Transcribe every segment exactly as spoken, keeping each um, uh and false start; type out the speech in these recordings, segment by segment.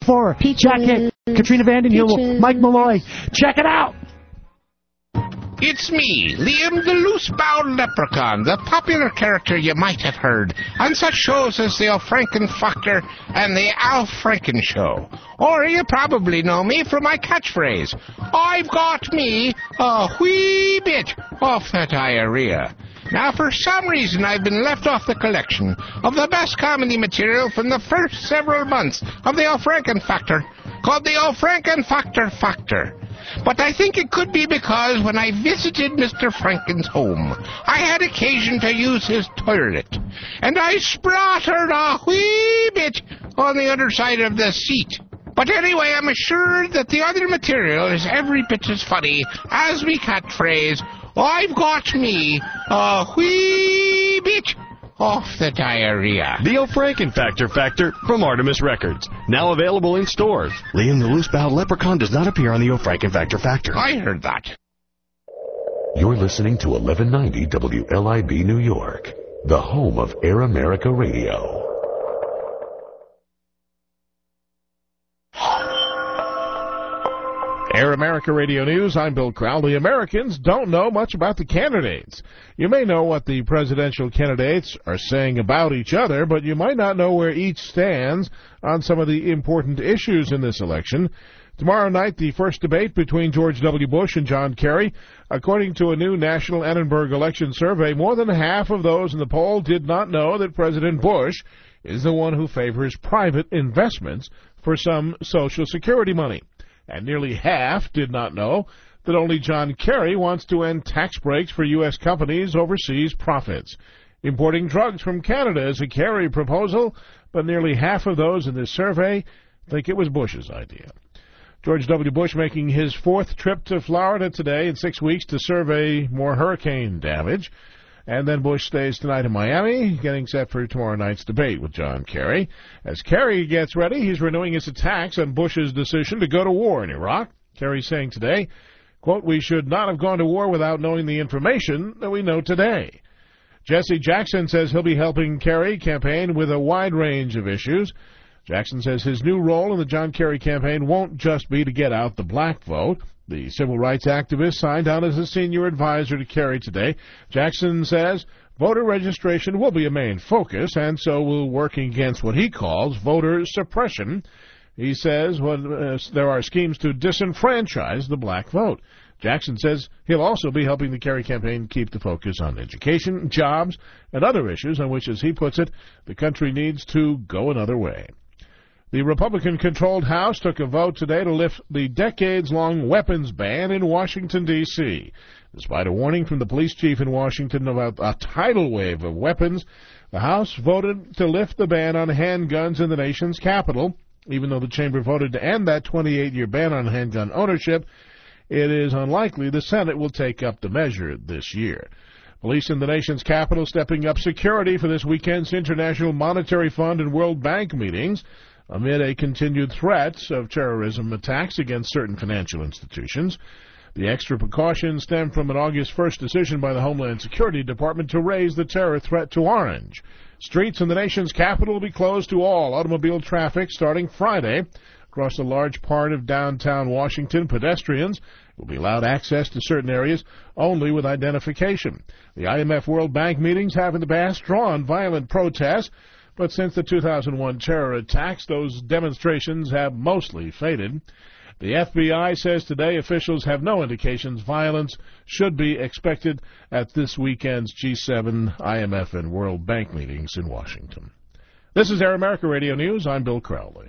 for Peaches. Jack Hick, Katrina Vanden Heuvel, Peaches. Mike Malloy. Check it out. It's me, Liam the Loose-Bowed Leprechaun, the popular character you might have heard on such shows as the Al Franken-Factor and the Al Franken Show. Or you probably know me from my catchphrase, I've got me a wee bit off the diarrhea. Now, for some reason, I've been left off the collection of the best comedy material from the first several months of the Al Franken-Factor, called the Al Franken-Factor Factor. But I think it could be because when I visited Mister Franken's home, I had occasion to use his toilet, and I splattered a wee bit on the other side of the seat. But anyway, I'm assured that the other material is every bit as funny as me catchphrase, I've got me a wee bit off the diarrhea. The Al Franken Factor Factor from Artemis Records. Now available in stores. Liam the Loose-Bowed Leprechaun does not appear on the Al Franken Factor Factor. I heard that. You're listening to eleven ninety W L I B New York, the home of Air America Radio. Air America Radio News, I'm Bill Crowley. Americans don't know much about the candidates. You may know what the presidential candidates are saying about each other, but you might not know where each stands on some of the important issues in this election. Tomorrow night, the first debate between George W. Bush and John Kerry. According to a new National Annenberg election survey, more than half of those in the poll did not know that President Bush is the one who favors private investments for some Social Security money. And nearly half did not know that only John Kerry wants to end tax breaks for U S companies' overseas profits. Importing drugs from Canada is a Kerry proposal, but nearly half of those in this survey think it was Bush's idea. George W. Bush making his fourth trip to Florida today in six weeks to survey more hurricane damage. And then Bush stays tonight in Miami, getting set for tomorrow night's debate with John Kerry. As Kerry gets ready, he's renewing his attacks on Bush's decision to go to war in Iraq. Kerry saying today, quote, we should not have gone to war without knowing the information that we know today. Jesse Jackson says he'll be helping Kerry campaign with a wide range of issues. Jackson says his new role in the John Kerry campaign won't just be to get out the black vote. The civil rights activist signed on as a senior advisor to Kerry today. Jackson says voter registration will be a main focus, and so will work against what he calls voter suppression. He says well, uh, there are schemes to disenfranchise the black vote. Jackson says he'll also be helping the Kerry campaign keep the focus on education, jobs, and other issues on which, as he puts it, the country needs to go another way. The Republican-controlled House took a vote today to lift the decades-long weapons ban in Washington, D C Despite a warning from the police chief in Washington about a tidal wave of weapons, the House voted to lift the ban on handguns in the nation's capital. Even though the chamber voted to end that twenty-eight-year ban on handgun ownership, it is unlikely the Senate will take up the measure this year. Police in the nation's capital stepping up security for this weekend's International Monetary Fund and World Bank meetings amid a continued threats of terrorism attacks against certain financial institutions. The extra precautions stem from an August first decision by the Homeland Security Department to raise the terror threat to orange. Streets in the nation's capital will be closed to all automobile traffic starting Friday. Across a large part of downtown Washington, pedestrians will be allowed access to certain areas only with identification. The I M F World Bank meetings have in the past drawn violent protests, but since the two thousand one terror attacks, those demonstrations have mostly faded. The F B I says today officials have no indications violence should be expected at this weekend's G seven, I M F, and World Bank meetings in Washington. This is Air America Radio News. I'm Bill Crowley.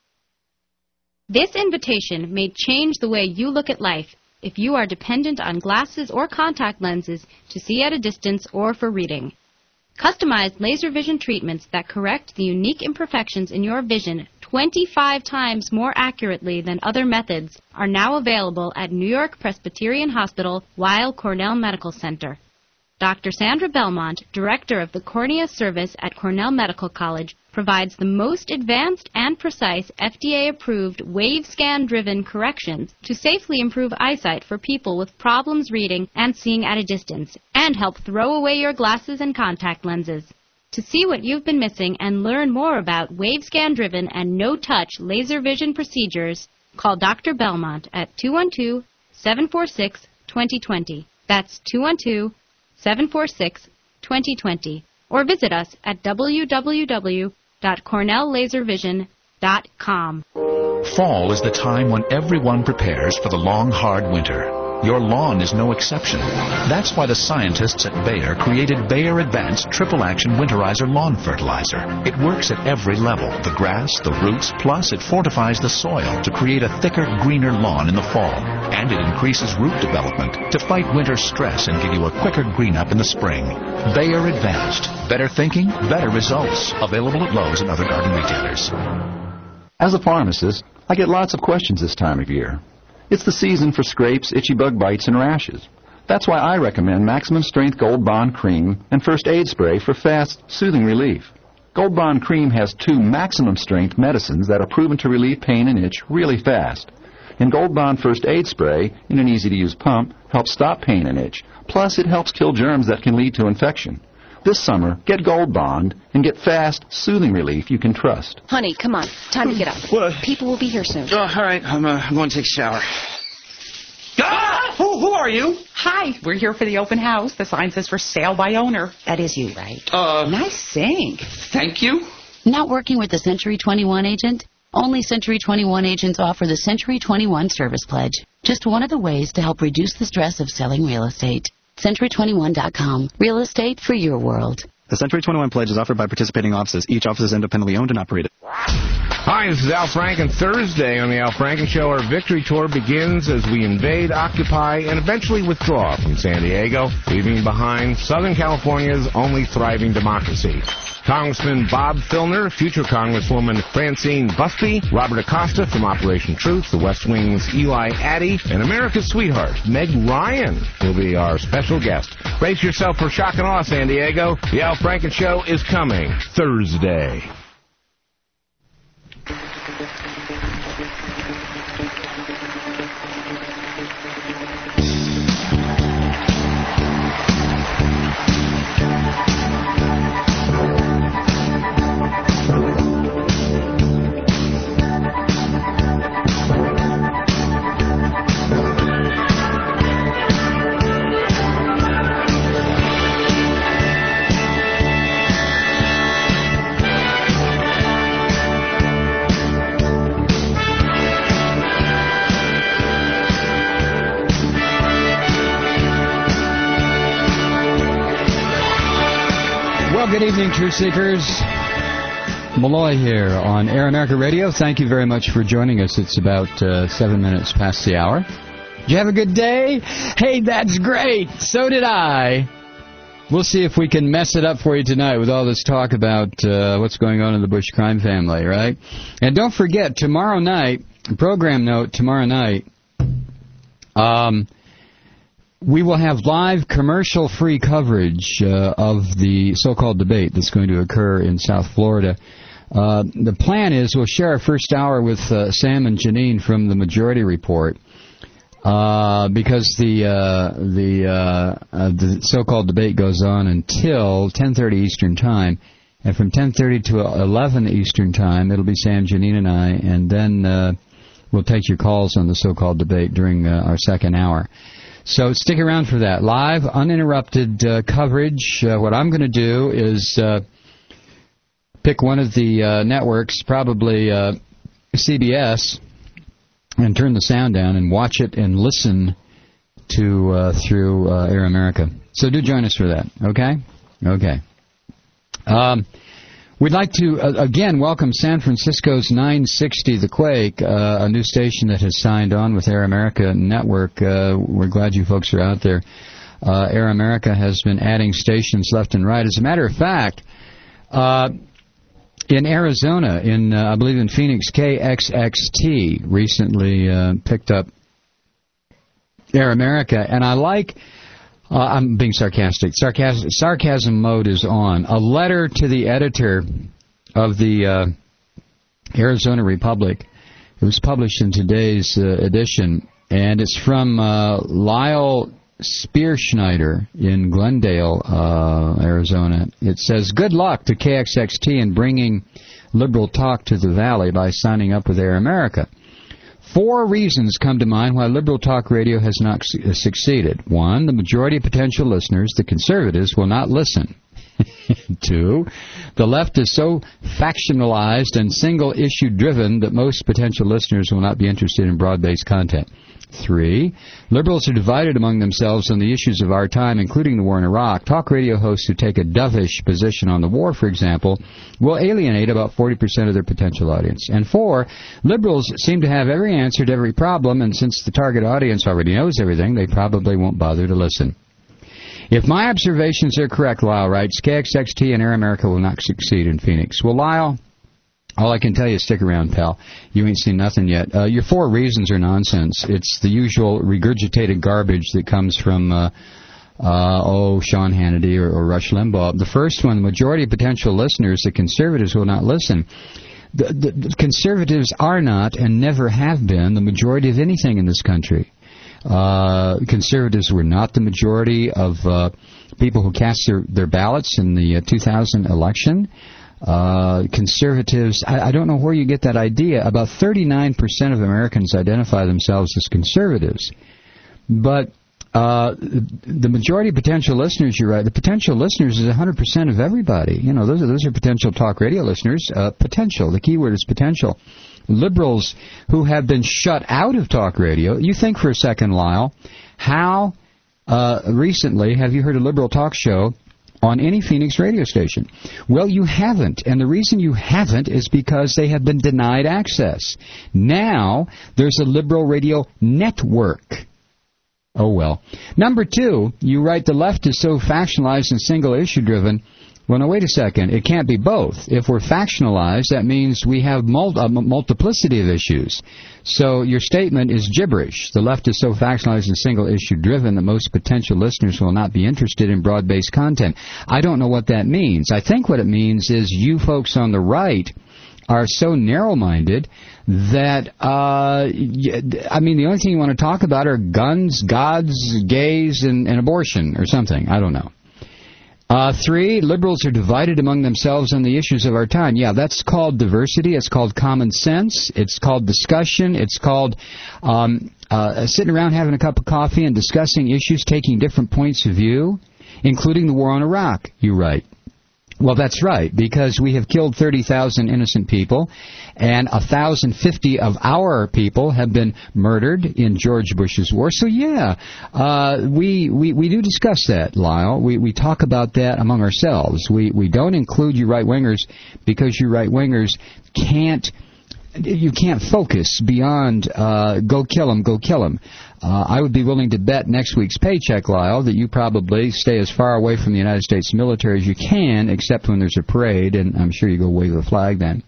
This invitation may change the way you look at life if you are dependent on glasses or contact lenses to see at a distance or for reading. Customized laser vision treatments that correct the unique imperfections in your vision twenty-five times more accurately than other methods are now available at New York Presbyterian Hospital, Weill Cornell Medical Center. Doctor Sandra Belmont, director of the Cornea Service at Cornell Medical College, provides the most advanced and precise F D A-approved wave scan-driven corrections to safely improve eyesight for people with problems reading and seeing at a distance, and help throw away your glasses and contact lenses. To see what you've been missing and learn more about wave-scan-driven and no-touch laser vision procedures, call Doctor Belmont at two one two, seven four six, two zero two zero. That's two one two, seven four six, two zero two zero. Or visit us at w w w dot cornell laser vision dot com. Fall is the time when everyone prepares for the long, hard winter. Your lawn is no exception. That's why the scientists at Bayer created Bayer Advanced Triple Action Winterizer Lawn Fertilizer. It works at every level, the grass, the roots, plus it fortifies the soil to create a thicker, greener lawn in the fall. And it increases root development to fight winter stress and give you a quicker green up in the spring. Bayer Advanced. Better thinking, better results. Available at Lowe's and other garden retailers. As a pharmacist, I get lots of questions this time of year. It's the season for scrapes, itchy bug bites, and rashes. That's why I recommend Maximum Strength Gold Bond Cream and First Aid Spray for fast, soothing relief. Gold Bond Cream has two maximum strength medicines that are proven to relieve pain and itch really fast. And Gold Bond First Aid Spray, in an easy-to-use pump, helps stop pain and itch. Plus, it helps kill germs that can lead to infection. This summer, get Gold Bond and get fast, soothing relief you can trust. Honey, come on. Time to get up. What? People will be here soon. Oh, all right. I'm, uh, I'm going to take a shower. Ah! Who, who are you? Hi. We're here for the open house. The sign says for sale by owner. That is you, right? Uh, nice sing. Thank you. Not working with the Century twenty-one agent? Only Century twenty-one agents offer the Century twenty-one Service Pledge. Just one of the ways to help reduce the stress of selling real estate. Century twenty-one dot com. Real estate for your world. The Century twenty-one Pledge is offered by participating offices. Each office is independently owned and operated. Hi, this is Al Franken. Thursday on the Al Franken Show, our victory tour begins as we invade, occupy, and eventually withdraw from San Diego, leaving behind Southern California's only thriving democracy. Congressman Bob Filner, future Congresswoman Francine Busby, Robert Acosta from Operation Truth, The West Wing's Eli Addy, and America's sweetheart, Meg Ryan, will be our special guest. Brace yourself for shock and awe, San Diego. The Al Franken Show is coming Thursday. Good evening, Truth Seekers. Malloy here on Air America Radio. Thank you very much for joining us. It's about uh, seven minutes past the hour. Did you have a good day? Hey, that's great. So did I. We'll see if we can mess it up for you tonight with all this talk about uh, what's going on in the Bush crime family, right? And don't forget, tomorrow night, program note, tomorrow night, um... we will have live commercial-free coverage uh, of the so-called debate that's going to occur in South Florida. Uh, the plan is we'll share our first hour with uh, Sam and Janine from the Majority Report uh, because the uh, the, uh, uh, the so-called debate goes on until ten thirty Eastern Time. And from ten thirty to eleven Eastern Time, it'll be Sam, Janine, and I, and then uh, we'll take your calls on the so-called debate during uh, our second hour. So stick around for that. Live, uninterrupted uh, coverage. Uh, what I'm going to do is uh, pick one of the uh, networks, probably uh, C B S, and turn the sound down and watch it and listen to uh, through uh, Air America. So do join us for that, okay? Okay. Um, we'd like to, uh, again, welcome San Francisco's nine sixty The Quake, uh, a new station that has signed on with Air America Network. Uh, we're glad you folks are out there. Uh, Air America has been adding stations left and right. As a matter of fact, uh, in Arizona, in uh, I believe in Phoenix, K X X T recently uh, picked up Air America, and I like... Uh, I'm being sarcastic. Sarcasm, sarcasm mode is on. A letter to the editor of the uh, Arizona Republic. It was published in today's uh, edition, and it's from uh, Lyle Spearschneider in Glendale, uh, Arizona. It says, good luck to K X X T in bringing liberal talk to the Valley by signing up with Air America. Four reasons come to mind why liberal talk radio has not su- succeeded. One, the majority of potential listeners, the conservatives, will not listen. Two, the left is so factionalized and single-issue driven that most potential listeners will not be interested in broad-based content. Three, liberals are divided among themselves on the issues of our time, including the war in Iraq. Talk radio hosts who take a dovish position on the war, for example, will alienate about forty percent of their potential audience. And four, liberals seem to have every answer to every problem, and since the target audience already knows everything, they probably won't bother to listen. If my observations are correct, Lyle writes, K X X T and Air America will not succeed in Phoenix. Well, Lyle, all I can tell you is stick around, pal. You ain't seen nothing yet. Uh, your four reasons are nonsense. It's the usual regurgitated garbage that comes from, uh, uh, oh, Sean Hannity or, or Rush Limbaugh. The first one, the majority of potential listeners, the conservatives, will not listen. The, the, the conservatives are not and never have been the majority of anything in this country. Uh, conservatives were not the majority of uh, people who cast their, their ballots in the uh, two thousand election. Uh, conservatives, I, I don't know where you get that idea. About thirty-nine percent of Americans identify themselves as conservatives. But uh, the majority of potential listeners, you're right, the potential listeners is one hundred percent of everybody. You know, those are, those are potential talk radio listeners. Uh, potential, the key word is potential. Liberals who have been shut out of talk radio, you think for a second, Lyle, how uh, recently have you heard a liberal talk show on any Phoenix radio station? Well, you haven't, and the reason you haven't is because they have been denied access. Now, there's a liberal radio network. Oh, well. Number two, you write the left is so factionalized and single-issue driven. Well, now, wait a second. It can't be both. If we're factionalized, that means we have mul- a multiplicity of issues. So your statement is gibberish. The left is so factionalized and single-issue driven that most potential listeners will not be interested in broad-based content. I don't know what that means. I think what it means is you folks on the right are so narrow-minded that, uh, I mean, the only thing you want to talk about are guns, gods, gays, and, and abortion or something. I don't know. Uh, three, liberals are divided among themselves on the issues of our time. Yeah, that's called diversity. It's called common sense. It's called discussion. It's called um, uh, sitting around having a cup of coffee and discussing issues, taking different points of view, including the war on Iraq, you write. Well, that's right, because we have killed thirty thousand innocent people, and one thousand fifty of our people have been murdered in George Bush's war. So, yeah, uh, we, we we do discuss that, Lyle. We we talk about that among ourselves. We, we don't include you right-wingers because you right-wingers can't you can't focus beyond uh, go kill them, go kill them. Uh, I would be willing to bet next week's paycheck, Lyle, that you probably stay as far away from the United States military as you can, except when there's a parade, and I'm sure you go wave the flag then.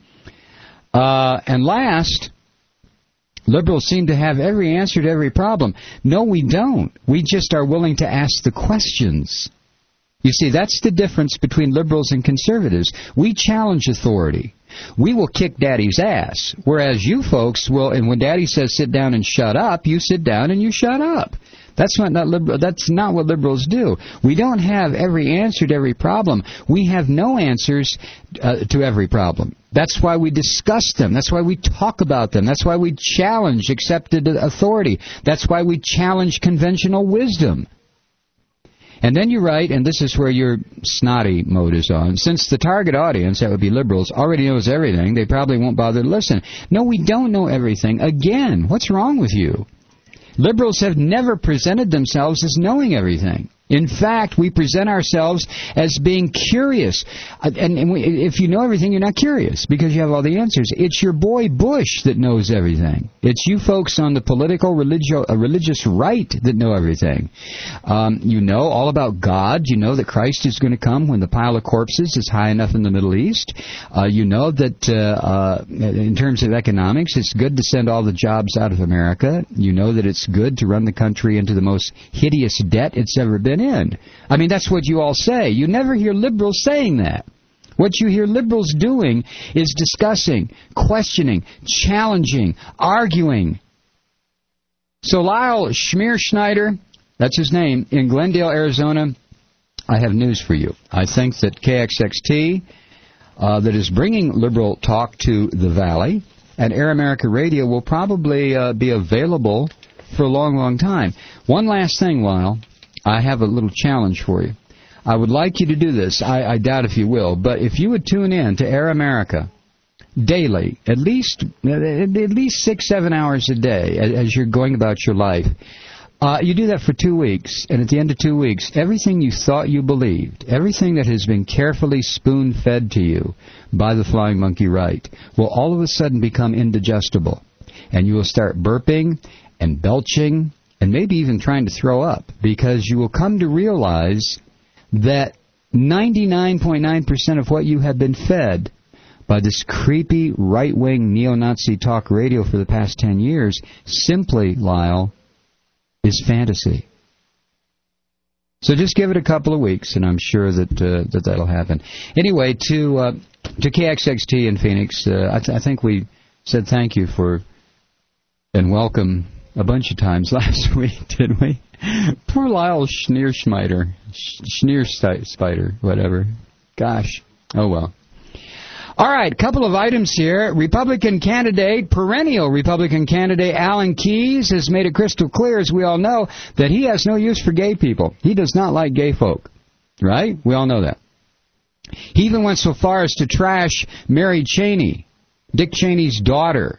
Uh, and last, liberals seem to have every answer to every problem. No, we don't. We just are willing to ask the questions. You see, that's the difference between liberals and conservatives. We challenge authority. We will kick Daddy's ass, whereas you folks will, and when Daddy says sit down and shut up, you sit down and you shut up. That's not, not liberal. That's not what liberals do. We don't have every answer to every problem. We have no answers uh, to every problem. That's why we discuss them. That's why we talk about them. That's why we challenge accepted authority. That's why we challenge conventional wisdom. And then you write, and this is where your snotty mode is on, since the target audience, that would be liberals, already knows everything, they probably won't bother to listen. No, we don't know everything. Again, what's wrong with you? Liberals have never presented themselves as knowing everything. In fact, we present ourselves as being curious. And, and we, if you know everything, you're not curious because you have all the answers. It's your boy Bush that knows everything. It's you folks on the political, religio, uh, religious right that know everything. Um, you know all about God. You know that Christ is going to come when the pile of corpses is high enough in the Middle East. Uh, you know that uh, uh, in terms of economics, it's good to send all the jobs out of America. You know that it's good to run the country into the most hideous debt it's ever been in. I mean, that's what you all say. You never hear liberals saying that. What you hear liberals doing is discussing, questioning, challenging, arguing. So Lyle Schmierschneider, That's his name. In Glendale, Arizona, I have news for you. I think that K X X T, uh, that is bringing liberal talk to the Valley, and Air America Radio will probably uh, be available for a long, long time. One last thing, Lionel. I have a little challenge for you. I would like you to do this. I, I doubt if you will, but if you would tune in to Air America daily, at least at least six, seven hours a day, as you're going about your life, uh, you do that for two weeks, and at the end of two weeks, everything you thought you believed, everything that has been carefully spoon-fed to you by the Flying Monkey Right, will all of a sudden become indigestible, and you will start burping and belching and maybe even trying to throw up, because you will come to realize that ninety-nine point nine percent of what you have been fed by this creepy right-wing neo-Nazi talk radio for the past ten years simply, Lyle, is fantasy. So just give it a couple of weeks, and I'm sure that uh, that that'll happen. Anyway, to uh, to K X X T in Phoenix, uh, I, th- I think we said thank you for and welcome a bunch of times last week, didn't we? Poor Lyle Schneerschmeider. Schneerspider, whatever. Gosh. Oh, well. All right, couple of items here. Republican candidate, perennial Republican candidate Alan Keyes has made it crystal clear, as we all know, that he has no use for gay people. He does not like gay folk. Right? We all know that. He even went so far as to trash Mary Cheney, Dick Cheney's daughter,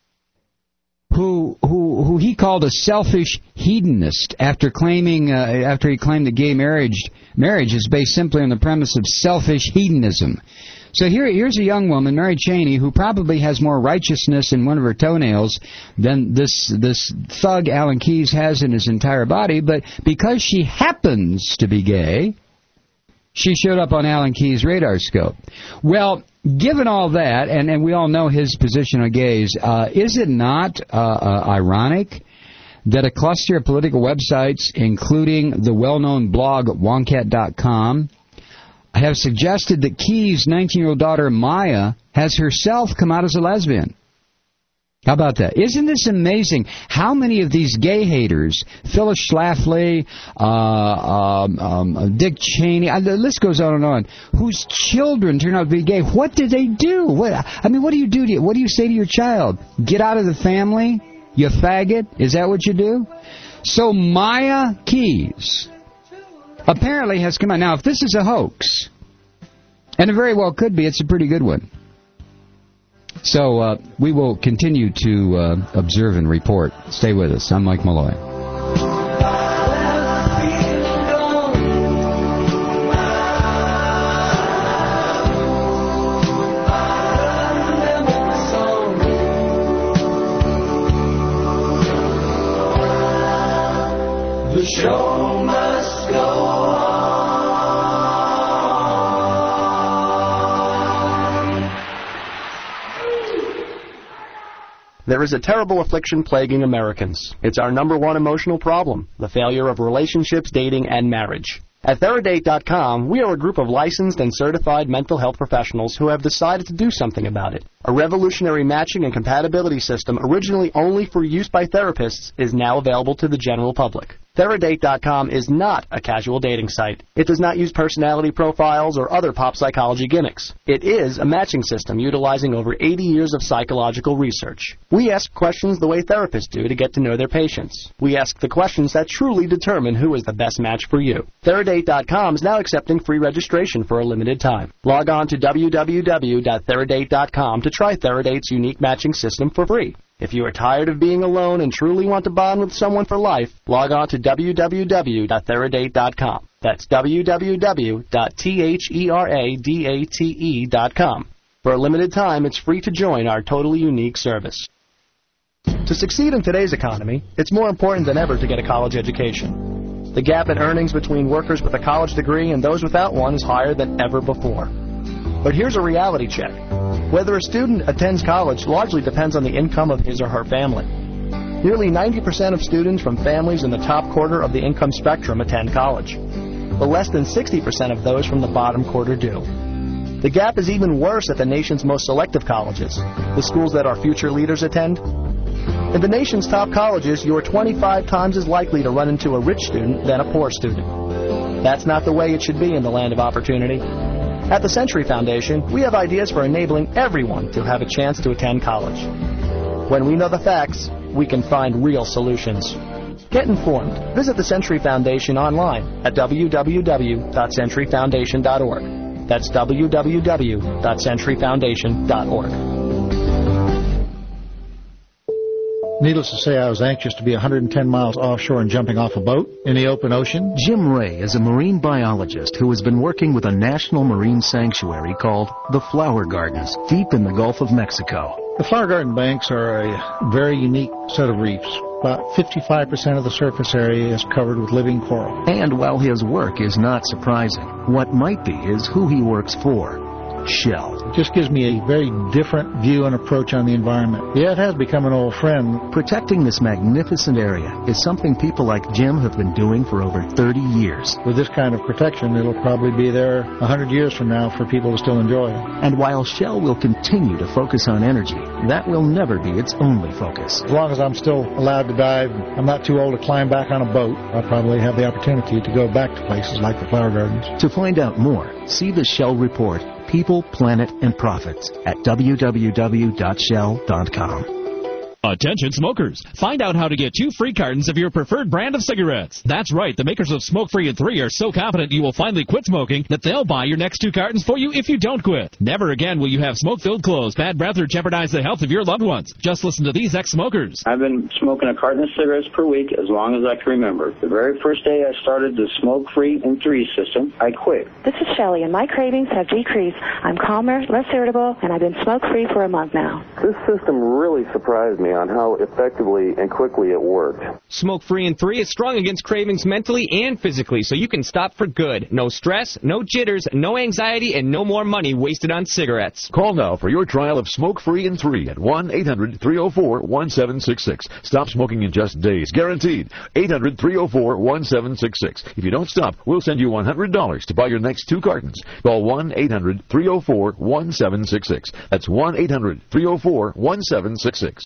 who who who he called a selfish hedonist after claiming uh, after he claimed that gay marriage marriage is based simply on the premise of selfish hedonism. So here here's a young woman, Mary Cheney, who probably has more righteousness in one of her toenails than this this thug Alan Keyes has in his entire body, but because she happens to be gay, she showed up on Alan Keyes' radar scope. Well, given all that, and, and we all know his position on gays, uh, is it not uh, uh, ironic that a cluster of political websites, including the well-known blog Wonkat dot com, have suggested that Keyes' nineteen-year-old daughter Maya has herself come out as a lesbian? How about that? Isn't this amazing? How many of these gay haters, Phyllis Schlafly, uh, um, um, Dick Cheney, uh, the list goes on and on, whose children turn out to be gay, what did they do? What, I mean, what do you do to you? What do you say to your child? Get out of the family? You faggot? Is that what you do? So Maya Keyes apparently has come out. Now, if this is a hoax, and it very well could be, it's a pretty good one. So uh, we will continue to uh, observe and report. Stay with us. I'm Mike Malloy. The show must go on. There is a terrible affliction plaguing Americans. It's our number one emotional problem, the failure of relationships, dating, and marriage. At Theradate dot com, we are a group of licensed and certified mental health professionals who have decided to do something about it. A revolutionary matching and compatibility system originally only for use by therapists is now available to the general public. Theradate dot com is not a casual dating site. It does not use personality profiles or other pop psychology gimmicks. It is a matching system utilizing over eighty years of psychological research. We ask questions the way therapists do to get to know their patients. We ask the questions that truly determine who is the best match for you. Theradate dot com is now accepting free registration for a limited time. Log on to w w w dot theradate dot com to try Theradate's unique matching system for free. If you are tired of being alone and truly want to bond with someone for life, log on to w w w dot theradate dot com. That's w w w dot theradate dot com. For a limited time, it's free to join our totally unique service. To succeed in today's economy, it's more important than ever to get a college education. The gap in earnings between workers with a college degree and those without one is higher than ever before. But here's a reality check. Whether a student attends college largely depends on the income of his or her family. Nearly ninety percent of students from families in the top quarter of the income spectrum attend college, but less than sixty percent of those from the bottom quarter do. The gap is even worse at the nation's most selective colleges, the schools that our future leaders attend. In the nation's top colleges, you're twenty-five times as likely to run into a rich student than a poor student. That's not the way it should be in the land of opportunity. At the Century Foundation, we have ideas for enabling everyone to have a chance to attend college. When we know the facts, we can find real solutions. Get informed. Visit the Century Foundation online at w w w dot century foundation dot org. That's w w w dot century foundation dot org. Needless to say, I was anxious to be one hundred ten miles offshore and jumping off a boat in the open ocean. Jim Ray is a marine biologist who has been working with a national marine sanctuary called the Flower Gardens, deep in the Gulf of Mexico. The Flower Garden banks are a very unique set of reefs. About fifty-five percent of the surface area is covered with living coral. And while his work is not surprising, what might be is who he works for. Shell. It just gives me a very different view and approach on the environment. Yeah, it has become an old friend. Protecting this magnificent area is something people like Jim have been doing for over thirty years. With this kind of protection, it'll probably be there one hundred years from now for people to still enjoy. And while Shell will continue to focus on energy, that will never be its only focus. As long as I'm still allowed to dive, I'm not too old to climb back on a boat, I'll probably have the opportunity to go back to places like the Flower Gardens. To find out more, see the Shell Report, People, Planet, and Profits at w w w dot shell dot com. Attention smokers! Find out how to get two free cartons of your preferred brand of cigarettes. That's right, the makers of Smoke Free and three are so confident you will finally quit smoking that they'll buy your next two cartons for you if you don't quit. Never again will you have smoke-filled clothes, bad breath, or jeopardize the health of your loved ones. Just listen to these ex-smokers. I've been smoking a carton of cigarettes per week as long as I can remember. The very first day I started the Smoke Free and three system, I quit. This is Shelley, and my cravings have decreased. I'm calmer, less irritable, and I've been smoke-free for a month now. This system really surprised me on how effectively and quickly it worked. Smoke Free and three is strong against cravings mentally and physically, so you can stop for good. No stress, no jitters, no anxiety, and no more money wasted on cigarettes. Call now for your trial of Smoke Free and three at one eight hundred three oh four one seven six six. Stop smoking in just days, guaranteed. eight hundred three oh four one seven six six. If you don't stop, we'll send you one hundred dollars to buy your next two cartons. Call one eight hundred three oh four one seven six six. That's one eight hundred three oh four one seven six six.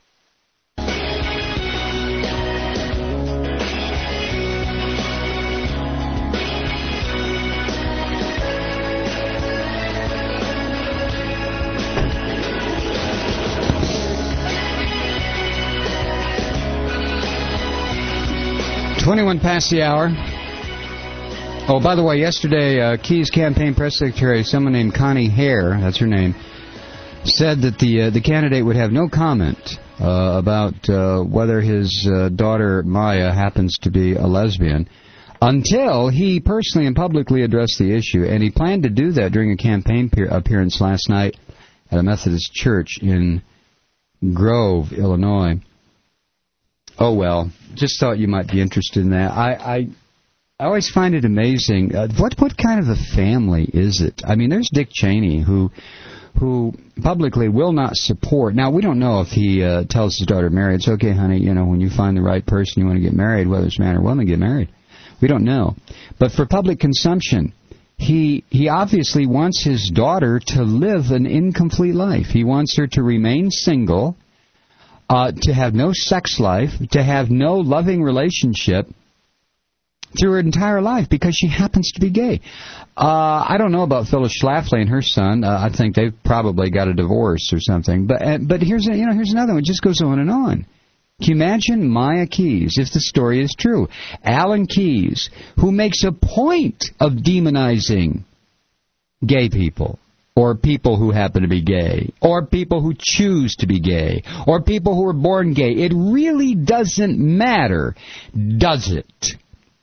twenty-one past the hour. Oh, by the way, yesterday, uh, Key's campaign press secretary, someone named Connie Hare, that's her name, said that the uh, the candidate would have no comment uh, about uh, whether his uh, daughter Maya happens to be a lesbian until he personally and publicly addressed the issue. And he planned to do that during a campaign pe- appearance last night at a Methodist church in Grove, Illinois. Oh, well, just thought you might be interested in that. I, I, I always find it amazing. Uh, what what kind of a family is it? I mean, there's Dick Cheney, who who publicly will not support. Now, we don't know if he uh, tells his daughter, Mary, it's okay, honey, you know, when you find the right person, you want to get married, whether it's man or woman, get married. We don't know. But for public consumption, he he obviously wants his daughter to live an incomplete life. He wants her to remain single, Uh, to have no sex life, to have no loving relationship through her entire life because she happens to be gay. Uh, I don't know about Phyllis Schlafly and her son. Uh, I think they've probably got a divorce or something. But uh, but here's a, you know here's another one. It just goes on and on. Can you imagine Maya Keys, if the story is true? Alan Keyes, who makes a point of demonizing gay people, or people who happen to be gay, or people who choose to be gay, or people who are born gay. It really doesn't matter, does it?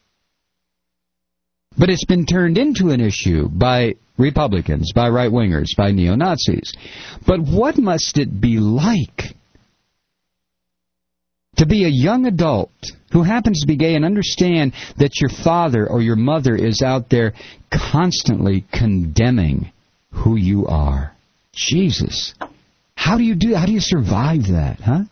But it's been turned into an issue by Republicans, by right-wingers, by neo-Nazis. But what must it be like to be a young adult who happens to be gay and understand that your father or your mother is out there constantly condemning who you are? Jesus. How do you do how do you survive that, huh?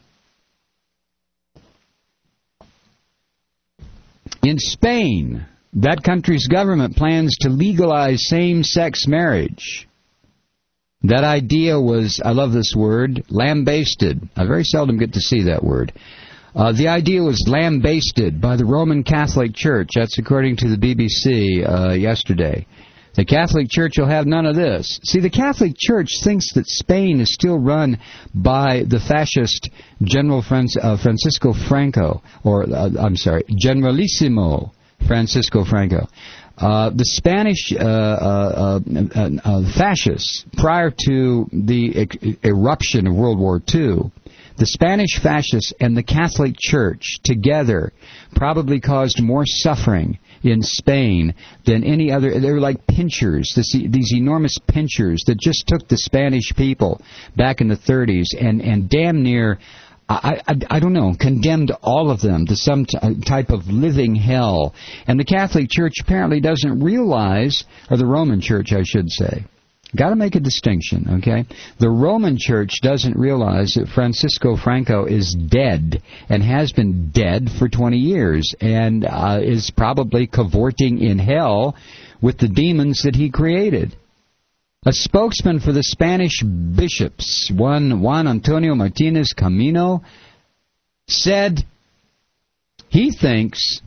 In Spain, that country's government plans to legalize same-sex marriage. That idea was, I love this word, lambasted. I very seldom get to see that word. Uh, the idea was lambasted by the Roman Catholic Church. That's according to the B B C uh, yesterday. The Catholic Church will have none of this. See, the Catholic Church thinks that Spain is still run by the fascist General Fran- uh, Francisco Franco, or, uh, I'm sorry, Generalissimo Francisco Franco. Uh, the Spanish uh, uh, uh, uh, fascists, prior to the e- eruption of World War Two, the Spanish fascists and the Catholic Church together probably caused more suffering in Spain than any other. They were like pinchers, this, these enormous pinchers that just took the Spanish people back in the thirties and, and damn near, I, I, I don't know, condemned all of them to some t- type of living hell. And the Catholic Church apparently doesn't realize, or the Roman Church, I should say. Got to make a distinction, okay? The Roman Church doesn't realize that Francisco Franco is dead and has been dead for twenty years and uh, is probably cavorting in hell with the demons that he created. A spokesman for the Spanish bishops, one Juan Antonio Martinez Camino, said he thinks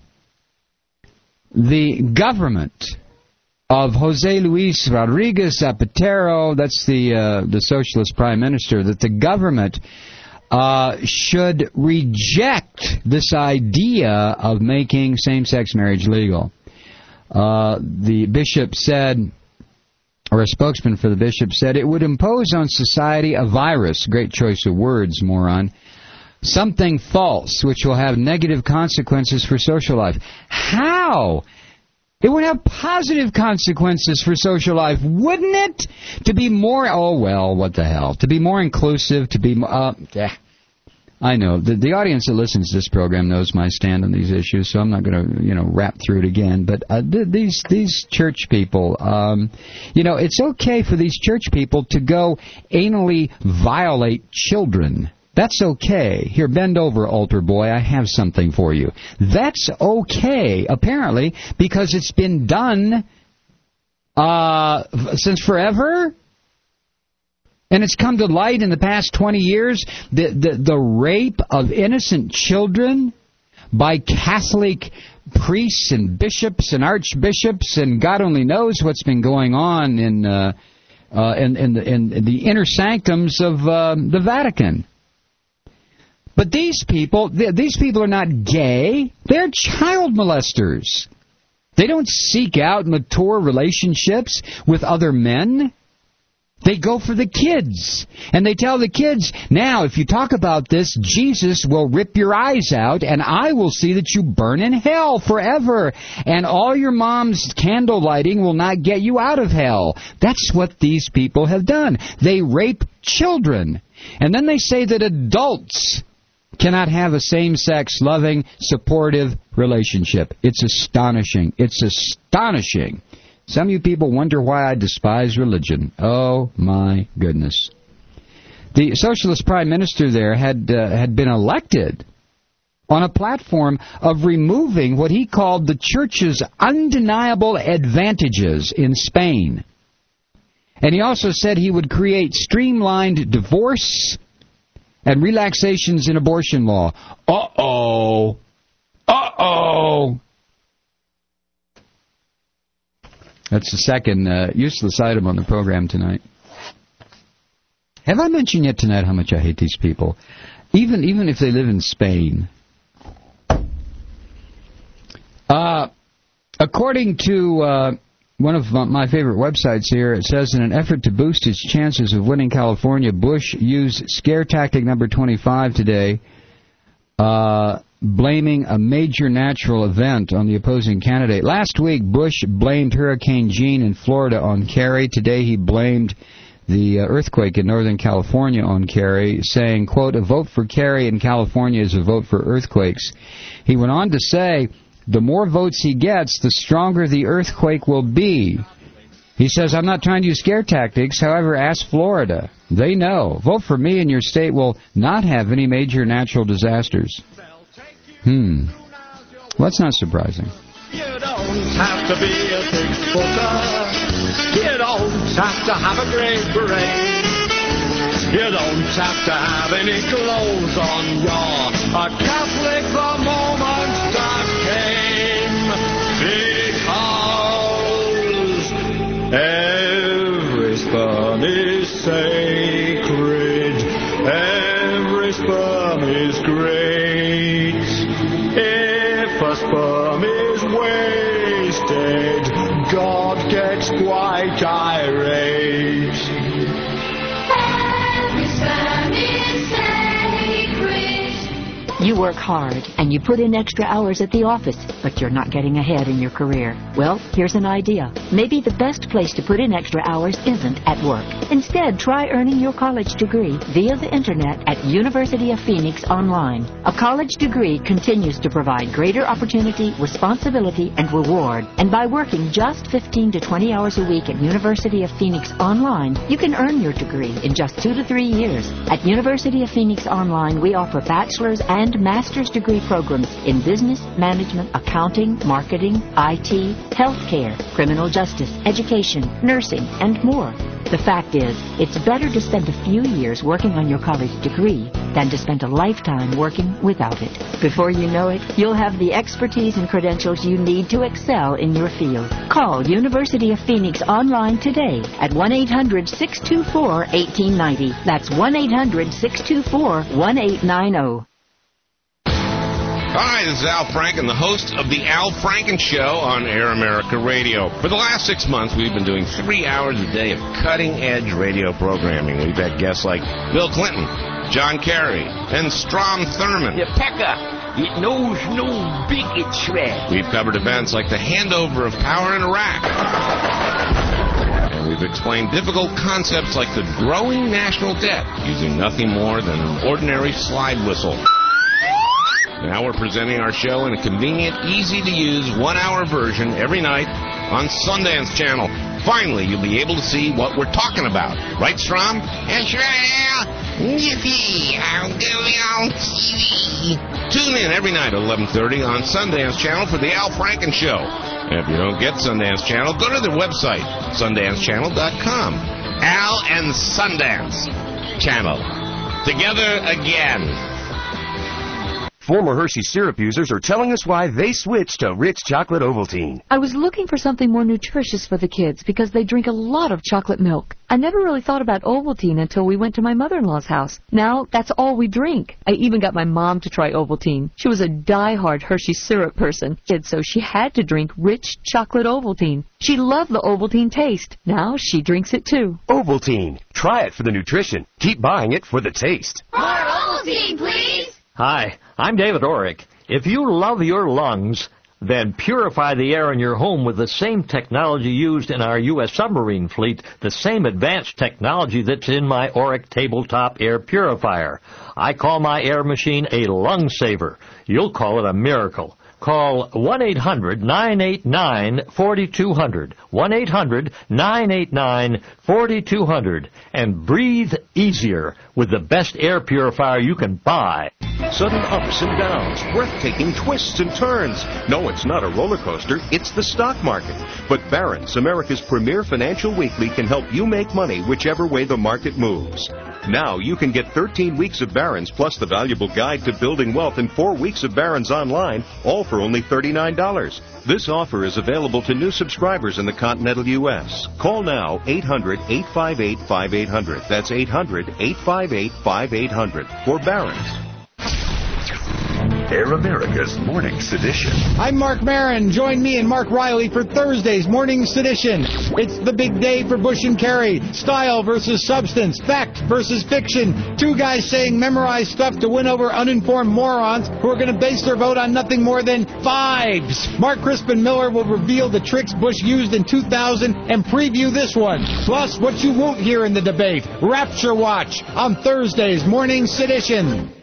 the government of José Luis Rodríguez Zapatero, that's the uh, the socialist prime minister, that the government uh, should reject this idea of making same-sex marriage legal. Uh, the bishop said, or a spokesman for the bishop said, it would impose on society a virus, great choice of words, moron, something false, which will have negative consequences for social life. How? It would have positive consequences for social life, wouldn't it? To be more, oh, well, what the hell? To be more inclusive, to be, uh, eh. I know. The, the audience that listens to this program knows my stand on these issues, so I'm not going to, you know, rap through it again. But uh, th- these these church people, um, you know, it's okay for these church people to go anally violate children. That's okay. Here, bend over, altar boy. I have something for you. That's okay, apparently, because it's been done uh, since forever. And it's come to light in the past twenty years, the, the, the rape of innocent children by Catholic priests and bishops and archbishops, and God only knows what's been going on in, uh, uh, in, in, the, in the inner sanctums of uh, the Vatican. But these people, these people are not gay. They're child molesters. They don't seek out mature relationships with other men. They go for the kids. And they tell the kids, now, if you talk about this, Jesus will rip your eyes out, and I will see that you burn in hell forever. And all your mom's candle lighting will not get you out of hell. That's what these people have done. They rape children. And then they say that adults cannot have a same-sex, loving, supportive relationship. It's astonishing. It's astonishing. Some of you people wonder why I despise religion. Oh, my goodness. The socialist prime minister there had uh, had been elected on a platform of removing what he called the church's undeniable advantages in Spain. And he also said he would create streamlined divorce and relaxations in abortion law. Uh-oh. Uh-oh. That's the second uh, useless item on the program tonight. Have I mentioned yet tonight how much I hate these people? Even even if they live in Spain. Uh, according to uh, one of my favorite websites here, it says, in an effort to boost its chances of winning California, Bush used scare tactic number twenty-five today, uh, blaming a major natural event on the opposing candidate. Last week, Bush blamed Hurricane Gene in Florida on Kerry. Today, he blamed the uh, earthquake in Northern California on Kerry, saying, quote, a vote for Kerry in California is a vote for earthquakes. He went on to say, the more votes he gets, the stronger the earthquake will be. He says, I'm not trying to use scare tactics. However, ask Florida. They know. Vote for me and your state will not have any major natural disasters. Hmm. Well, that's not surprising. You don't don't have to be a six-footer. You don't have to have a great brain. You don't have to have any clothes on. You're a Catholic the moment that came. Because every sperm is sacred. Every sperm is great. If a sperm is wasted, God gets quite irate. Every sperm is sacred. You work hard and you put in extra hours at the office, but you're not getting ahead in your career. Well, here's an idea. Maybe the best place to put in extra hours isn't at work. Instead, try earning your college degree via the internet at University of Phoenix Online. A college degree continues to provide greater opportunity, responsibility, and reward. And by working just fifteen to twenty hours a week at University of Phoenix Online, you can earn your degree in just two to three years. At University of Phoenix Online, we offer bachelor's and master's degree programs in business, management, accounting, marketing, I T, healthcare, criminal justice, education, nursing, and more. The fact is, it's better to spend a few years working on your college degree than to spend a lifetime working without it. Before you know it, you'll have the expertise and credentials you need to excel in your field. Call University of Phoenix Online today at one eight hundred, six two four, one eight nine zero. That's one eight hundred, six two four, one eight nine zero. Hi, this is Al Franken, the host of The Al Franken Show on Air America Radio. For the last six months, we've been doing three hours a day of cutting-edge radio programming. We've had guests like Bill Clinton, John Kerry, and Strom Thurmond. Yeah, Pecker, it knows no bigotry. We've covered events like the handover of power in Iraq. And we've explained difficult concepts like the growing national debt using nothing more than an ordinary slide whistle. Now we're presenting our show in a convenient, easy-to-use one-hour version every night on Sundance Channel. Finally, you'll be able to see what we're talking about. Right, Strom? That's right. Yippee! I'm going on T V. Tune in every night at eleven thirty on Sundance Channel for The Al Franken Show. And if you don't get Sundance Channel, go to their website, sundance channel dot com. Al and Sundance Channel. Together again. Former Hershey syrup users are telling us why they switched to Rich Chocolate Ovaltine. I was looking for something more nutritious for the kids because they drink a lot of chocolate milk. I never really thought about Ovaltine until we went to my mother-in-law's house. Now, that's all we drink. I even got my mom to try Ovaltine. She was a die-hard Hershey syrup person, so she had to drink Rich Chocolate Ovaltine. She loved the Ovaltine taste. Now she drinks it too. Ovaltine. Try it for the nutrition. Keep buying it for the taste. More Ovaltine, please! Hi, I'm David Orrick. If you love your lungs, then purify the air in your home with the same technology used in our U S submarine fleet, the same advanced technology that's in my Orrick tabletop air purifier. I call my air machine a lung saver. You'll call it a miracle. Call one eight hundred, nine eight nine, four two zero zero, one eight hundred, nine eight nine, four two zero zero, and breathe easier with the best air purifier you can buy. Sudden ups and downs, breathtaking twists and turns. No, it's not a roller coaster, it's the stock market. But Barron's, America's premier financial weekly, can help you make money whichever way the market moves. Now you can get thirteen weeks of Barron's plus the valuable guide to building wealth and four weeks of Barron's online, all for only thirty-nine dollars. This offer is available to new subscribers in the continental U S. Call now, eight hundred, eight five eight, five eight zero zero. That's eight hundred, eight five eight, five eight zero zero for Barron's. Air America's Morning Sedition. I'm Mark Maron. Join me and Mark Riley for Thursday's Morning Sedition. It's the big day for Bush and Kerry. Style versus substance. Fact versus fiction. Two guys saying memorized stuff to win over uninformed morons who are going to base their vote on nothing more than vibes. Mark Crispin Miller will reveal the tricks Bush used in two thousand and preview this one. Plus, what you won't hear in the debate. Rapture Watch on Thursday's Morning Sedition.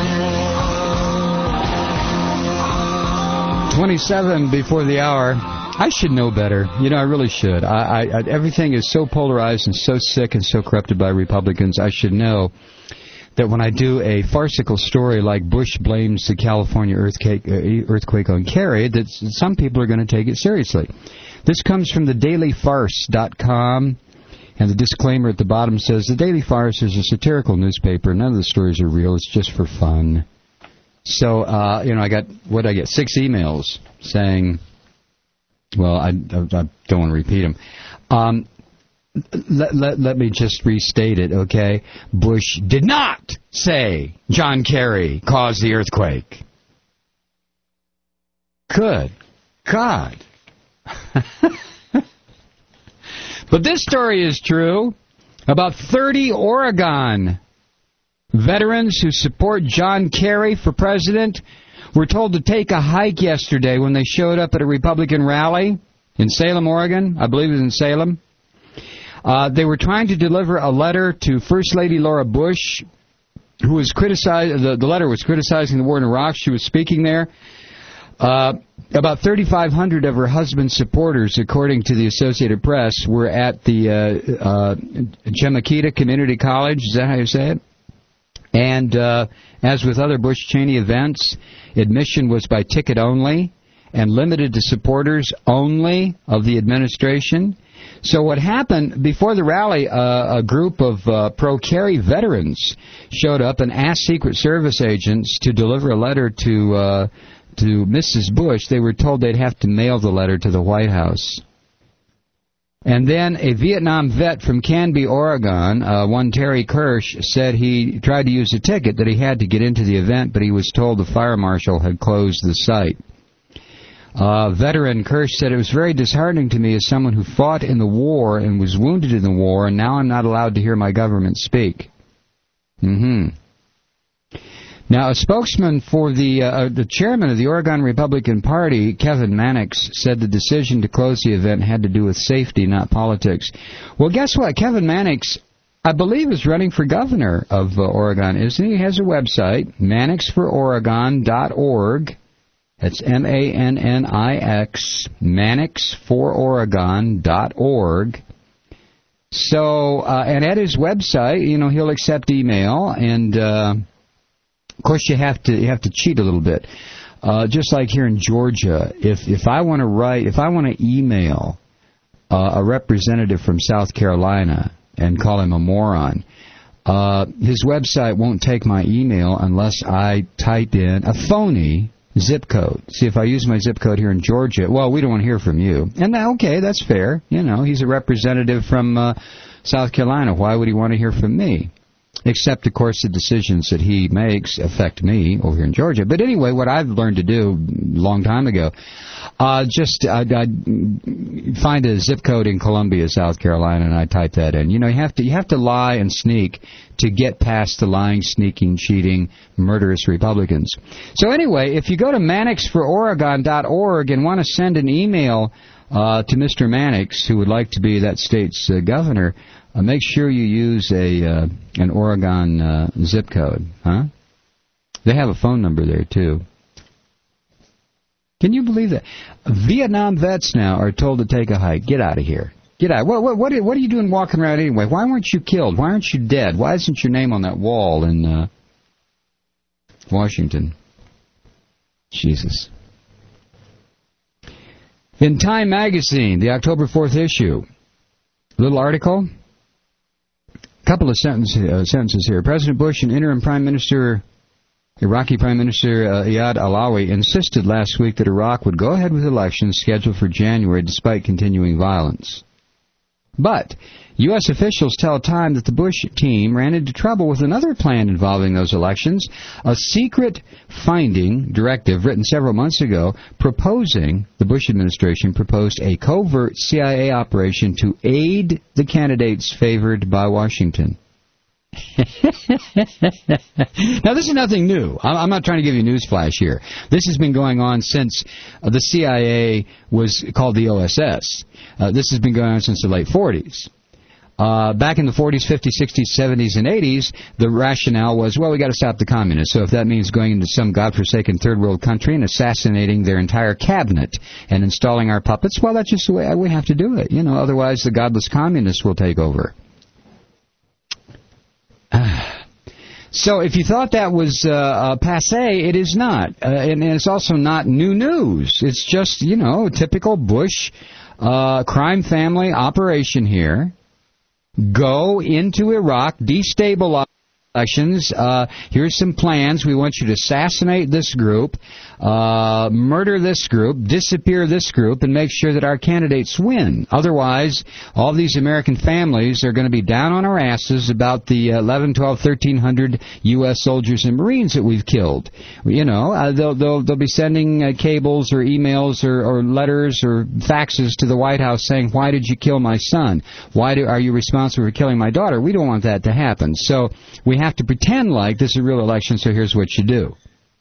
twenty-seven before the hour. I should know better. You know, I really should. I, I, I, everything is so polarized and so sick and so corrupted by Republicans. I should know that when I do a farcical story like Bush blames the California earthquake, uh, earthquake on Kerry, that some people are going to take it seriously. This comes from the daily farce dot com, and the disclaimer at the bottom says, the Daily Farce is a satirical newspaper. None of the stories are real. It's just for fun. So, uh, you know, I got, what did I get? Six emails saying, well, I, I, I don't want to repeat them. Um, Let, let, let me just restate it, okay? Bush did not say John Kerry caused the earthquake. Good God. But this story is true. About thirty Oregon veterans who support John Kerry for president were told to take a hike yesterday when they showed up at a Republican rally in Salem, Oregon. I believe it was in Salem. Uh, they were trying to deliver a letter to First Lady Laura Bush, who was criticized. The, the letter was criticizing the war in Iraq. She was speaking there. Uh, about thirty-five hundred of her husband's supporters, according to the Associated Press, were at the uh, uh, Chemaquita Community College. Is that how you say it? And uh, as with other Bush-Cheney events, admission was by ticket only and limited to supporters only of the administration. So what happened, before the rally, uh, a group of uh, pro-Kerry veterans showed up and asked Secret Service agents to deliver a letter to uh, to Missus Bush. They were told they'd have to mail the letter to the White House. And then a Vietnam vet from Canby, Oregon, uh, one Terry Kirsch, said he tried to use a ticket that he had to get into the event, but he was told the fire marshal had closed the site. Uh, veteran Kirsch said, it was very disheartening to me as someone who fought in the war and was wounded in the war, and now I'm not allowed to hear my government speak. Mm-hmm. Now, a spokesman for the uh, the chairman of the Oregon Republican Party, Kevin Mannix, said the decision to close the event had to do with safety, not politics. Well, guess what? Kevin Mannix, I believe, is running for governor of uh, Oregon, isn't he? He has a website, mannix for oregon dot org. That's M A N N I X, mannix for oregon dot org. So, uh, and at his website, you know, he'll accept email, and, uh, of course, you have to you have to cheat a little bit. Uh, just like here in Georgia, if if I want to write, if I want to email uh, a representative from South Carolina and call him a moron, uh, his website won't take my email unless I type in a phony zip code. See, if I use my zip code here in Georgia, well, we don't want to hear from you. And that, okay, that's fair. You know, he's a representative from uh, South Carolina. Why would he want to hear from me? Except, of course, the decisions that he makes affect me over here in Georgia. But anyway, what I've learned to do a long time ago, uh, just I'd, I'd find a zip code in Columbia, South Carolina, and I type that in. You know, you have to you have to lie and sneak to get past the lying, sneaking, cheating, murderous Republicans. So anyway, if you go to mannix for oregon dot org and want to send an email uh, to Mister Mannix, who would like to be that state's uh, governor, Uh, make sure you use a uh, an Oregon uh, zip code, huh? They have a phone number there, too. Can you believe that? Vietnam vets now are told to take a hike. Get out of here. Get out. What, what, what, are, what are you doing walking around anyway? Why weren't you killed? Why aren't you dead? Why isn't your name on that wall in uh, Washington? Jesus. In Time magazine, the October fourth issue, little article. Couple of sentence, uh, sentences here. President Bush and interim Prime Minister, Iraqi Prime Minister uh, Iyad Alawi insisted last week that Iraq would go ahead with elections scheduled for January despite continuing violence. But U S officials tell Time that the Bush team ran into trouble with another plan involving those elections, a secret finding directive written several months ago proposing, the Bush administration proposed a covert C I A operation to aid the candidates favored by Washington. Now, this is nothing new. I'm not trying to give you a news flash here. This has been going on since uh, the C I A was called the O S S. Uh, this has been going on since the late forties. Uh, back in the forties, fifties, sixties, seventies, and eighties, the rationale was, well, we got to stop the communists. So if that means going into some godforsaken third world country and assassinating their entire cabinet and installing our puppets, well, that's just the way we have to do it. You know, otherwise the godless communists will take over. So if you thought that was uh, uh, passé, it is not. Uh, and, and it's also not new news. It's just, you know, typical Bush uh, crime family operation here. Go into Iraq, destabilize elections. Uh, here's some plans. We want you to assassinate this group, uh, murder this group, disappear this group, and make sure that our candidates win. Otherwise, all these American families are going to be down on our asses about the eleven, twelve, thirteen hundred U S soldiers and Marines that we've killed. You know, uh, they'll, they'll, they'll be sending uh, cables or emails or, or letters or faxes to the White House saying, why did you kill my son? Why do, are you responsible for killing my daughter? We don't want that to happen. So we have to pretend like this is a real election, so here's what you do.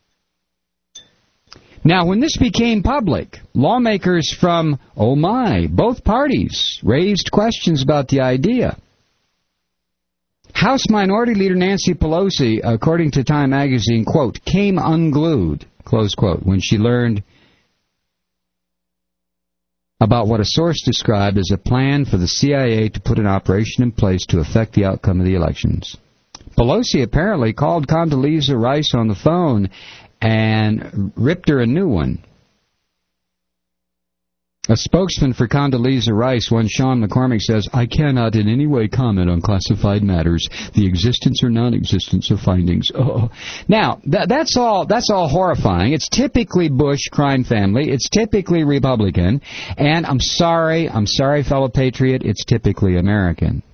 Now, when this became public, lawmakers from, oh my, both parties raised questions about the idea. House Minority Leader Nancy Pelosi, according to Time magazine, quote, came unglued, close quote, when she learned about what a source described as a plan for the C I A to put an operation in place to affect the outcome of the elections. Pelosi apparently called Condoleezza Rice on the phone and ripped her a new one. A spokesman for Condoleezza Rice, one Sean McCormick, says, I cannot in any way comment on classified matters, the existence or non-existence of findings. Oh. Now, th- that's all That's all horrifying. It's typically Bush crime family. It's typically Republican. And I'm sorry, I'm sorry, fellow patriot, it's typically American.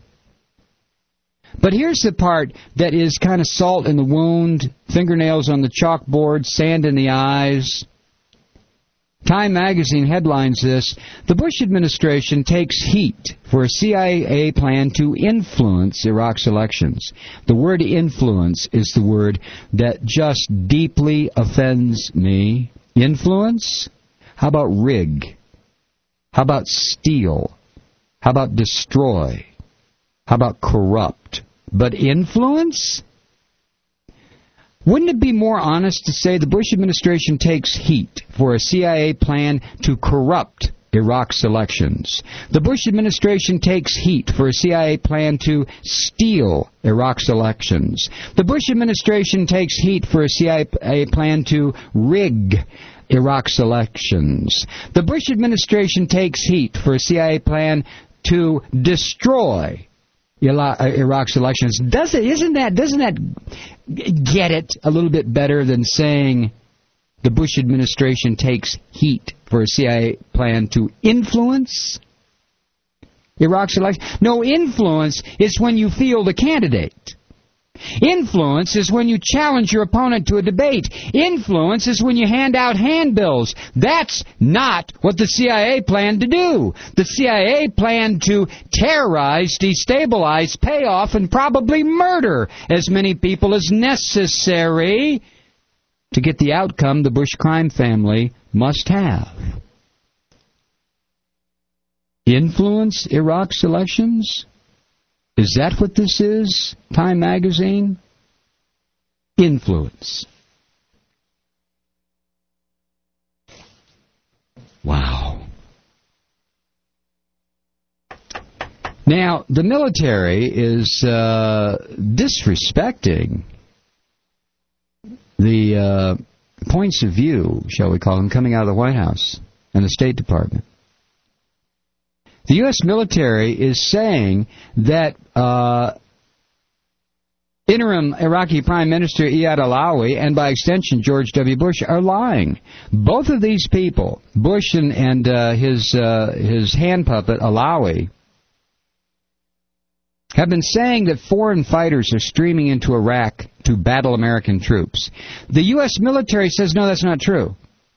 But here's the part that is kind of salt in the wound, fingernails on the chalkboard, sand in the eyes. Time magazine headlines this, the Bush administration takes heat for a C I A plan to influence Iraq's elections. The word influence is the word that just deeply offends me. Influence? How about rig? How about steal? How about destroy? How about corrupt? But influence? Wouldn't it be more honest to say the Bush administration takes heat for a C I A plan to corrupt Iraq's elections? The Bush administration takes heat for a C I A plan to steal Iraq's elections. The Bush administration takes heat for a C I A plan to rig Iraq's elections. The Bush administration takes heat for a C I A plan to destroy Iraq's elections. Does it, isn't that, doesn't that get it a little bit better than saying the Bush administration takes heat for a C I A plan to influence Iraq's election? No, influence is when you field a candidate. Influence is when you challenge your opponent to a debate. Influence is when you hand out handbills. That's not what the C I A planned to do. The C I A planned to terrorize, destabilize, pay off, and probably murder as many people as necessary to get the outcome the Bush crime family must have. Influence Iraq's elections? Is that what this is, Time magazine? Influence. Wow. Now, the military is uh, disrespecting the uh, points of view, shall we call them, coming out of the White House and the State Department. The U S military is saying that uh, interim Iraqi Prime Minister Iyad Allawi and, by extension, George W. Bush are lying. Both of these people, Bush and, and uh, his uh, his hand puppet Allawi, have been saying that foreign fighters are streaming into Iraq to battle American troops. The U S military says, no, that's not true.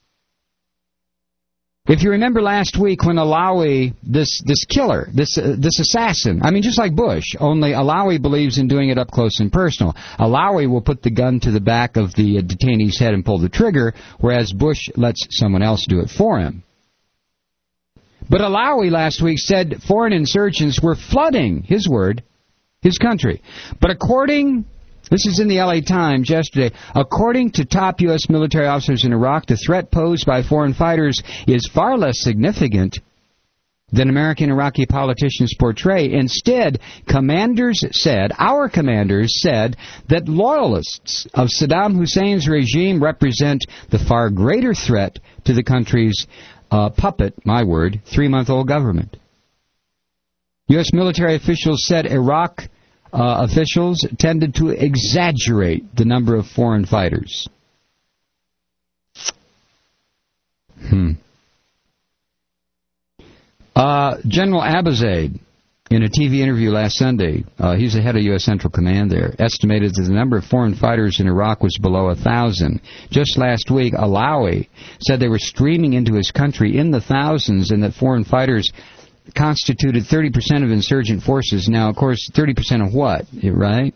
If you remember last week when Allawi, this this killer, this uh, this assassin, I mean, just like Bush, only Allawi believes in doing it up close and personal. Allawi will put the gun to the back of the uh, detainee's head and pull the trigger, whereas Bush lets someone else do it for him. But Alawi last week said foreign insurgents were flooding, his word, his country. But according, this is in the L A Times yesterday, according to top U S military officers in Iraq, the threat posed by foreign fighters is far less significant than American Iraqi politicians portray. Instead, commanders said, our commanders said, that loyalists of Saddam Hussein's regime represent the far greater threat to the country's uh, puppet, my word, three-month-old government. U S military officials said Iraq uh, officials tended to exaggerate the number of foreign fighters. Hmm. Uh, General Abizaid, in a T V interview last Sunday, uh, he's the head of U S Central Command there, estimated that the number of foreign fighters in Iraq was below a thousand. Just last week, Alawi said they were streaming into his country in the thousands and that foreign fighters constituted thirty percent of insurgent forces. Now, of course, thirty percent of what, right?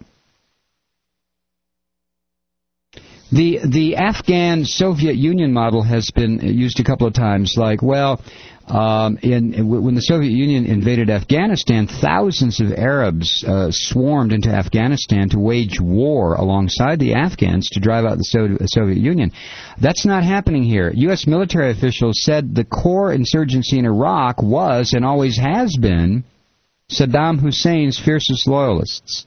The the Afghan-Soviet Union model has been used a couple of times, like, well, um, in, in when the Soviet Union invaded Afghanistan, thousands of Arabs uh, swarmed into Afghanistan to wage war alongside the Afghans to drive out the so- Soviet Union. That's not happening here. U S military officials said the core insurgency in Iraq was, and always has been, Saddam Hussein's fiercest loyalists.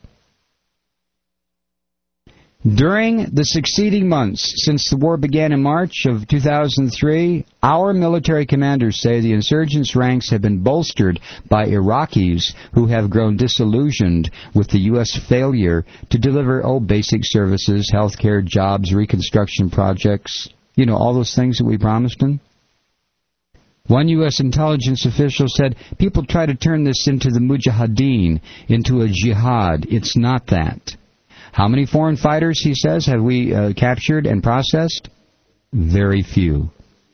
During the succeeding months since the war began in March of two thousand three, our military commanders say the insurgents' ranks have been bolstered by Iraqis who have grown disillusioned with the U S failure to deliver, oh, basic services, health care, jobs, reconstruction projects, you know, all those things that we promised them. One U S intelligence official said, people try to turn this into the Mujahideen, into a jihad. It's not that. How many foreign fighters, he says, have we uh, captured and processed? Very few.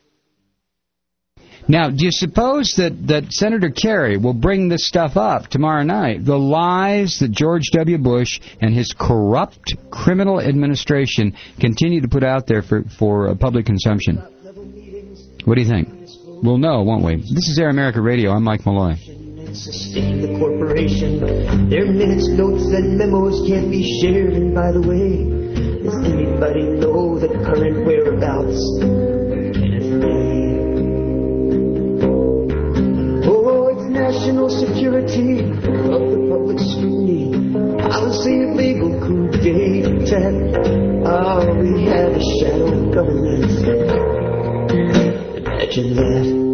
Now, do you suppose that, that Senator Kerry will bring this stuff up tomorrow night? The lies that George W. Bush and his corrupt criminal administration continue to put out there for, for uh, public consumption. What do you think? We'll know, won't we? This is Air America Radio. I'm Mike Malloy. Sustain the corporation. Their minutes, notes, and memos can't be shared. And by the way, does anybody know the current whereabouts of Kenneth Ray? Oh, it's national security of the public scrutiny, policy of legal coup d'etat. Oh, we have a shadow government. Imagine that.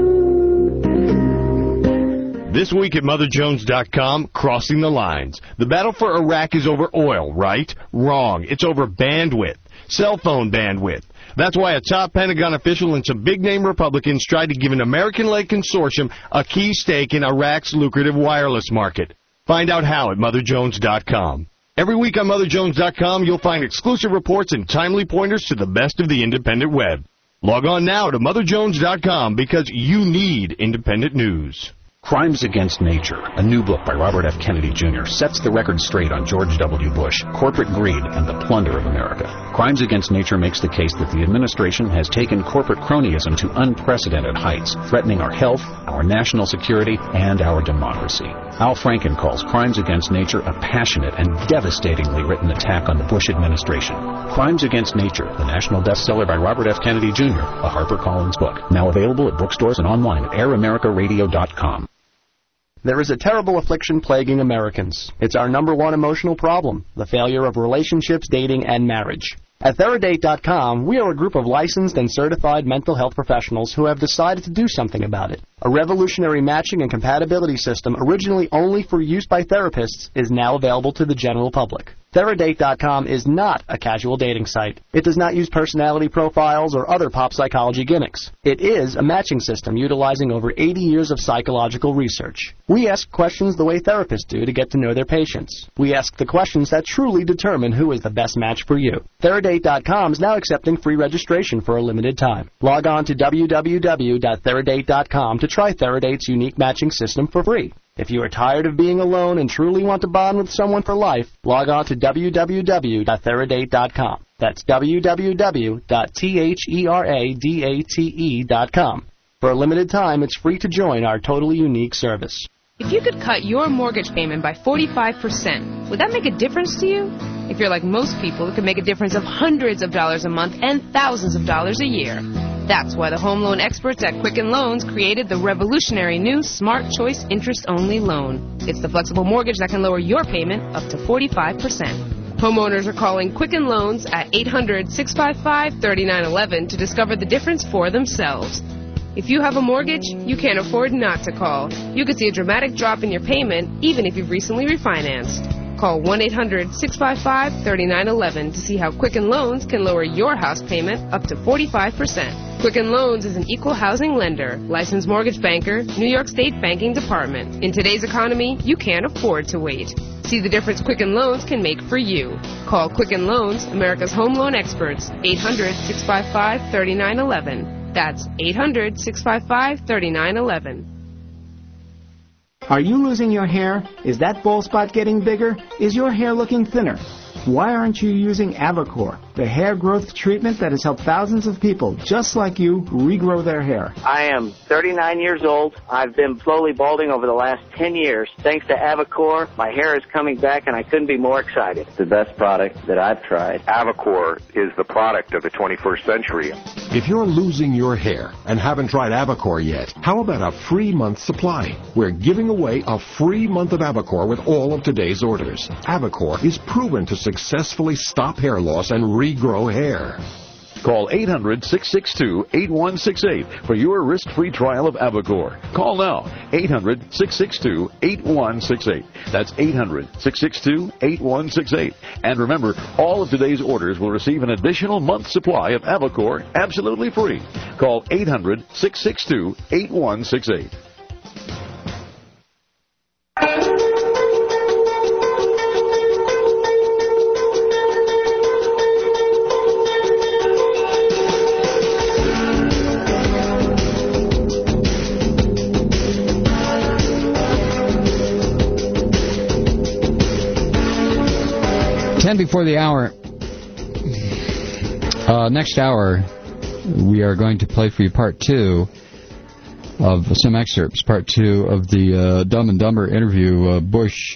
This week at Mother Jones dot com, Crossing the Lines. The battle for Iraq is over oil, right? Wrong. It's over bandwidth. Cell phone bandwidth. That's why a top Pentagon official and some big-name Republicans tried to give an American-led consortium a key stake in Iraq's lucrative wireless market. Find out how at Mother Jones dot com. Every week on Mother Jones dot com, you'll find exclusive reports and timely pointers to the best of the independent web. Log on now to Mother Jones dot com because you need independent news. Crimes Against Nature, a new book by Robert F. Kennedy Junior, sets the record straight on George W. Bush, corporate greed, and the plunder of America. Crimes Against Nature makes the case that the administration has taken corporate cronyism to unprecedented heights, threatening our health, our national security, and our democracy. Al Franken calls Crimes Against Nature a passionate and devastatingly written attack on the Bush administration. Crimes Against Nature, the national bestseller by Robert F. Kennedy Junior, a HarperCollins book. Now available at bookstores and online at air america radio dot com. There is a terrible affliction plaguing Americans. It's our number one emotional problem, the failure of relationships, dating, and marriage. At Theradate dot com, we are a group of licensed and certified mental health professionals who have decided to do something about it. A revolutionary matching and compatibility system originally only for use by therapists is now available to the general public. Theradate dot com is not a casual dating site. It does not use personality profiles or other pop psychology gimmicks. It is a matching system utilizing over eighty years of psychological research. We ask questions the way therapists do to get to know their patients. We ask the questions that truly determine who is the best match for you. Theradate dot com is now accepting free registration for a limited time. Log on to w w w dot theradate dot com to try Theradate's unique matching system for free. If you are tired of being alone and truly want to bond with someone for life, log on to w w w dot theradate dot com. That's w w w dot theradate dot com. For a limited time, it's free to join our totally unique service. If you could cut your mortgage payment by forty-five percent, would that make a difference to you? If you're like most people, it could make a difference of hundreds of dollars a month and thousands of dollars a year. That's why the home loan experts at Quicken Loans created the revolutionary new Smart Choice interest-only loan. It's the flexible mortgage that can lower your payment up to forty-five percent. Homeowners are calling Quicken Loans at eight hundred, six five five, three nine one one to discover the difference for themselves. If you have a mortgage, you can't afford not to call. You could see a dramatic drop in your payment, even if you've recently refinanced. Call one eight hundred, six five five, three nine one one to see how Quicken Loans can lower your house payment up to forty-five percent. Quicken Loans is an equal housing lender, licensed mortgage banker, New York State Banking Department. In today's economy, you can't afford to wait. See the difference Quicken Loans can make for you. Call Quicken Loans, America's home loan experts, eight hundred, six five five, three nine one one. That's eight hundred, six five five, three nine one one. Are you losing your hair? Is that bald spot getting bigger? Is your hair looking thinner? Why aren't you using Avacor, the hair growth treatment that has helped thousands of people just like you regrow their hair? I am thirty-nine years old. I've been slowly balding over the last ten years. Thanks to Avacor, my hair is coming back and I couldn't be more excited. The best product that I've tried. Avacor is the product of the twenty-first century. If you're losing your hair and haven't tried Avacor yet, how about a free month supply? We're giving away a free month of Avacor with all of today's orders. Avacor is proven to successfully stop hair loss and regrow hair. Call eight hundred, six six two, eight one six eight for your risk-free trial of Avacor. Call now, eight hundred, six six two, eight one six eight. That's eight hundred, six six two, eight one six eight. And remember, all of today's orders will receive an additional month supply of Avacor absolutely free. Call eight hundred, six six two, eight one six eight. ten before the hour. Uh, next hour, we are going to play for you part two of some excerpts, part two of the uh, Dumb and Dumber interview, uh, Bush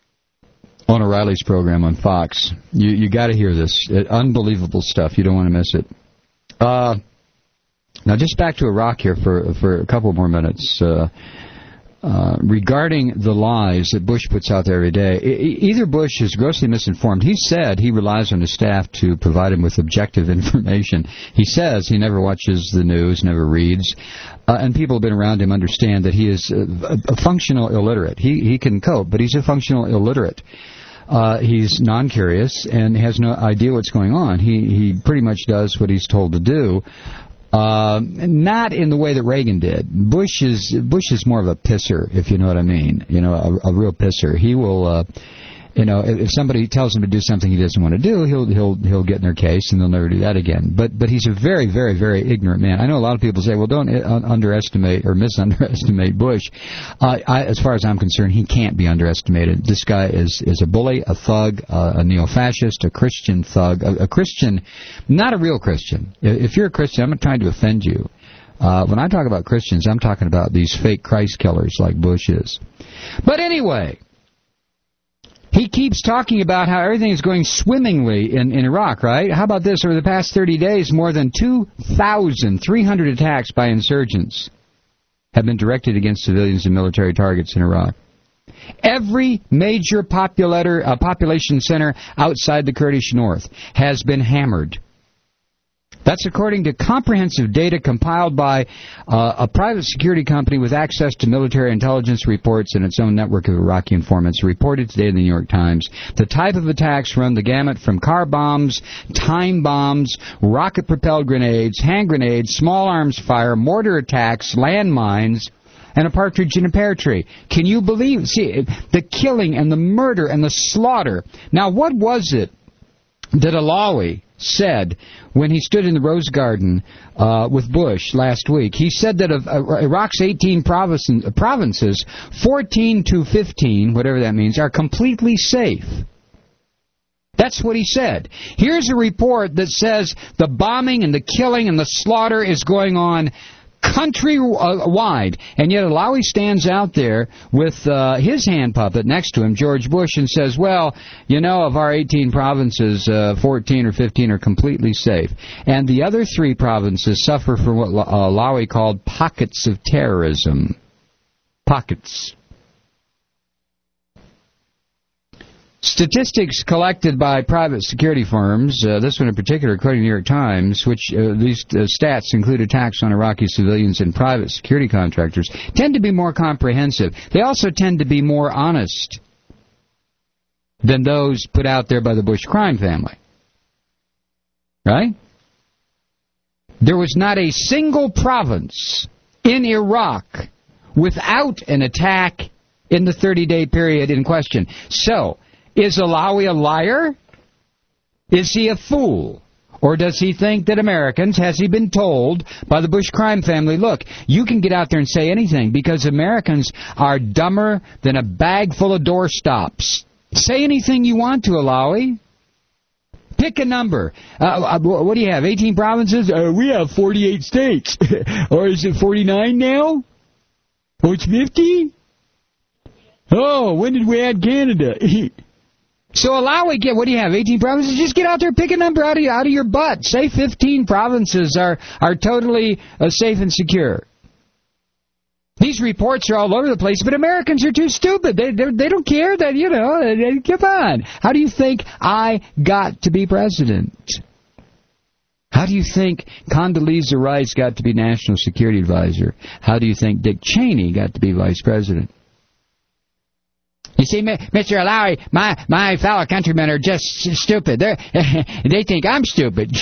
on O'Reilly's program on Fox. You you got to hear this. It, unbelievable stuff. You don't want to miss it. Uh, now, just back to Iraq here for, for a couple more minutes. Uh, Uh, regarding the lies that Bush puts out there every day, e- either Bush is grossly misinformed. He said he relies on his staff to provide him with objective information. He says he never watches the news, never reads, uh, and people have been around him understand that he is a, a functional illiterate. He he can cope, but he's a functional illiterate. Uh, he's non-curious and has no idea what's going on. He he pretty much does what he's told to do. Uh, not in the way that Reagan did. Bush is Bush is more of a pisser, if you know what I mean. You know, a, a real pisser. He will, uh, you know, if, if somebody tells him to do something he doesn't want to do, he'll he'll he'll get in their case and they'll never do that again. But but he's a very very very ignorant man. I know a lot of people say, well, don't uh, underestimate or misunderestimate Bush. Uh, I, as far as I'm concerned, he can't be underestimated. This guy is is a bully, a thug, uh, a neo-fascist, a Christian thug, a, a Christian, not a real Christian. If you're a Christian, I'm not trying to offend you. Uh, when I talk about Christians, I'm talking about these fake Christ killers like Bush is. But anyway, he keeps talking about how everything is going swimmingly in, in Iraq, right? How about this? Over the past thirty days, more than two thousand three hundred attacks by insurgents have been directed against civilians and military targets in Iraq. Every major populator, uh, population center outside the Kurdish north has been hammered. That's according to comprehensive data compiled by uh, a private security company with access to military intelligence reports and its own network of Iraqi informants, reported today in the New York Times. The type of attacks run the gamut from car bombs, time bombs, rocket-propelled grenades, hand grenades, small arms fire, mortar attacks, landmines, and a partridge in a pear tree. Can you believe? See, the killing and the murder and the slaughter. Now, what was it that Alawi said when he stood in the Rose Garden uh, with Bush last week? He said that of uh, Iraq's eighteen provinces, provinces, fourteen to fifteen, whatever that means, are completely safe. That's what he said. Here's a report that says the bombing and the killing and the slaughter is going on country-wide. And yet Alawi stands out there with uh, his hand puppet next to him, George Bush, and says, well, you know, of our eighteen provinces, uh, fourteen or fifteen are completely safe. And the other three provinces suffer from what uh, Alawi called pockets of terrorism. Pockets. Statistics collected by private security firms, uh, this one in particular, according to the New York Times, which uh, these uh, stats include attacks on Iraqi civilians and private security contractors, tend to be more comprehensive. They also tend to be more honest than those put out there by the Bush crime family. Right? There was not a single province in Iraq without an attack in the thirty-day period in question. So, is Alawi a liar? Is he a fool? Or does he think that Americans, has he been told by the Bush crime family, look, you can get out there and say anything because Americans are dumber than a bag full of doorstops. Say anything you want to, Alawi. Pick a number. Uh, what do you have, eighteen provinces? Uh, we have forty-eight states. Or is it forty-nine now? Oh, it's fifty? Oh, when did we add Canada? So Alawi, get, what do you have, eighteen provinces? Just get out there, pick a number out of, out of your butt. Say fifteen provinces are, are totally uh, safe and secure. These reports are all over the place, but Americans are too stupid. They, they don't care that, you know, they, come on. How do you think I got to be president? How do you think Condoleezza Rice got to be National Security Advisor? How do you think Dick Cheney got to be Vice President? You see, Mister Alawi, my, my fellow countrymen are just stupid. They're, they think I'm stupid.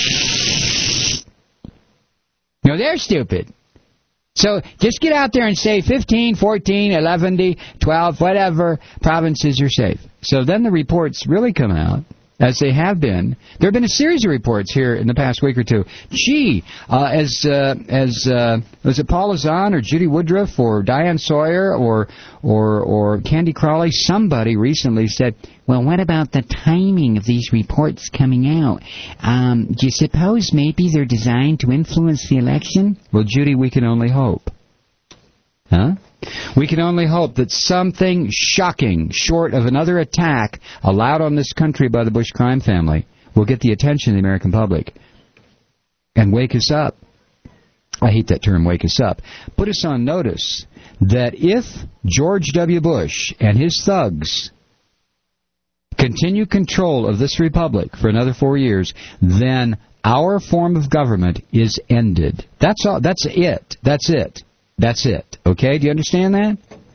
No, they're stupid. So just get out there and say fifteen, fourteen, eleven, twelve, whatever provinces are safe. So then the reports really come out, as they have been. There have been a series of reports here in the past week or two. Gee, uh, as uh, as uh, was it Paul Azan or Judy Woodruff or Diane Sawyer or or or Candy Crawley? Somebody recently said, "Well, what about the timing of these reports coming out? Um, do you suppose maybe they're designed to influence the election?" Well, Judy, we can only hope. Huh? We can only hope that something shocking, short of another attack allowed on this country by the Bush crime family, will get the attention of the American public and wake us up. I hate that term, wake us up. Put us on notice that if George W. Bush and his thugs continue control of this republic for another four years, then our form of government is ended. That's all. That's it. That's it. That's it. Okay? Do you understand that?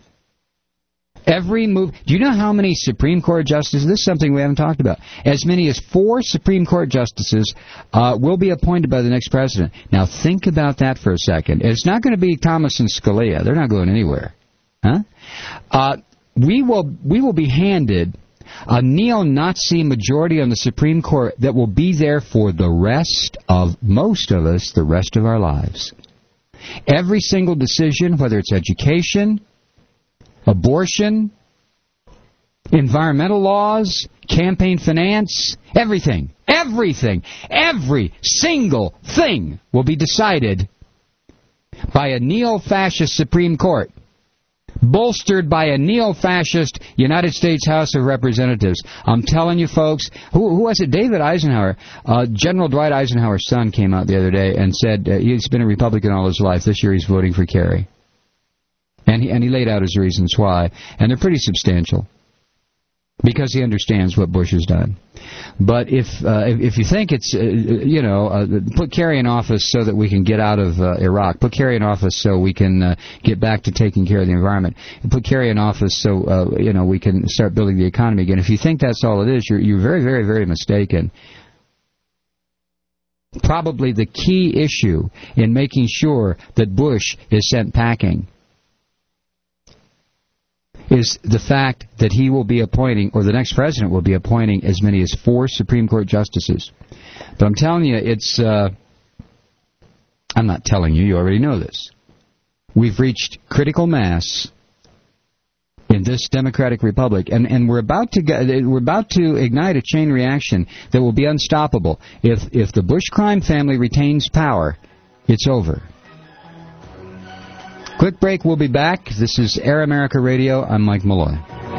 Every move. Do you know how many Supreme Court justices? This is something we haven't talked about. As many as four Supreme Court justices uh, will be appointed by the next president. Now think about that for a second. It's not going to be Thomas and Scalia. They're not going anywhere. Huh? Uh, we will. We will be handed a neo-Nazi majority on the Supreme Court that will be there for the rest of most of us, the rest of our lives. Every single decision, whether it's education, abortion, environmental laws, campaign finance, everything, everything, every single thing will be decided by a neo-fascist Supreme Court, bolstered by a neo-fascist United States House of Representatives. I'm telling you, folks, who, who was it? David Eisenhower, uh, General Dwight Eisenhower's son, came out the other day and said uh, he's been a Republican all his life. This year he's voting for Kerry. And he, and he laid out his reasons why. And they're pretty substantial, because he understands what Bush has done. But if uh, if, if you think it's, uh, you know, uh, put Kerry in office so that we can get out of uh, Iraq, put Kerry in office so we can uh, get back to taking care of the environment, put Kerry in office so, uh, you know, we can start building the economy again. If you think that's all it is, you're, you're very, very, very mistaken. Probably the key issue in making sure that Bush is sent packing is the fact that he will be appointing, or the next president will be appointing, as many as four Supreme Court justices. But I'm telling you, it's, uh, I'm not telling you, you already know this. We've reached critical mass in this democratic republic, and, and we're about to get, we're about to ignite a chain reaction that will be unstoppable. If, if the Bush crime family retains power, it's over. Quick break, we'll be back. This is Air America Radio. I'm Mike Malloy.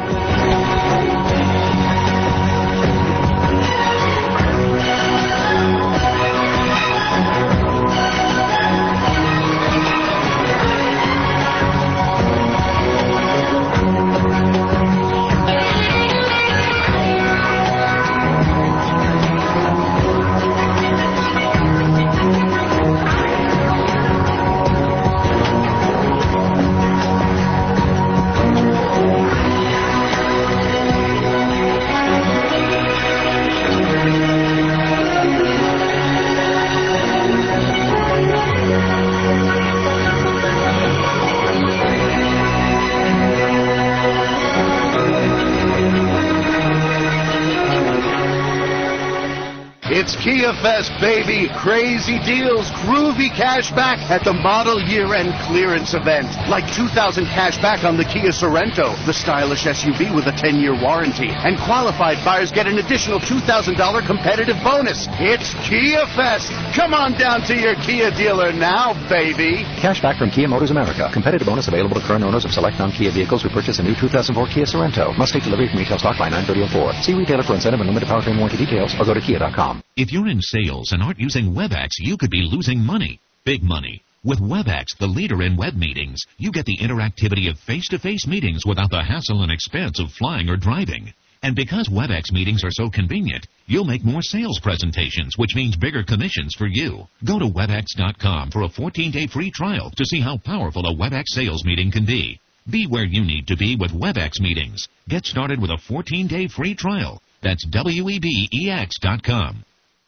It's Kia Fest, baby. Crazy deals, groovy cash back at the model year-end clearance event. Like two thousand dollars cash back on the Kia Sorento, the stylish S U V with a ten-year warranty. And qualified buyers get an additional two thousand dollars competitive bonus. It's Kia Fest. Come on down to your Kia dealer now, baby. Cash back from Kia Motors America. Competitive bonus available to current owners of select non-Kia vehicles who purchase a new two thousand four Kia Sorento. Must take delivery from retail stock by nine thirty oh four. See retailer for incentive and limited powertrain warranty details or go to kia dot com. If you're in sales and aren't using WebEx, you could be losing money. Big money. With WebEx, the leader in web meetings, you get the interactivity of face-to-face meetings without the hassle and expense of flying or driving. And because WebEx meetings are so convenient, you'll make more sales presentations, which means bigger commissions for you. Go to webex dot com for a fourteen-day free trial to see how powerful a WebEx sales meeting can be. Be where you need to be with WebEx meetings. Get started with a fourteen-day free trial. That's webex dot com.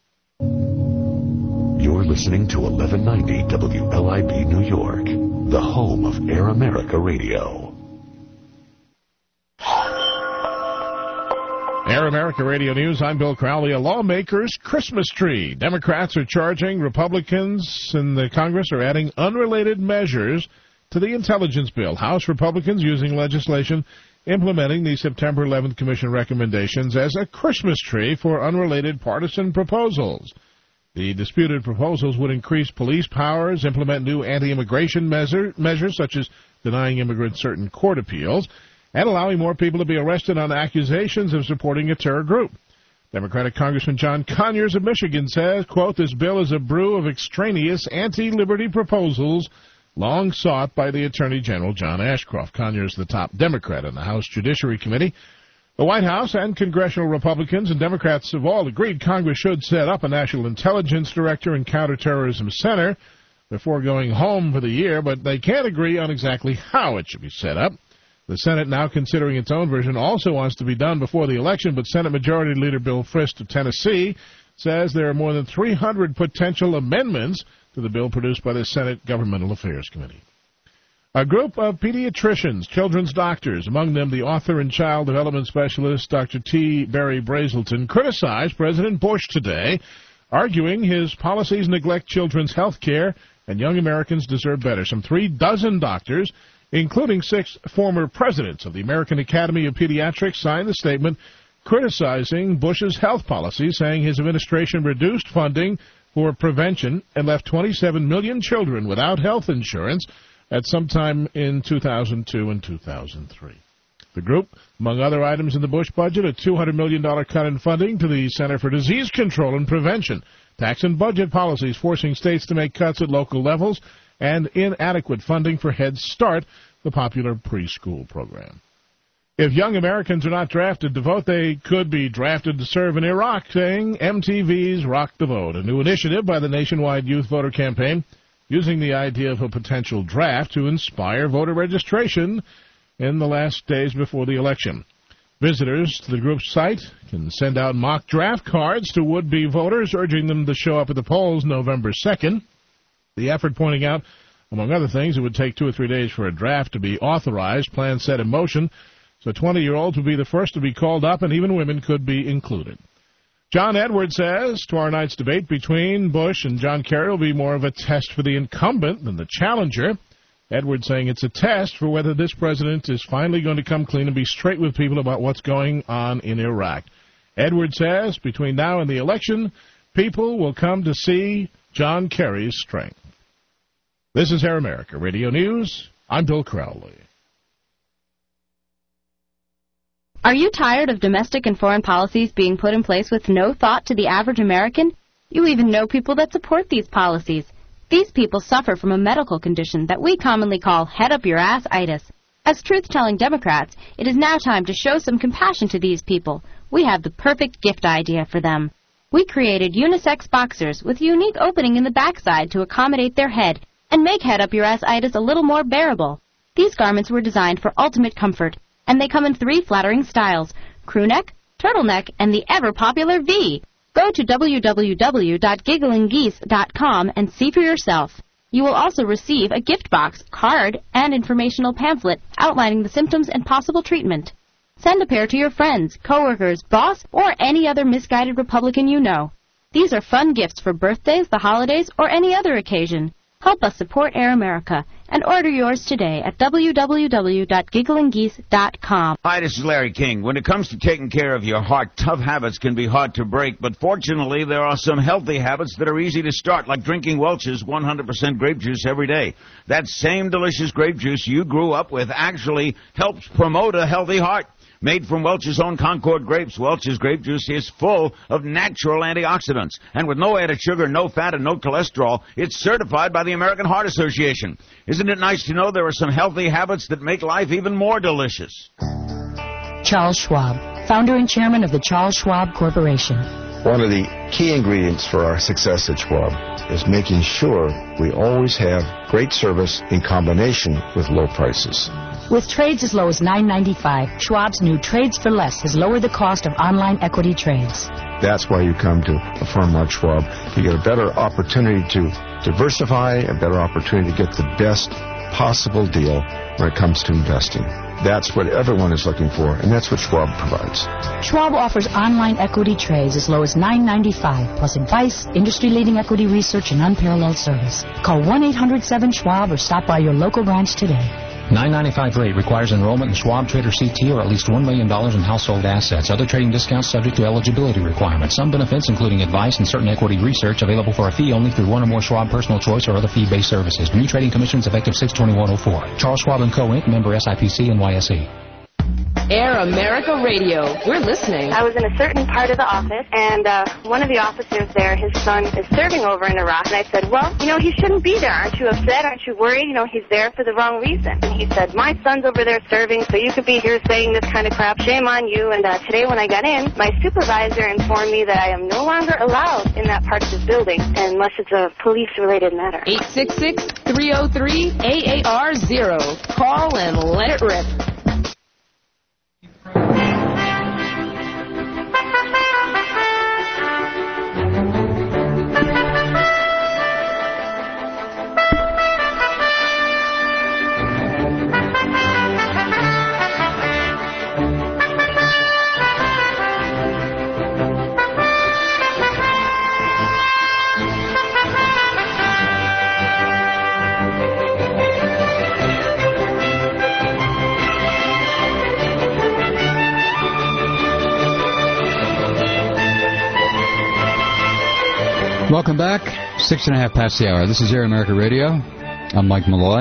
You're listening to eleven ninety W L I B New York, the home of Air America Radio. Air America Radio News, I'm Bill Crowley. A lawmaker's Christmas tree. Democrats are charging Republicans in the Congress are adding unrelated measures to the intelligence bill. House Republicans using legislation implementing the September eleventh Commission recommendations as a Christmas tree for unrelated partisan proposals. The disputed proposals would increase police powers, implement new anti-immigration measure, measures such as denying immigrants certain court appeals, and allowing more people to be arrested on accusations of supporting a terror group. Democratic Congressman John Conyers of Michigan says, quote, this bill is a brew of extraneous anti-liberty proposals long sought by the Attorney General John Ashcroft. Conyers, the top Democrat in the House Judiciary Committee. The White House and congressional Republicans and Democrats have all agreed Congress should set up a National Intelligence Director and Counterterrorism Center before going home for the year, but they can't agree on exactly how it should be set up. The Senate, now considering its own version, also wants to be done before the election, but Senate Majority Leader Bill Frist of Tennessee says there are more than three hundred potential amendments to the bill produced by the Senate Governmental Affairs Committee. A group of pediatricians, children's doctors, among them the author and child development specialist Doctor T. Barry Brazelton, criticized President Bush today, arguing his policies neglect children's health care and young Americans deserve better. Some three dozen doctors, including six former presidents of the American Academy of Pediatrics, signed the statement criticizing Bush's health policy, saying his administration reduced funding for prevention and left twenty-seven million children without health insurance at some time in two thousand two and two thousand three. The group, among other items in the Bush budget, a two hundred million dollars cut in funding to the Center for Disease Control and Prevention, tax and budget policies forcing states to make cuts at local levels, and inadequate funding for Head Start, the popular preschool program. If young Americans are not drafted to vote, they could be drafted to serve in Iraq, saying M T V's Rock the Vote, a new initiative by the nationwide youth voter campaign, using the idea of a potential draft to inspire voter registration in the last days before the election. Visitors to the group's site can send out mock draft cards to would-be voters, urging them to show up at the polls November second. The effort pointing out, among other things, it would take two or three days for a draft to be authorized, plans set in motion, so twenty-year-olds would be the first to be called up, and even women could be included. John Edwards says tomorrow night's debate between Bush and John Kerry will be more of a test for the incumbent than the challenger. Edwards saying it's a test for whether this president is finally going to come clean and be straight with people about what's going on in Iraq. Edwards says between now and the election, people will come to see John Kerry's strength. This is Air America Radio News. I'm Bill Crowley. Are you tired of domestic and foreign policies being put in place with no thought to the average American? You even know people that support these policies. These people suffer from a medical condition that we commonly call head-up-your-ass-itis. As truth-telling Democrats, it is now time to show some compassion to these people. We have the perfect gift idea for them. We created unisex boxers with a unique opening in the backside to accommodate their head and make head-up-your-ass-itis a little more bearable. These garments were designed for ultimate comfort, and they come in three flattering styles: crewneck, turtleneck, and the ever-popular V. Go to w w w dot giggling geese dot com and see for yourself. You will also receive a gift box, card, and informational pamphlet outlining the symptoms and possible treatment. Send a pair to your friends, coworkers, boss, or any other misguided Republican you know. These are fun gifts for birthdays, the holidays, or any other occasion. Help us support Air America and order yours today at w w w dot giggling geese dot com. Hi, this is Larry King. When it comes to taking care of your heart, tough habits can be hard to break, but fortunately there are some healthy habits that are easy to start, like drinking Welch's one hundred percent grape juice every day. That same delicious grape juice you grew up with actually helps promote a healthy heart. Made from Welch's own Concord grapes, Welch's grape juice is full of natural antioxidants. And with no added sugar, no fat, and no cholesterol, it's certified by the American Heart Association. Isn't it nice to know there are some healthy habits that make life even more delicious? Charles Schwab, founder and chairman of the Charles Schwab Corporation. One of the key ingredients for our success at Schwab is making sure we always have great service in combination with low prices. With trades as low as nine ninety-five, Schwab's new Trades for Less has lowered the cost of online equity trades. That's why you come to a firm like Schwab. You get a better opportunity to diversify, a better opportunity to get the best possible deal when it comes to investing. That's what everyone is looking for, and that's what Schwab provides. Schwab offers online equity trades as low as nine ninety-five, plus advice, industry-leading equity research, and unparalleled service. Call one eight hundred seven schwab or stop by your local branch today. nine ninety-five rate requires enrollment in Schwab Trader C T or at least one million dollars in household assets. Other trading discounts subject to eligibility requirements. Some benefits, including advice and certain equity research, available for a fee only through one or more Schwab Personal Choice or other fee-based services. New trading commissions effective six twenty-one oh four. Charles Schwab and Co. Incorporated, member S I P C N Y S E. Air America Radio. We're listening. I was in a certain part of the office, and uh, one of the officers there, his son, is serving over in Iraq. And I said, well, you know, he shouldn't be there. Aren't you upset? Aren't you worried? You know, he's there for the wrong reason. And he said, my son's over there serving, so you could be here saying this kind of crap. Shame on you. And uh, today when I got in, my supervisor informed me that I am no longer allowed in that part of the building unless it's a police-related matter. eight six six, three oh three, A A R zero. Call and let it rip. Welcome back. Six and a half past the hour. This is Air America Radio. I'm Mike Malloy.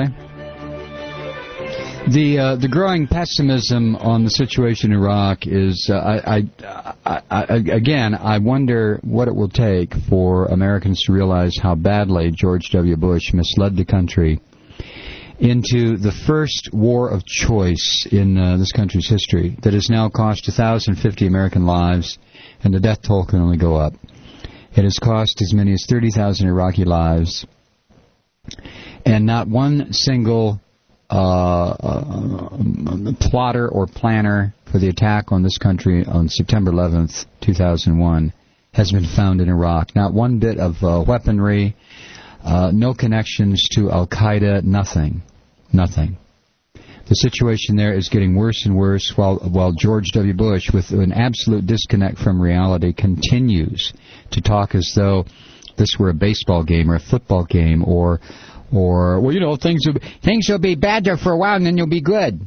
The uh, the growing pessimism on the situation in Iraq is, uh, I, I, I, I, again, I wonder what it will take for Americans to realize how badly George W. Bush misled the country into the first war of choice in uh, this country's history that has now cost one thousand fifty American lives, and the death toll can only go up. It has cost as many as thirty thousand Iraqi lives, and not one single uh, uh, plotter or planner for the attack on this country on September eleventh, two thousand one has been found in Iraq. Not one bit of uh, weaponry, uh, no connections to Al-Qaeda, nothing, nothing. The situation there is getting worse and worse while while George W. Bush, with an absolute disconnect from reality, continues to talk as though this were a baseball game or a football game or, or well, you know, things will, things will be bad there for a while and then you'll be good.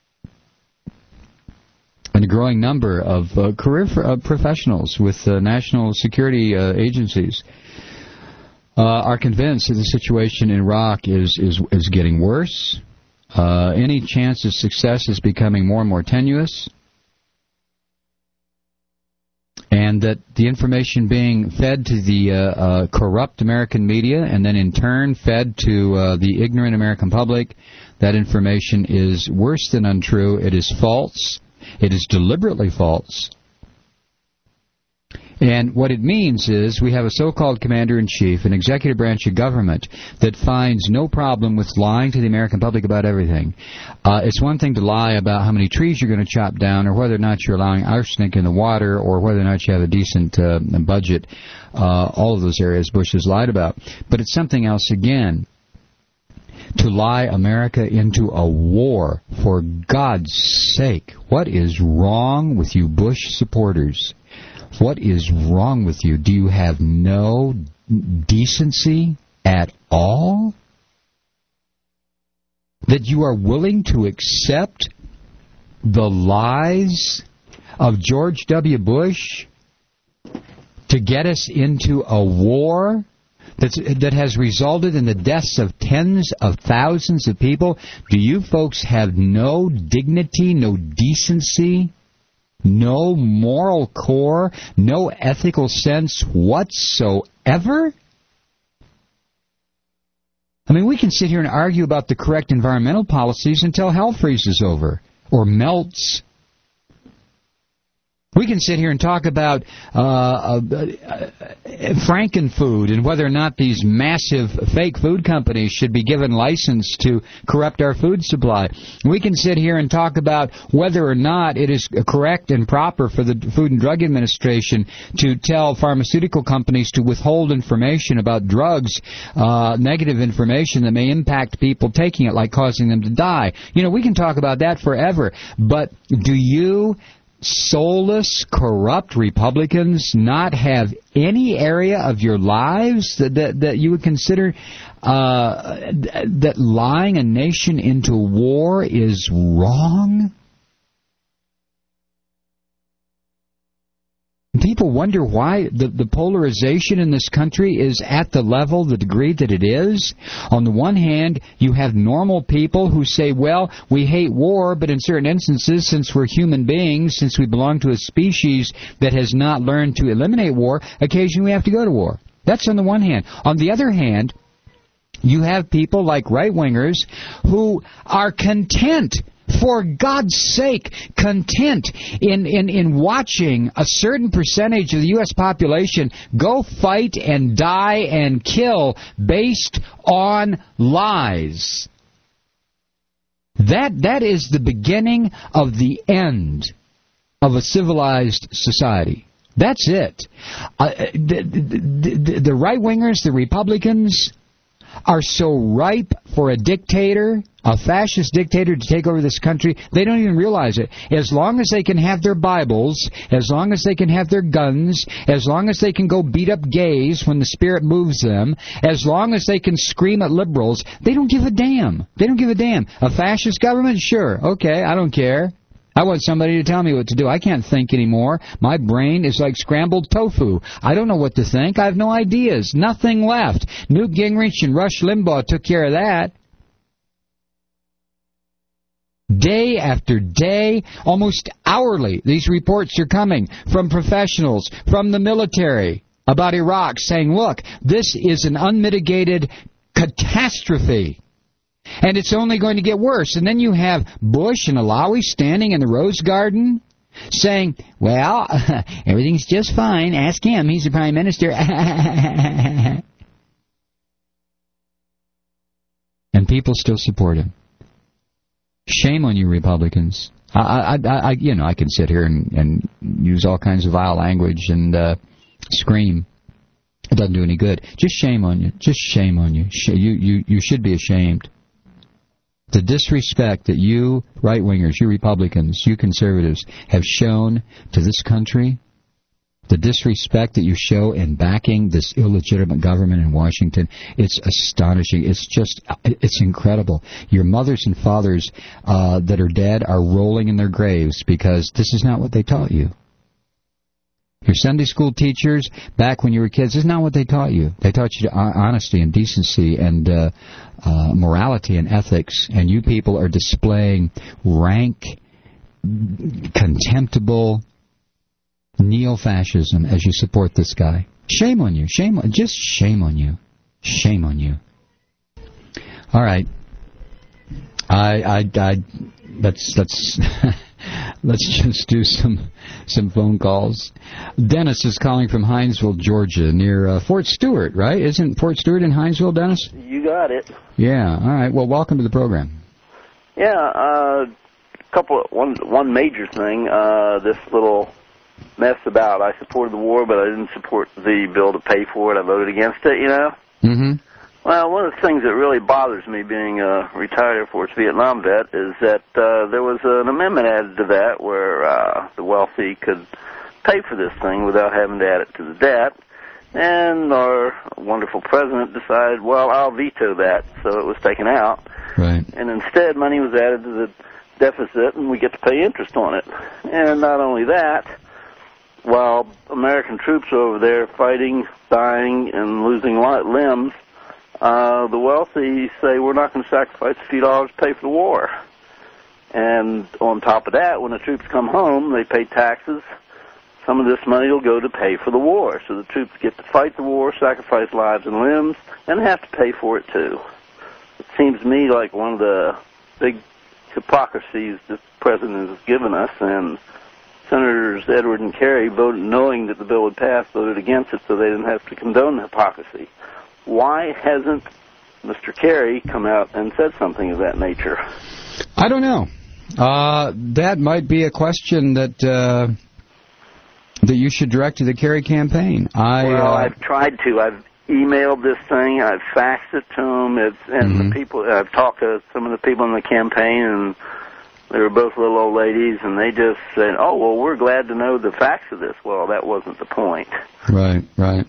And a growing number of uh, career for, uh, professionals with uh, national security uh, agencies uh, are convinced that the situation in Iraq is, is, is getting worse. Uh, any chance of success is becoming more and more tenuous. And that the information being fed to the uh, uh, corrupt American media and then in turn fed to uh, the ignorant American public, that information is worse than untrue. It is false. It is deliberately false. And what it means is we have a so-called commander-in-chief, an executive branch of government, that finds no problem with lying to the American public about everything. Uh, it's one thing to lie about how many trees you're going to chop down or whether or not you're allowing arsenic in the water or whether or not you have a decent uh, budget. Uh, all of those areas Bush has lied about. But it's something else again. To lie America into a war, for God's sake. What is wrong with you Bush supporters? What is wrong with you? Do you have no decency at all? That you are willing to accept the lies of George W. Bush to get us into a war that's, that has resulted in the deaths of tens of thousands of people? Do you folks have no dignity, no decency? No moral core, no ethical sense whatsoever? I mean, we can sit here and argue about the correct environmental policies until hell freezes over or melts. We can sit here and talk about uh, uh, uh, Frankenfood and whether or not these massive fake food companies should be given license to corrupt our food supply. We can sit here and talk about whether or not it is correct and proper for the Food and Drug Administration to tell pharmaceutical companies to withhold information about drugs, uh, negative information that may impact people taking it, like causing them to die. You know, we can talk about that forever, but do you soulless, corrupt Republicans not have any area of your lives that that, that you would consider uh, that lying a nation into war is wrong? People wonder why the, the polarization in this country is at the level, the degree that it is. On the one hand, you have normal people who say, well, we hate war, but in certain instances, since we're human beings, since we belong to a species that has not learned to eliminate war, occasionally we have to go to war. That's on the one hand. On the other hand, you have people like right-wingers who are content, for God's sake, content in, in, in watching a certain percentage of the U S population go fight and die and kill based on lies. That that is the beginning of the end of a civilized society. That's it. Uh, the the, the, the right-wingers, the Republicans, are so ripe for a dictator, a fascist dictator, to take over this country, they don't even realize it. As long as they can have their Bibles, as long as they can have their guns, as long as they can go beat up gays when the Spirit moves them, as long as they can scream at liberals, they don't give a damn. They don't give a damn. A fascist government? Sure. Okay, I don't care. I want somebody to tell me what to do. I can't think anymore. My brain is like scrambled tofu. I don't know what to think. I have no ideas. Nothing left. Newt Gingrich and Rush Limbaugh took care of that. Day after day, almost hourly, these reports are coming from professionals, from the military, about Iraq, saying, look, this is an unmitigated catastrophe. And it's only going to get worse. And then you have Bush and Alawi standing in the Rose Garden saying, well, everything's just fine. Ask him. He's the Prime Minister. And people still support him. Shame on you, Republicans. I, I, I you know, I can sit here and, and use all kinds of vile language and uh, scream. It doesn't do any good. Just shame on you. Just shame on you. Sh- you, you, you should be ashamed. The disrespect that you right-wingers, you Republicans, you conservatives have shown to this country, the disrespect that you show in backing this illegitimate government in Washington, it's astonishing. It's just, it's incredible. Your mothers and fathers uh, that are dead are rolling in their graves because this is not what they taught you. Your Sunday school teachers, back when you were kids, isn't that what they taught you? They taught you honesty and decency and uh, uh, morality and ethics, and you people are displaying rank, contemptible neo-fascism as you support this guy. Shame on you. Shame on, just shame on you. Shame on you. All right. I, I, I, let's, let's, let's just do some, some phone calls. Dennis is calling from Hinesville, Georgia, near uh, Fort Stewart, right? Isn't Fort Stewart in Hinesville, Dennis? You got it. Yeah. All right. Well, welcome to the program. Yeah. Uh, couple, one, one major thing. Uh, this little mess about I supported the war, but I didn't support the bill to pay for it. I voted against it. You know. Mm-hmm. Well, one of the things that really bothers me, being a retired Air Force Vietnam vet, is that uh, there was an amendment added to that where uh, the wealthy could pay for this thing without having to add it to the debt. And our wonderful president decided, well, I'll veto that, so it was taken out. Right. And instead, money was added to the deficit, and we get to pay interest on it. And not only that, while American troops are over there fighting, dying, and losing limbs, Uh, the wealthy say we're not going to sacrifice a few dollars to pay for the war. And on top of that, when the troops come home, they pay taxes. Some of this money will go to pay for the war. So the troops get to fight the war, sacrifice lives and limbs, and have to pay for it too. It seems to me like one of the big hypocrisies that the president has given us, and Senators Edward and Kerry, voted, knowing that the bill would pass, voted against it so they didn't have to condone the hypocrisy. Why hasn't Mister Kerry come out and said something of that nature? I don't know. Uh, that might be a question that uh, that you should direct to the Kerry campaign. I, well, uh, I've tried to. I've emailed this thing. I've faxed it to them. It's, and mm-hmm. the people. I've talked to some of the people in the campaign, and they were both little old ladies, and they just said, "Oh, well, we're glad to know the facts of this." Well, that wasn't the point. Right, right.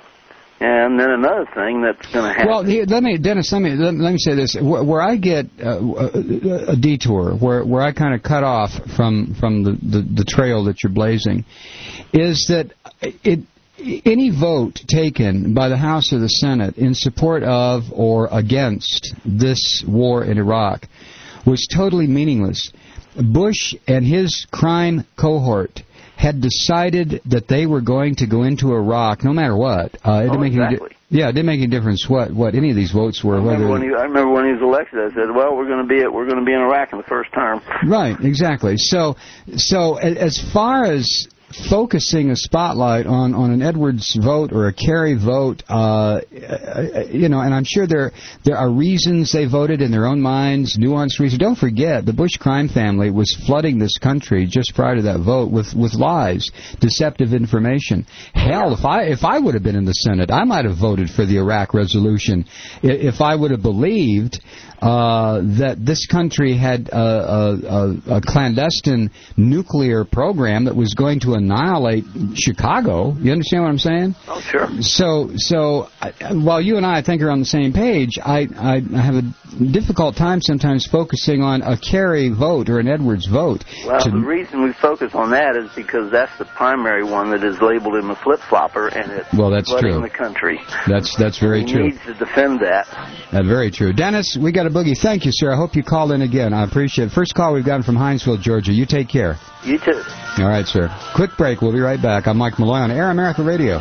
And then another thing that's going to happen. Well, here, let me, Dennis, let me let, let me say this: where, where I get uh, a, a detour, where where I kind of cut off from from the, the, the trail that you're blazing, is that it any vote taken by the House or the Senate in support of or against this war in Iraq was totally meaningless. Bush and his crime cohort had decided that they were going to go into Iraq no matter what. Uh, it oh, didn't make exactly. any di- yeah, it didn't make any difference what, what any of these votes were. I remember, whether when he, I remember when he was elected, I said, "Well, we're going to be at, we're going to be in Iraq in the first term." Right, exactly. So, so as far as focusing a spotlight on, on an Edwards vote or a Kerry vote, uh, you know, and I'm sure there there are reasons they voted in their own minds, nuanced reasons. Don't forget, the Bush crime family was flooding this country just prior to that vote with, with lies, deceptive information. Hell, if I if I would have been in the Senate, I might have voted for the Iraq resolution if I would have believed uh, that this country had a, a, a clandestine nuclear program that was going to annihilate Chicago. You understand what I'm saying? Oh, sure. So, so I, while you and I, I think, are on the same page, I, I, I have a difficult time sometimes focusing on a Kerry vote or an Edwards vote. Well, to, the reason we focus on that is because that's the primary one that is labeled in the flip-flopper, and it's well, that's flooding true. the country. That's that's very he true. He needs to defend that. Uh, very true. Dennis, we got a boogie. Thank you, sir. I hope you call in again. I appreciate it. First call we've gotten from Hinesville, Georgia. You take care. You too. All right, sir. Quick break. We'll be right back. I'm Mike Malloy on Air America Radio.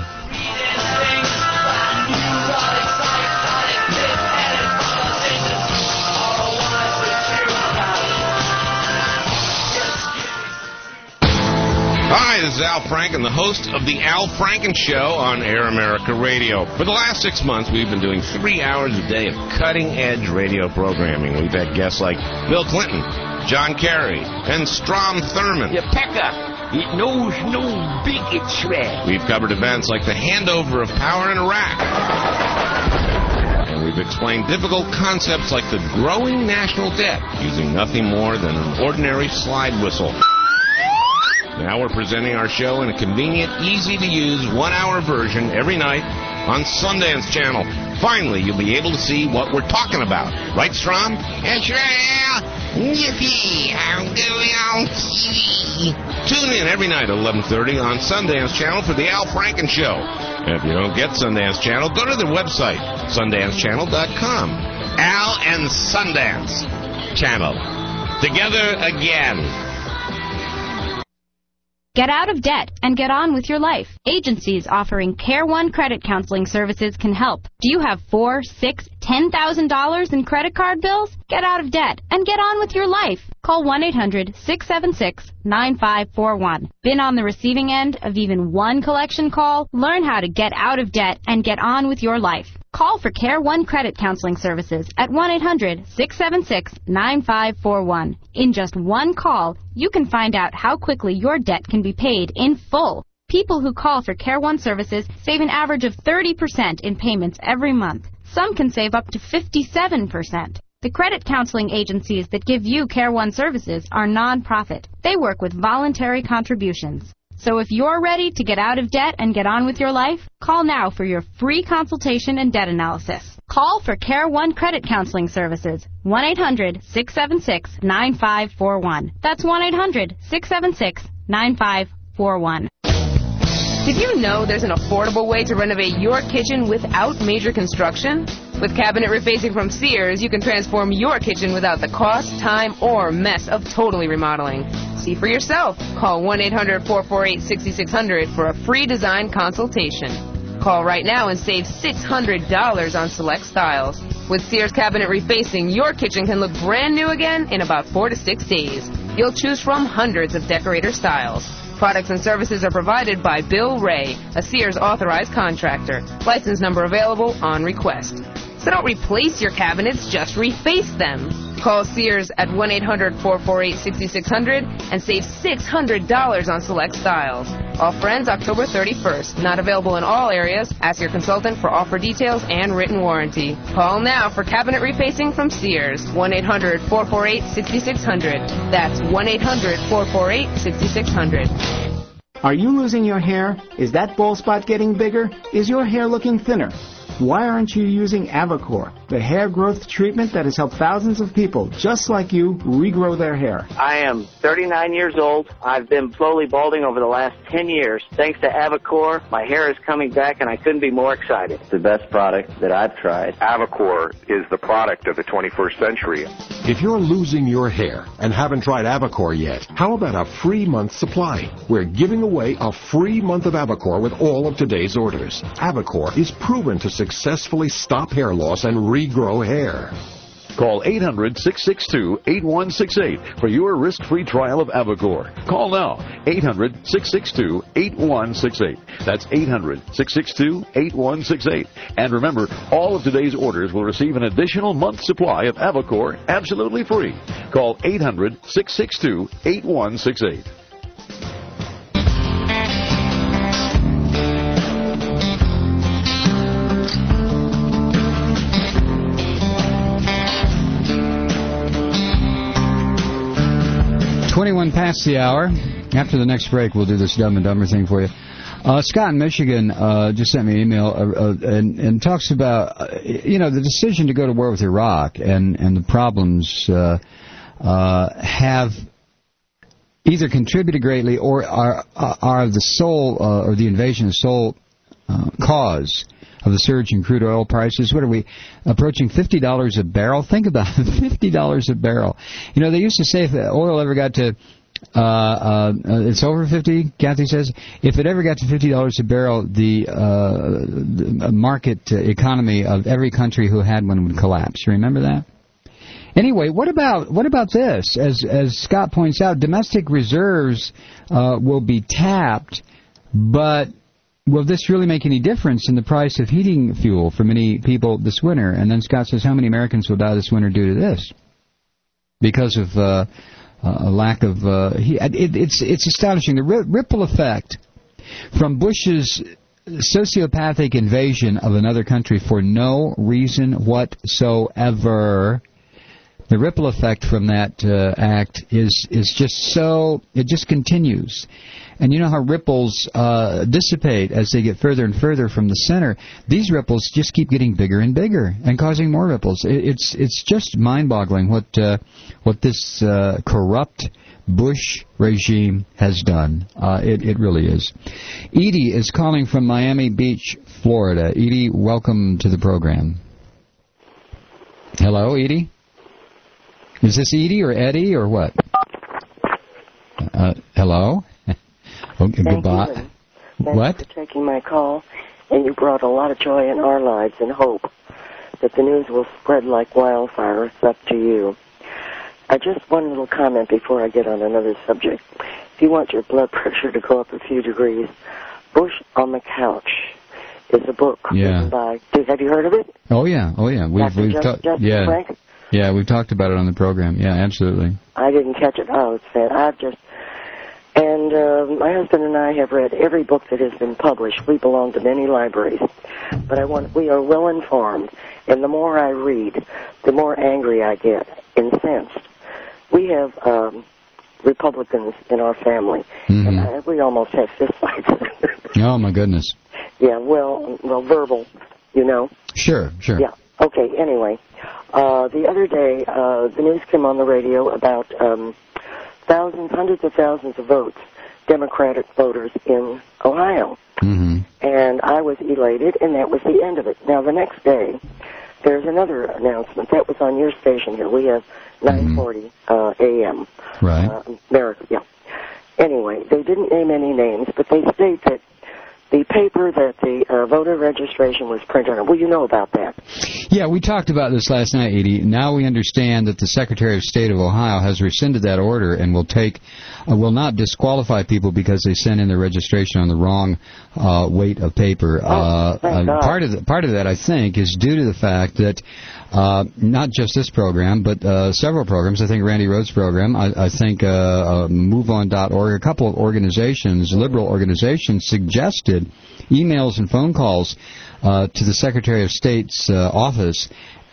Hi, this is Al Franken, the host of The Al Franken Show on Air America Radio. For the last six months, we've been doing three hours a day of cutting-edge radio programming. We've had guests like Bill Clinton, John Kerry, and Strom Thurmond. Yeah, Pecker, it knows no bigotry. We've covered events like the handover of power in Iraq. And we've explained difficult concepts like the growing national debt using nothing more than an ordinary slide whistle. Now we're presenting our show in a convenient, easy-to-use one-hour version every night on Sundance Channel. Finally, you'll be able to see what we're talking about. Right, Strom? That's right, Al. Yippee, I'm going on T V. Tune in every night at eleven thirty on Sundance Channel for the Al Franken Show. And if you don't get Sundance Channel, go to their website, sundance channel dot com. Al and Sundance Channel. Together again. Get out of debt and get on with your life. Agencies offering Care One credit counseling services can help. Do you have four, six, ten thousand dollars in credit card bills? Get out of debt and get on with your life. Call one eight hundred six seven six nine five four one. Been on the receiving end of even one collection call? Learn how to get out of debt and get on with your life. Call for Care One credit counseling services at one eight hundred six seven six nine five four one. In just one call, you can find out how quickly your debt can be paid in full. People who call for Care One services save an average of thirty percent in payments every month. Some can save up to fifty-seven percent. The credit counseling agencies that give you Care One services are non-profit. They work with voluntary contributions. So if you're ready to get out of debt and get on with your life, call now for your free consultation and debt analysis. Call for Care One credit counseling services, one eight hundred six seven six nine five four one. That's one eight hundred six seven six nine five four one. Did you know there's an affordable way to renovate your kitchen without major construction? With cabinet refacing from Sears, you can transform your kitchen without the cost, time, or mess of totally remodeling. See for yourself. Call one eight hundred four four eight six six zero zero for a free design consultation. Call right now and save six hundred dollars on select styles. With Sears cabinet refacing, your kitchen can look brand new again in about four to six days. You'll choose from hundreds of decorator styles. Products and services are provided by Bill Ray, a Sears authorized contractor. License number available on request. So don't replace your cabinets, just reface them. Call Sears at one eight hundred four four eight six six zero zero and save six hundred dollars on select styles. Offer ends October thirty-first. Not available in all areas. Ask your consultant for offer details and written warranty. Call now for cabinet refacing from Sears. one eight hundred four four eight six six zero zero. That's one eight hundred four four eight six six zero zero. Are you losing your hair? Is that bald spot getting bigger? Is your hair looking thinner? Why aren't you using Avacor, the hair growth treatment that has helped thousands of people just like you regrow their hair? I am thirty-nine years old. I've been slowly balding over the last ten years. Thanks to Avacor, my hair is coming back and I couldn't be more excited. It's the best product that I've tried. Avacor is the product of the twenty-first century. If you're losing your hair and haven't tried Avacor yet, how about a free month supply? We're giving away a free month of Avacor with all of today's orders. Avacor is proven to successfully stop hair loss and regrow hair. Call eight hundred six six two eight one six eight for your risk-free trial of Avacor. Call now, eight hundred six six two eight one six eight. That's eight hundred six six two eight one six eight. And remember, all of today's orders will receive an additional month supply of Avacor absolutely free. Call eight hundred six six two eight one six eight. twenty-one past the hour. After the next break, we'll do this Dumb and Dumber thing for you. Uh, Scott in Michigan uh, just sent me an email uh, uh, and, and talks about, uh, you know, the decision to go to war with Iraq and, and the problems uh, uh, have either contributed greatly or are, are the sole, uh, or the invasion the sole uh, cause of the surge in crude oil prices. What are we, approaching fifty dollars a barrel? Think about it, fifty dollars a barrel. You know, they used to say if oil ever got to, uh, uh, it's over fifty, Kathy says, if it ever got to fifty dollars a barrel, the, uh, the market economy of every country who had one would collapse. You remember that? Anyway, what about what about this? As as Scott points out, domestic reserves uh, will be tapped, but will this really make any difference in the price of heating fuel for many people this winter? And then Scott says, how many Americans will die this winter due to this? Because of uh, a lack of uh, heat. It, it's, it's astonishing. The ri- ripple effect from Bush's sociopathic invasion of another country for no reason whatsoever. The ripple effect from that uh, act is is just so, it just continues. And you know how ripples uh, dissipate as they get further and further from the center. These ripples just keep getting bigger and bigger and causing more ripples. It, it's it's just mind-boggling what uh, what this uh, corrupt Bush regime has done. Uh, it, it really is. Edie is calling from Miami Beach, Florida. Edie, welcome to the program. Hello, Edie? Is this Edie or Eddie or what? Uh, hello? Okay, Thank goodbye. you. Thanks What? for taking my call, and you brought a lot of joy in our lives and hope that the news will spread like wildfire. It's up to you. I just one little comment before I get on another subject. If you want your blood pressure to go up a few degrees, Bush on the Couch is a book Yeah. written by. Have you heard of it? Oh yeah, oh yeah. We've Doctor we've Just- talked. Justin Yeah, Frank? yeah. We've talked about it on the program. Yeah, absolutely. I didn't catch it. Oh, it's sad. I've just. And uh, my husband and I have read every book that has been published. We belong to many libraries, but I want we are well informed. And the more I read, the more angry I get, incensed. We have um, Republicans in our family, Mm-hmm. and I, we almost have fistfights. Oh my goodness. Yeah, well, well, verbal, you know. Sure, sure. Yeah. Okay. Anyway, uh, the other day, uh, the news came on the radio about um, thousands, hundreds of thousands of votes, Democratic voters in Ohio, Mm-hmm. and I was elated, and that was the end of it. Now, the next day, there's another announcement that was on your station here. We have nine forty uh, a m. Right. Uh, America. Yeah. Anyway, they didn't name any names, but they state that the paper that the uh, voter registration was printed on. Well, you know about that. Yeah, we talked about this last night, Edie. Now we understand that the Secretary of State of Ohio has rescinded that order and will take, uh, will not disqualify people because they sent in their registration on the wrong uh, weight of paper. Oh, uh, thank uh, God. part of the, part of that, I think, is due to the fact that uh, not just this program, but uh, several programs. I think Randy Rhodes' program. I, I think uh, uh, move on dot org. A couple of organizations, liberal organizations, suggested emails and phone calls uh, to the Secretary of State's uh, office,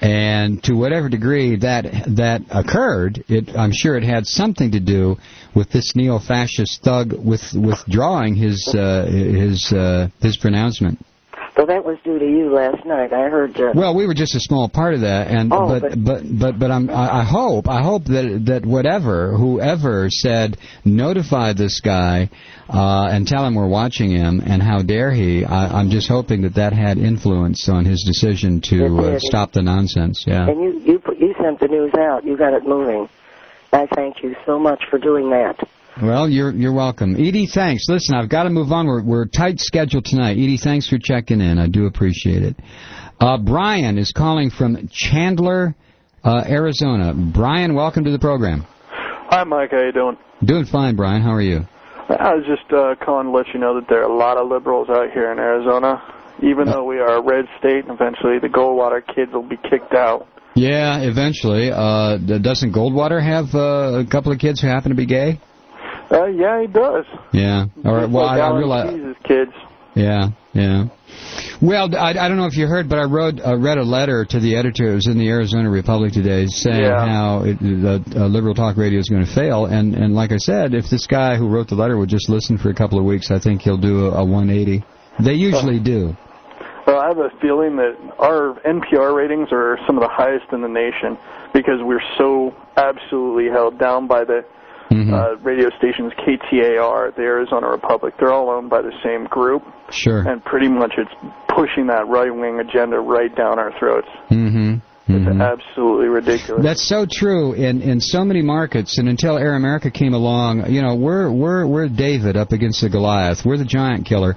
and to whatever degree that that occurred, it, I'm sure it had something to do with this neo-fascist thug with withdrawing his uh, his uh, his pronouncement. So that was due to you last night. I heard. Uh, Well, we were just a small part of that, and Oh, but, but- but but but I'm, I I hope I hope that that whatever whoever said notify this guy uh, and tell him we're watching him, and how dare he? I, I'm just hoping that that had influence on his decision to It uh, did. stop the nonsense. Yeah. And you you put, you sent the news out. You got it moving. I thank you so much for doing that. Well, you're you're welcome, Edie. Thanks. Listen, I've got to move on. We're we're tight scheduled tonight. Edie, thanks for checking in. I do appreciate it. Uh, Brian is calling from Chandler, uh, Arizona. Brian, welcome to the program. Hi, Mike. How you doing? Doing fine, Brian. How are you? I was just uh, calling to let you know that there are a lot of liberals out here in Arizona. Even though we are a red state, eventually the Goldwater kids will be kicked out. Yeah, eventually. Uh, doesn't Goldwater have uh, a couple of kids who happen to be gay? Uh, yeah, he does. Yeah. All right. Just Well, like I, I Alan realize. Keyes' kids. Yeah, yeah. Well, I, I don't know if you heard, but I wrote, uh, read a letter to the editor. It was in the Arizona Republic today, saying Yeah. how it, uh, uh, liberal talk radio is going to fail. And, and like I said, if this guy who wrote the letter would just listen for a couple of weeks, I think he'll do a, a one eighty. They usually do. Well, I have a feeling that our N P R ratings are some of the highest in the nation because we're so absolutely held down by the Mm-hmm. uh, radio stations K T A R, the Arizona Republic. They're all owned by the same group. Sure. And pretty much it's pushing that right-wing agenda right down our throats. Mm-hmm. It's absolutely ridiculous. That's so true in in so many markets. And until Air America came along, you know, we're we're we're David up against the Goliath. We're the giant killer.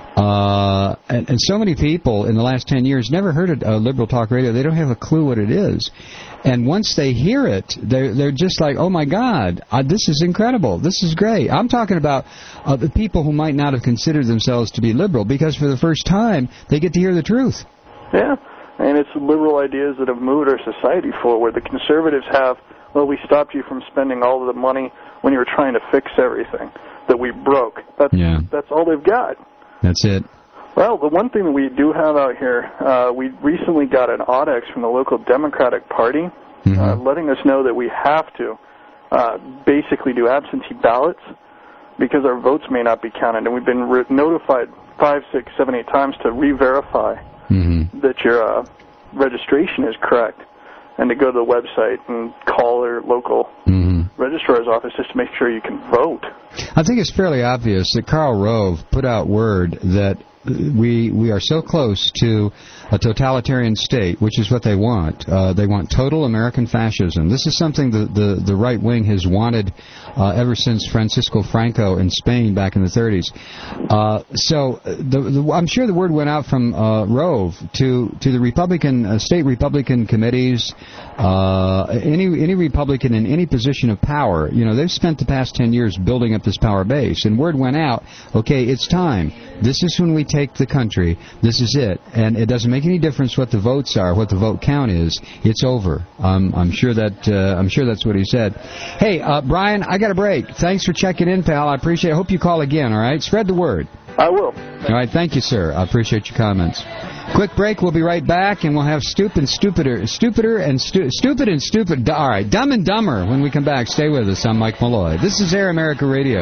Uh, and, and so many people in the last ten years never heard of uh, liberal talk radio. They don't have a clue what it is. And once they hear it, they're, they're just like, oh, my God, uh, this is incredible. This is great. I'm talking about uh, the people who might not have considered themselves to be liberal because for the first time they get to hear the truth. Yeah, and it's liberal ideas that have moved our society forward. The conservatives have, well, we stopped you from spending all of the money when you were trying to fix everything that we broke. That's, yeah. that's all they've got. That's it. Well, the one thing that we do have out here, uh, we recently got an audex from the local Democratic Party mm-hmm. uh, letting us know that we have to uh, basically do absentee ballots because our votes may not be counted. And we've been re- notified five, six, seven, eight times to re-verify mm-hmm. that your uh, registration is correct, and to go to the website and call their local mm-hmm. registrar's office just to make sure you can vote. I think it's fairly obvious that Karl Rove put out word that we we are so close to a totalitarian state, which is what they want. Uh, they want total American fascism. This is something the, the, the right wing has wanted uh, ever since Francisco Franco in Spain back in the thirties. Uh, so the, the, I'm sure the word went out from uh, Rove to to the Republican uh, state Republican committees, uh, any any Republican in any position of power. You know, they've spent the past ten years building up this power base, and word went out. Okay, it's time. This is when we take the country. This is it, and it doesn't make any difference what the votes are, what the vote count is. It's over. Um, I'm sure that uh, I'm sure that's what he said. Hey, uh, Brian, I got a break. Thanks for checking in, pal. I appreciate it. I hope you call again. All right, spread the word. I will. All right, thank you, sir. I appreciate your comments. Quick break. We'll be right back, and we'll have stupid, stupider, stupider, and stu- stupid and stupid. All right, dumb and dumber. When we come back, stay with us. I'm Mike Malloy. This is Air America Radio.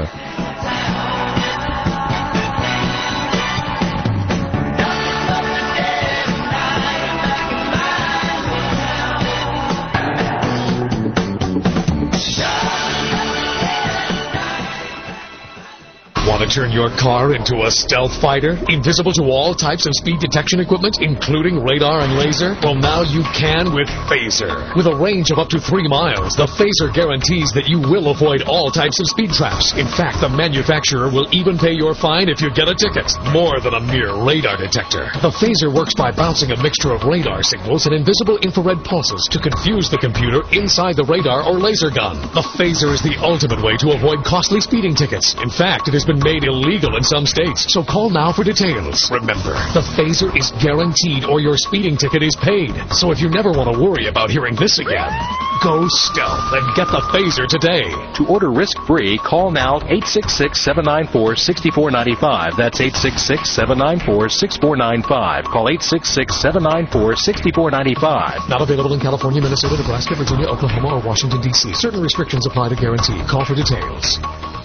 Want to turn your car into a stealth fighter? Invisible to all types of speed detection equipment, including radar and laser? Well, now you can with Phaser. With a range of up to three miles, the Phaser guarantees that you will avoid all types of speed traps. In fact, the manufacturer will even pay your fine if you get a ticket. More than a mere radar detector. The Phaser works by bouncing a mixture of radar signals and invisible infrared pulses to confuse the computer inside the radar or laser gun. The Phaser is the ultimate way to avoid costly speeding tickets. In fact, it has been made illegal in some states, so call now for details. Remember, the Phaser is guaranteed or your speeding ticket is paid. So if you never want to worry about hearing this again, go stealth and get the Phaser today. To order risk-free, call now eight six six, seven nine four, six four nine five. That's eight six six, seven nine four, six four nine five. Call eight six six, seven nine four, six four nine five. Not available in California, Minnesota, Nebraska, Virginia, Oklahoma, or Washington, D C Certain restrictions apply to guarantee. Call for details.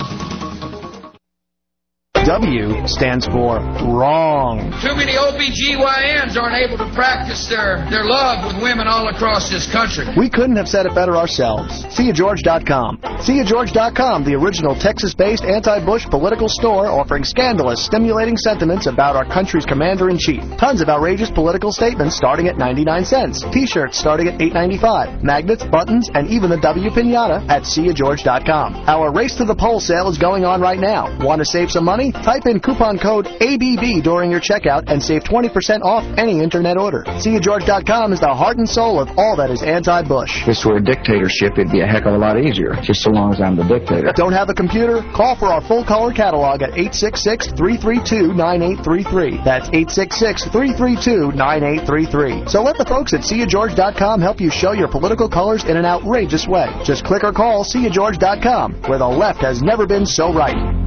W stands for wrong. Too many O B G Y Ns aren't able to practice their, their love with women all across this country. We couldn't have said it better ourselves. See ya George dot com. See ya George dot com, the original Texas-based anti-Bush political store offering scandalous, stimulating sentiments about our country's commander-in-chief. Tons of outrageous political statements starting at ninety-nine cents. T-shirts starting at eight ninety-five. Magnets, buttons, and even the W Pinata at See ya George dot com. Our Race to the Poll sale is going on right now. Want to save some money? Type in coupon code A B B during your checkout and save twenty percent off any internet order. See ya George dot com is the heart and soul of all that is anti-Bush. If this were a dictatorship, it'd be a heck of a lot easier, just so long as I'm the dictator. Don't have a computer? Call for our full-color catalog at eight six six, three three two, nine eight three three. That's eight six six, three three two, nine eight three three. So let the folks at See ya George dot com help you show your political colors in an outrageous way. Just click or call See ya George dot com, where the left has never been so right.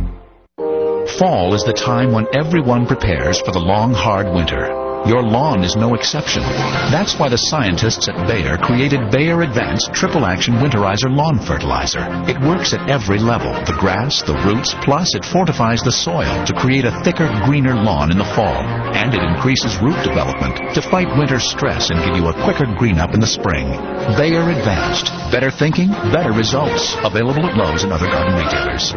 Fall is the time when everyone prepares for the long, hard winter. Your lawn is no exception. That's why the scientists at Bayer created Bayer Advanced Triple Action Winterizer Lawn Fertilizer. It works at every level, the grass, the roots, plus it fortifies the soil to create a thicker, greener lawn in the fall. And it increases root development to fight winter stress and give you a quicker green up in the spring. Bayer Advanced. Better thinking, better results. Available at Lowe's and other garden retailers.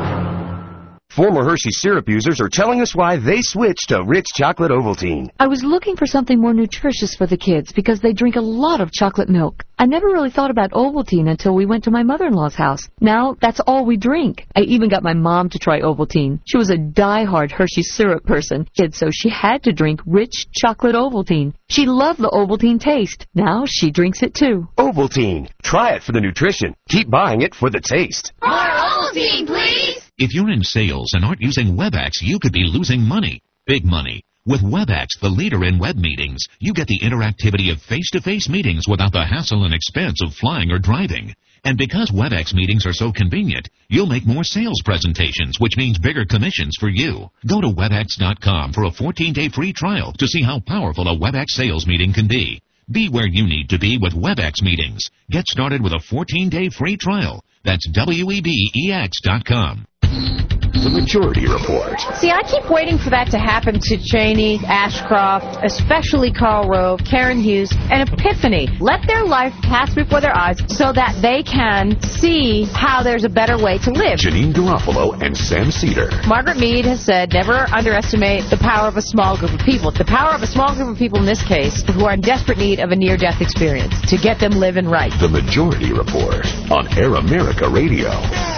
Former Hershey syrup users are telling us why they switched to Rich Chocolate Ovaltine. I was looking for something more nutritious for the kids because they drink a lot of chocolate milk. I never really thought about Ovaltine until we went to my mother-in-law's house. Now, that's all we drink. I even got my mom to try Ovaltine. She was a die-hard Hershey syrup person, so she had to drink Rich Chocolate Ovaltine. She loved the Ovaltine taste. Now she drinks it too. Ovaltine. Try it for the nutrition. Keep buying it for the taste. More Ovaltine, please! If you're in sales and aren't using WebEx, you could be losing money. Big money. With WebEx, the leader in web meetings, you get the interactivity of face-to-face meetings without the hassle and expense of flying or driving. And because WebEx meetings are so convenient, you'll make more sales presentations, which means bigger commissions for you. Go to WebEx dot com for a fourteen-day free trial to see how powerful a WebEx sales meeting can be. Be where you need to be with WebEx meetings. Get started with a fourteen-day free trial. That's W E B E X dot com. The Majority Report. See, I keep waiting for that to happen to Cheney, Ashcroft, especially Karl Rove, Karen Hughes, and Epiphany. Let their life pass before their eyes so that they can see how there's a better way to live. Janine Garofalo and Sam Cedar. Margaret Mead has said, never underestimate the power of a small group of people. The power of a small group of people in this case who are in desperate need of a near-death experience to get them living right. The Majority Report on Air America Radio.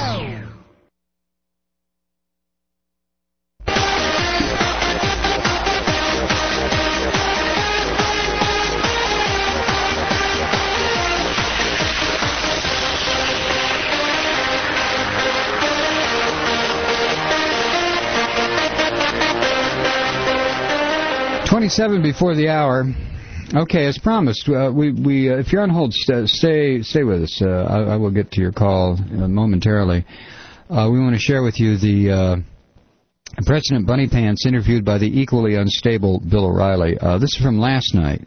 twenty-seven before the hour. Okay, as promised, uh, we we uh, if you're on hold, st- stay stay with us. Uh, I, I will get to your call uh, momentarily. Uh, we want to share with you the uh, President Bunny Pants interviewed by the equally unstable Bill O'Reilly. Uh, this is from last night,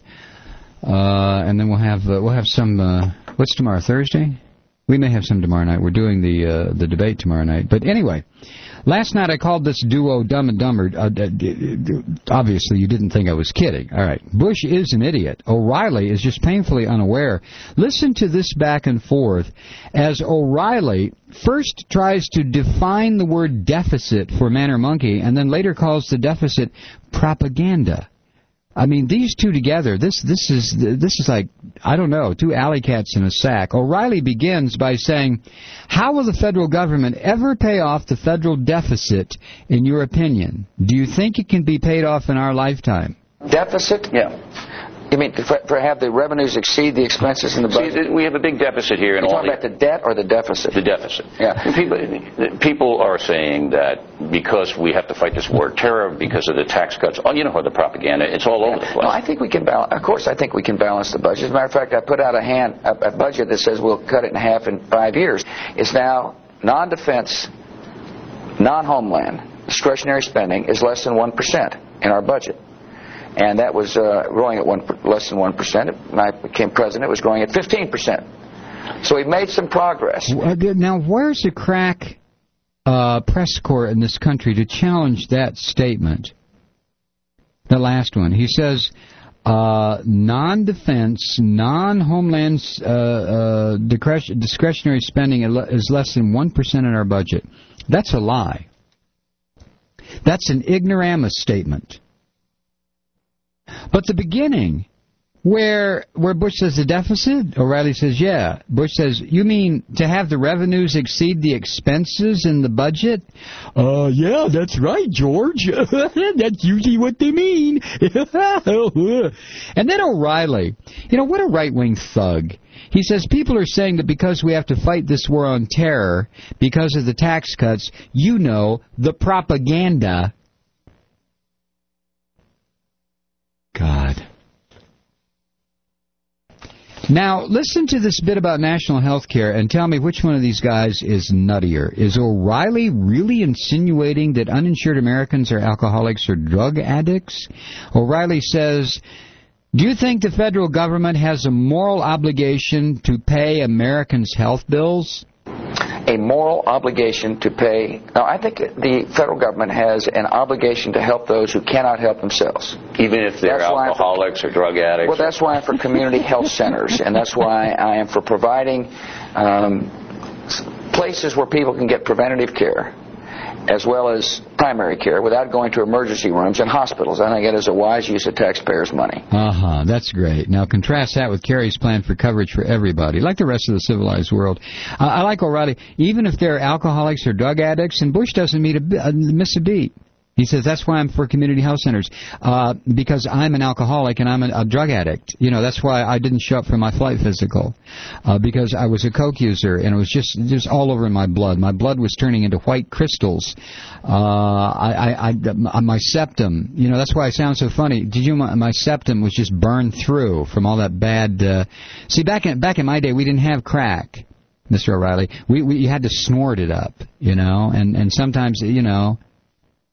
uh, and then we'll have uh, we'll have some. Uh, what's tomorrow? Thursday? We may have some tomorrow night. We're doing the uh, the debate tomorrow night. But anyway. Last night I called this duo Dumb and Dumber. Uh, obviously, you didn't think I was kidding. All right. Bush is an idiot. O'Reilly is just painfully unaware. Listen to this back and forth as O'Reilly first tries to define the word deficit for man or monkey and then later calls the deficit propaganda. I mean, these two together, this this is this is like, I don't know, two alley cats in a sack. O'Reilly begins by saying, how will the federal government ever pay off the federal deficit, in your opinion? Do you think it can be paid off in our lifetime? Deficit? Yeah. You mean for, for have the revenues exceed the expenses in the budget? See, we have a big deficit here. You're in talking all about the debt or the deficit? The deficit. Yeah. People, people are saying that because we have to fight this war of terror, because of the tax cuts, oh, you know, the propaganda, it's all over the place. No, I think we can balance. Of course, I think we can balance the budget. As a matter of fact, I put out a hand a, a budget that says we'll cut it in half in five years. It's now non-defense, non-homeland discretionary spending is less than one percent in our budget. And that was uh, growing at one, less than one percent. When I became president, it was growing at fifteen percent. So we've made some progress. Now, where's the crack uh, press corps in this country to challenge that statement? The last one. He says, uh, non-defense, non-homeland uh, uh, discretionary spending is less than one percent in our budget. That's a lie. That's an ignoramus statement. But the beginning, where where Bush says the deficit, O'Reilly says, yeah. Bush says, you mean to have the revenues exceed the expenses in the budget? Uh, yeah, that's right, George. That's usually what they mean. And then O'Reilly, you know, what a right-wing thug. He says people are saying that because we have to fight this war on terror, because of the tax cuts, you know, the propaganda. God. Now, listen to this bit about national health care and tell me which one of these guys is nuttier. Is O'Reilly really insinuating that uninsured Americans are alcoholics or drug addicts? O'Reilly says, do you think the federal government has a moral obligation to pay Americans' health bills? A moral obligation to pay. Now, I think the federal government has an obligation to help those who cannot help themselves. Even if they're that's alcoholics for, or drug addicts? Well, that's why I'm for community health centers, and that's why I am for providing um, places where people can get preventative care, as well as primary care, without going to emergency rooms and hospitals. I think it is a wise use of taxpayers' money. Uh-huh, that's great. Now, contrast that with Kerry's plan for coverage for everybody, like the rest of the civilized world. Uh, I like O'Reilly, even if they're alcoholics or drug addicts, and Bush doesn't meet a, uh, miss a beat. He says, that's why I'm for community health centers, uh, because I'm an alcoholic and I'm a, a drug addict. You know, that's why I didn't show up for my flight physical, uh, because I was a coke user and it was just just all over in my blood. My blood was turning into white crystals. Uh, I, I, I, my septum, you know, that's why I sound so funny. Did you? My, my septum was just burned through from all that bad. Uh, see, back in back in my day, we didn't have crack, Mister O'Reilly. We we you had to snort it up, you know, and and sometimes, you know.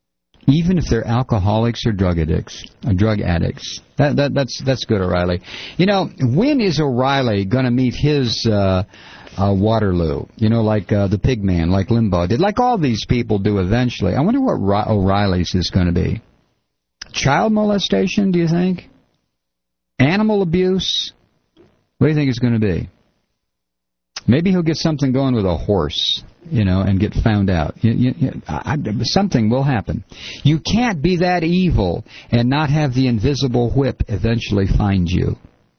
even if they're alcoholics or drug addicts. Or drug addicts. That, that that's that's good, O'Reilly. You know, when is O'Reilly going to meet his uh, uh, Waterloo? You know, like uh, the pig man, like Limbaugh did, like all these people do eventually. I wonder what Ro- O'Reilly's is going to be. Child molestation, do you think? Animal abuse? What do you think it's going to be? Maybe he'll get something going with a horse, you know, and get found out. You, you, you, I, something will happen. You can't be that evil and not have the invisible whip eventually find you.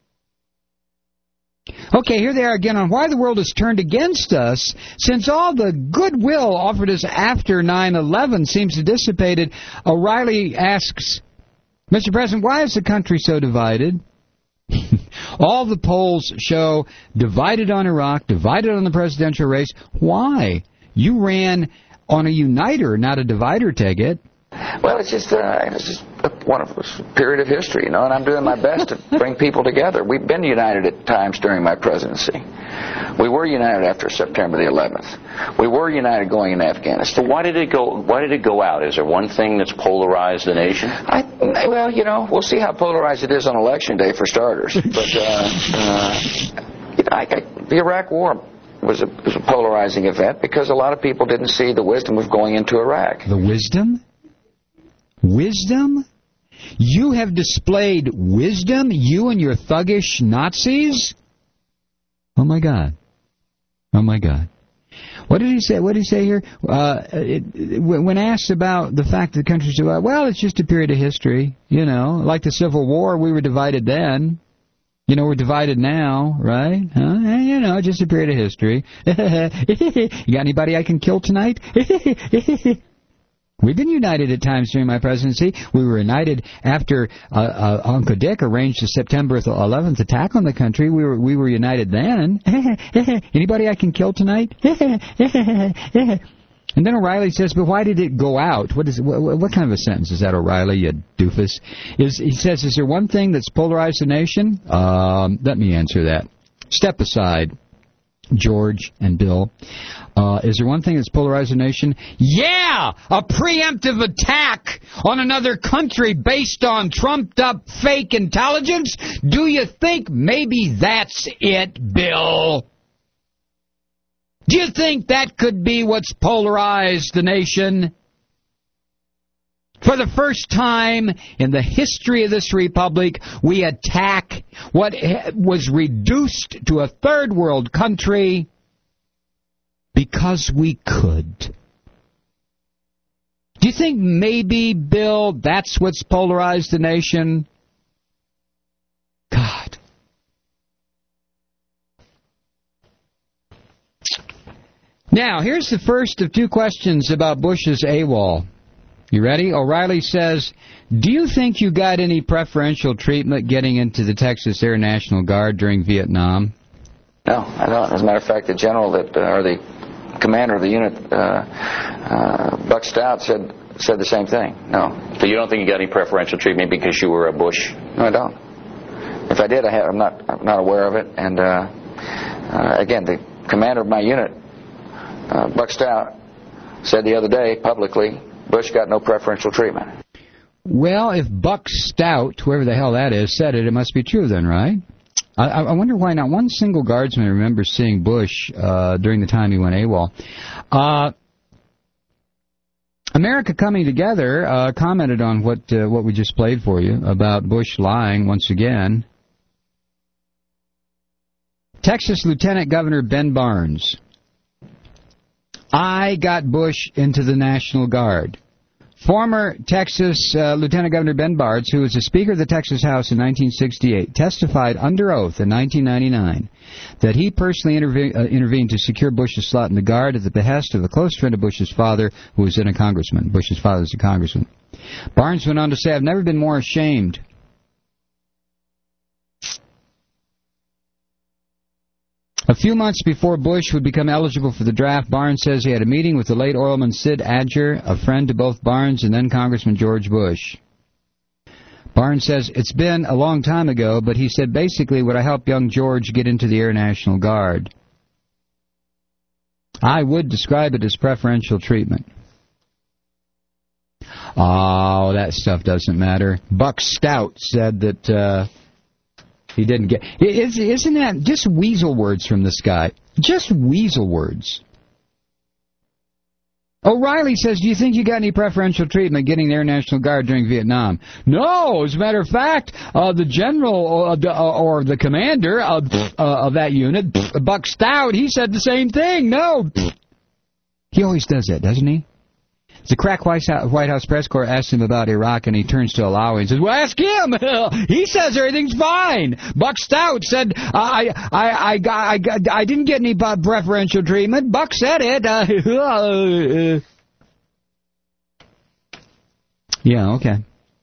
Okay, here they are again on why the world has turned against us since all the goodwill offered us after nine eleven seems to have dissipated. O'Reilly asks, Mister President, why is the country so divided? All the polls show divided on Iraq, divided on the presidential race. Why? You ran on a uniter, not a divider ticket. Well, it's just, uh, it's just one of a period of history, you know, and I'm doing my best to bring people together. We've been united at times during my presidency. We were united after September the eleventh. We were united going into Afghanistan. But why did it go? Why did it go out? Is there one thing that's polarized the nation? I, well, you know, we'll see how polarized it is on Election Day for starters. But uh, uh, you know, I, I, the Iraq War was a, was a polarizing event because a lot of people didn't see the wisdom of going into Iraq. The wisdom? Wisdom? You have displayed wisdom, you and your thuggish Nazis? Oh, my God. Oh, my God. What did he say? What did he say here? Uh, it, it, when asked about the fact that the country's divided, well, it's just a period of history. You know, like the Civil War, we were divided then. You know, we're divided now, right? Huh? You know, just a period of history. You got anybody I can kill tonight? We've been united at times during my presidency. We were united after uh, uh, Uncle Dick arranged the September eleventh attack on the country. We were we were united then. Anybody I can kill tonight? And then O'Reilly says, but why did it go out? What is what, what kind of a sentence is that, O'Reilly, you doofus? Is, he says, is there one thing that's polarized the nation? Um, let me answer that. Step aside, George and Bill. Uh, is there one thing that's polarized the nation? Yeah! A preemptive attack on another country based on trumped-up fake intelligence? Do you think maybe that's it, Bill? Do you think that could be what's polarized the nation? For the first time in the history of this republic, we attack what was reduced to a third world country because we could. Do you think maybe, Bill, that's what's polarized the nation? God. Now, here's the first of two questions about Bush's AWOL. You ready? O'Reilly says, do you think you got any preferential treatment getting into the Texas Air National Guard during Vietnam? No, I don't. As a matter of fact, the general that, uh, or the commander of the unit, uh, uh, Buck Stout, said said the same thing. No. So you don't think you got any preferential treatment because you were a Bush? No, I don't. If I did, I have, I'm not I'm not aware of it. And uh, uh, again, the commander of my unit, uh, Buck Stout, said the other day publicly, Bush got no preferential treatment. Well, if Buck Stout, whoever the hell that is, said it, it must be true then, right? I, I wonder why not one single guardsman remembers seeing Bush uh, during the time he went AWOL. Uh, America Coming Together uh, commented on what uh, what we just played for you about Bush lying once again. Texas Lieutenant Governor Ben Barnes. I got Bush into the National Guard. Former Texas uh, Lieutenant Governor Ben Barnes, who was the Speaker of the Texas House in nineteen sixty-eight, testified under oath in nineteen ninety-nine that he personally interve- uh, intervened to secure Bush's slot in the Guard at the behest of a close friend of Bush's father, who was then a congressman. Bush's father was a congressman. Barnes went on to say, I've never been more ashamed. A few months before Bush would become eligible for the draft, Barnes says he had a meeting with the late oilman Sid Adger, a friend to both Barnes and then Congressman George Bush. Barnes says, it's been a long time ago, but he said, basically, would I help young George get into the Air National Guard? I would describe it as preferential treatment. Oh, that stuff doesn't matter. Buck Stout said that uh, he didn't get... Is, isn't that just weasel words from this guy? Just weasel words. O'Reilly says, do you think you got any preferential treatment getting the Air National Guard during Vietnam? No, as a matter of fact, uh, the general uh, the, uh, or the commander of, uh, of that unit, Buck Stout, he said the same thing. No. He always does that, doesn't he? The crack White House press corps asked him about Iraq, and he turns to Alawi and says, well, ask him. He says everything's fine. Buck Stout said, I I, I, I, I, I didn't get any preferential treatment. Buck said it. Uh, yeah, okay.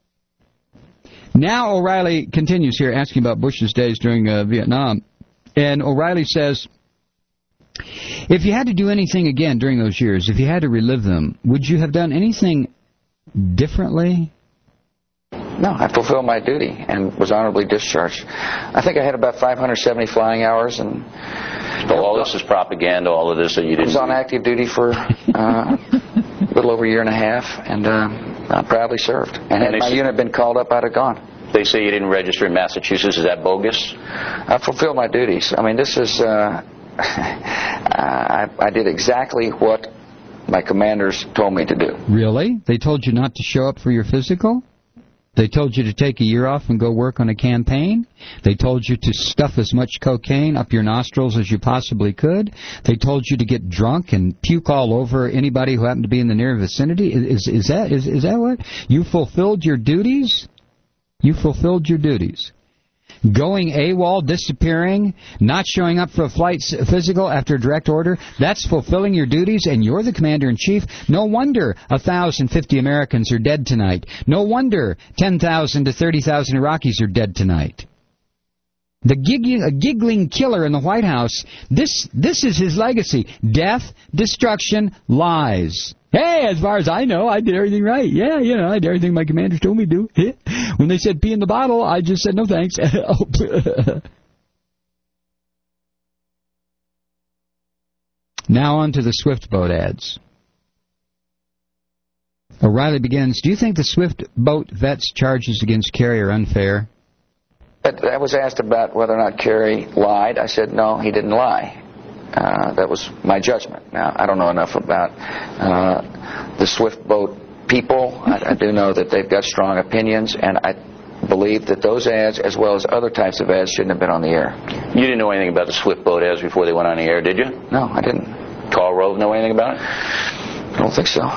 Now O'Reilly continues here asking about Bush's days during uh, Vietnam. And O'Reilly says, if you had to do anything again during those years, if you had to relive them, would you have done anything differently? No, I fulfilled my duty and was honorably discharged. I think I had about five hundred seventy flying hours, and so all this is propaganda. All of this that you didn't. I was on active duty for uh, a little over a year and a half, and uh, I proudly served. And, and had my unit been called up, I'd have gone. They say you didn't register in Massachusetts. Is that bogus? I fulfilled my duties. I mean, this is. Uh, I, I did exactly what my commanders told me to do. Really? They told you not to show up for your physical? They told you to take a year off and go work on a campaign? They told you to stuff as much cocaine up your nostrils as you possibly could? They told you to get drunk and puke all over anybody who happened to be in the near vicinity? Is, is, that, is, is that what? You fulfilled your duties? You fulfilled your duties. Going AWOL, disappearing, not showing up for a flight physical after a direct order, that's fulfilling your duties, and you're the commander-in-chief. No wonder one thousand fifty Americans are dead tonight. No wonder ten thousand to thirty thousand Iraqis are dead tonight. The giggling, a giggling killer in the White House, this, this is his legacy. Death, destruction, lies. Hey, as far as I know, I did everything right. Yeah, you know, I did everything my commanders told me to do. When they said pee in the bottle, I just said no thanks. Now on to the Swift boat ads. O'Reilly begins, do you think the Swift boat vet's charges against Kerry are unfair? I was asked about whether or not Kerry lied. I said, no, he didn't lie. Uh, that was my judgment. Now, I don't know enough about uh, the Swift boat people. I, I do know that they've got strong opinions, and I believe that those ads, as well as other types of ads, shouldn't have been on the air. You didn't know anything about the Swift boat ads before they went on the air, did you? No, I didn't. Karl Rove know anything about it? I don't think so.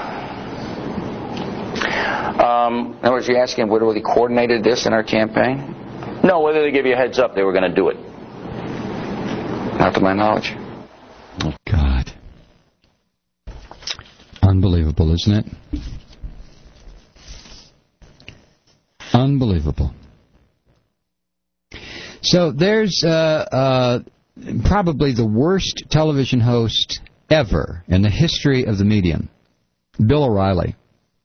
Um, in other words, you're asking whether they coordinated this in our campaign? No, whether they gave you a heads up they were going to do it. Not to my knowledge. Oh, God. Unbelievable, isn't it? Unbelievable. So there's uh, uh, probably the worst television host ever in the history of the medium, Bill O'Reilly.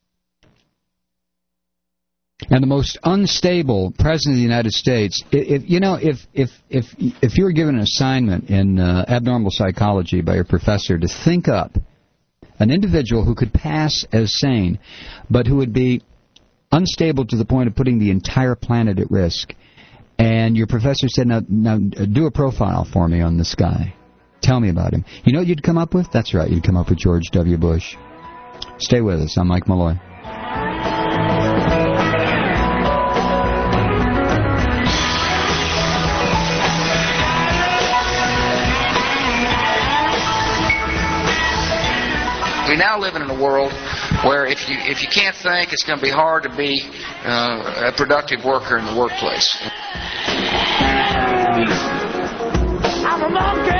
And the most unstable president of the United States. If, you know, if if if if you were given an assignment in uh, abnormal psychology by your professor to think up an individual who could pass as sane, but who would be unstable to the point of putting the entire planet at risk, and your professor said, "Now, now do a profile for me on this guy. Tell me about him." You know what you'd come up with? That's right, you'd come up with George W. Bush. Stay with us. I'm Mike Malloy. We now live in a world where if you if you can't think, it's going to be hard to be uh, a productive worker in the workplace. I'm a monkey.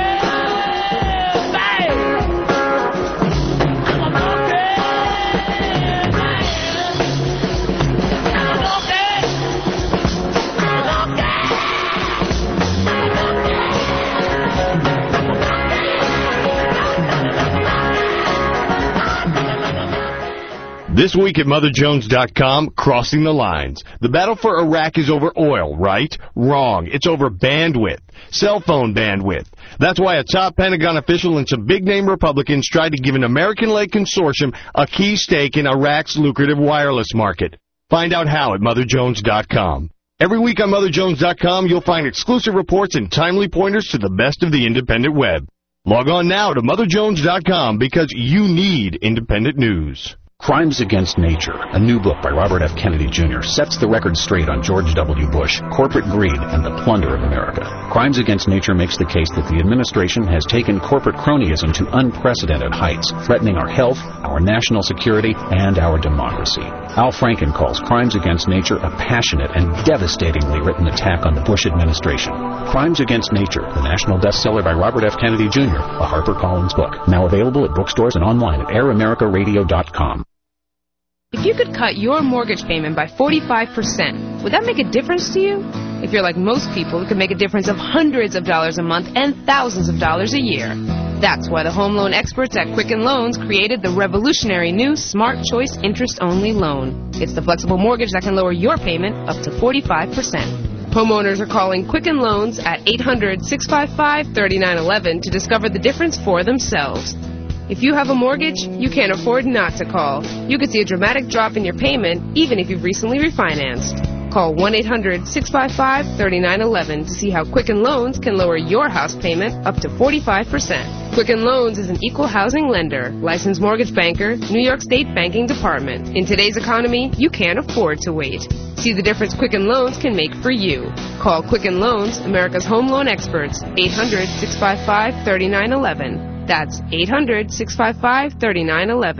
This week at Mother Jones dot com, crossing the lines. The battle for Iraq is over oil, right? Wrong. It's over bandwidth. Cell phone bandwidth. That's why a top Pentagon official and some big-name Republicans tried to give an American-led consortium a key stake in Iraq's lucrative wireless market. Find out how at Mother Jones dot com. Every week on Mother Jones dot com, you'll find exclusive reports and timely pointers to the best of the independent web. Log on now to Mother Jones dot com because you need independent news. Crimes Against Nature, a new book by Robert F. Kennedy Junior, sets the record straight on George W. Bush, corporate greed, and the plunder of America. Crimes Against Nature makes the case that the administration has taken corporate cronyism to unprecedented heights, threatening our health, our national security, and our democracy. Al Franken calls Crimes Against Nature a passionate and devastatingly written attack on the Bush administration. Crimes Against Nature, the national bestseller by Robert F. Kennedy Junior, a HarperCollins book. Now available at bookstores and online at air america radio dot com. If you could cut your mortgage payment by forty-five percent, would that make a difference to you? If you're like most people, it could make a difference of hundreds of dollars a month and thousands of dollars a year. That's why the home loan experts at Quicken Loans created the revolutionary new Smart Choice interest-only loan. It's the flexible mortgage that can lower your payment up to forty-five percent. Homeowners are calling Quicken Loans at eight hundred, six five five, three nine one one to discover the difference for themselves. If you have a mortgage, you can't afford not to call. You could see a dramatic drop in your payment, even if you've recently refinanced. Call one eight hundred, six five five, three nine one one to see how Quicken Loans can lower your house payment up to forty-five percent. Quicken Loans is an equal housing lender, licensed mortgage banker, New York State Banking Department. In today's economy, you can't afford to wait. See the difference Quicken Loans can make for you. Call Quicken Loans, America's home loan experts, eight hundred, six five five, three nine one one. That's eight hundred, six five five, three nine one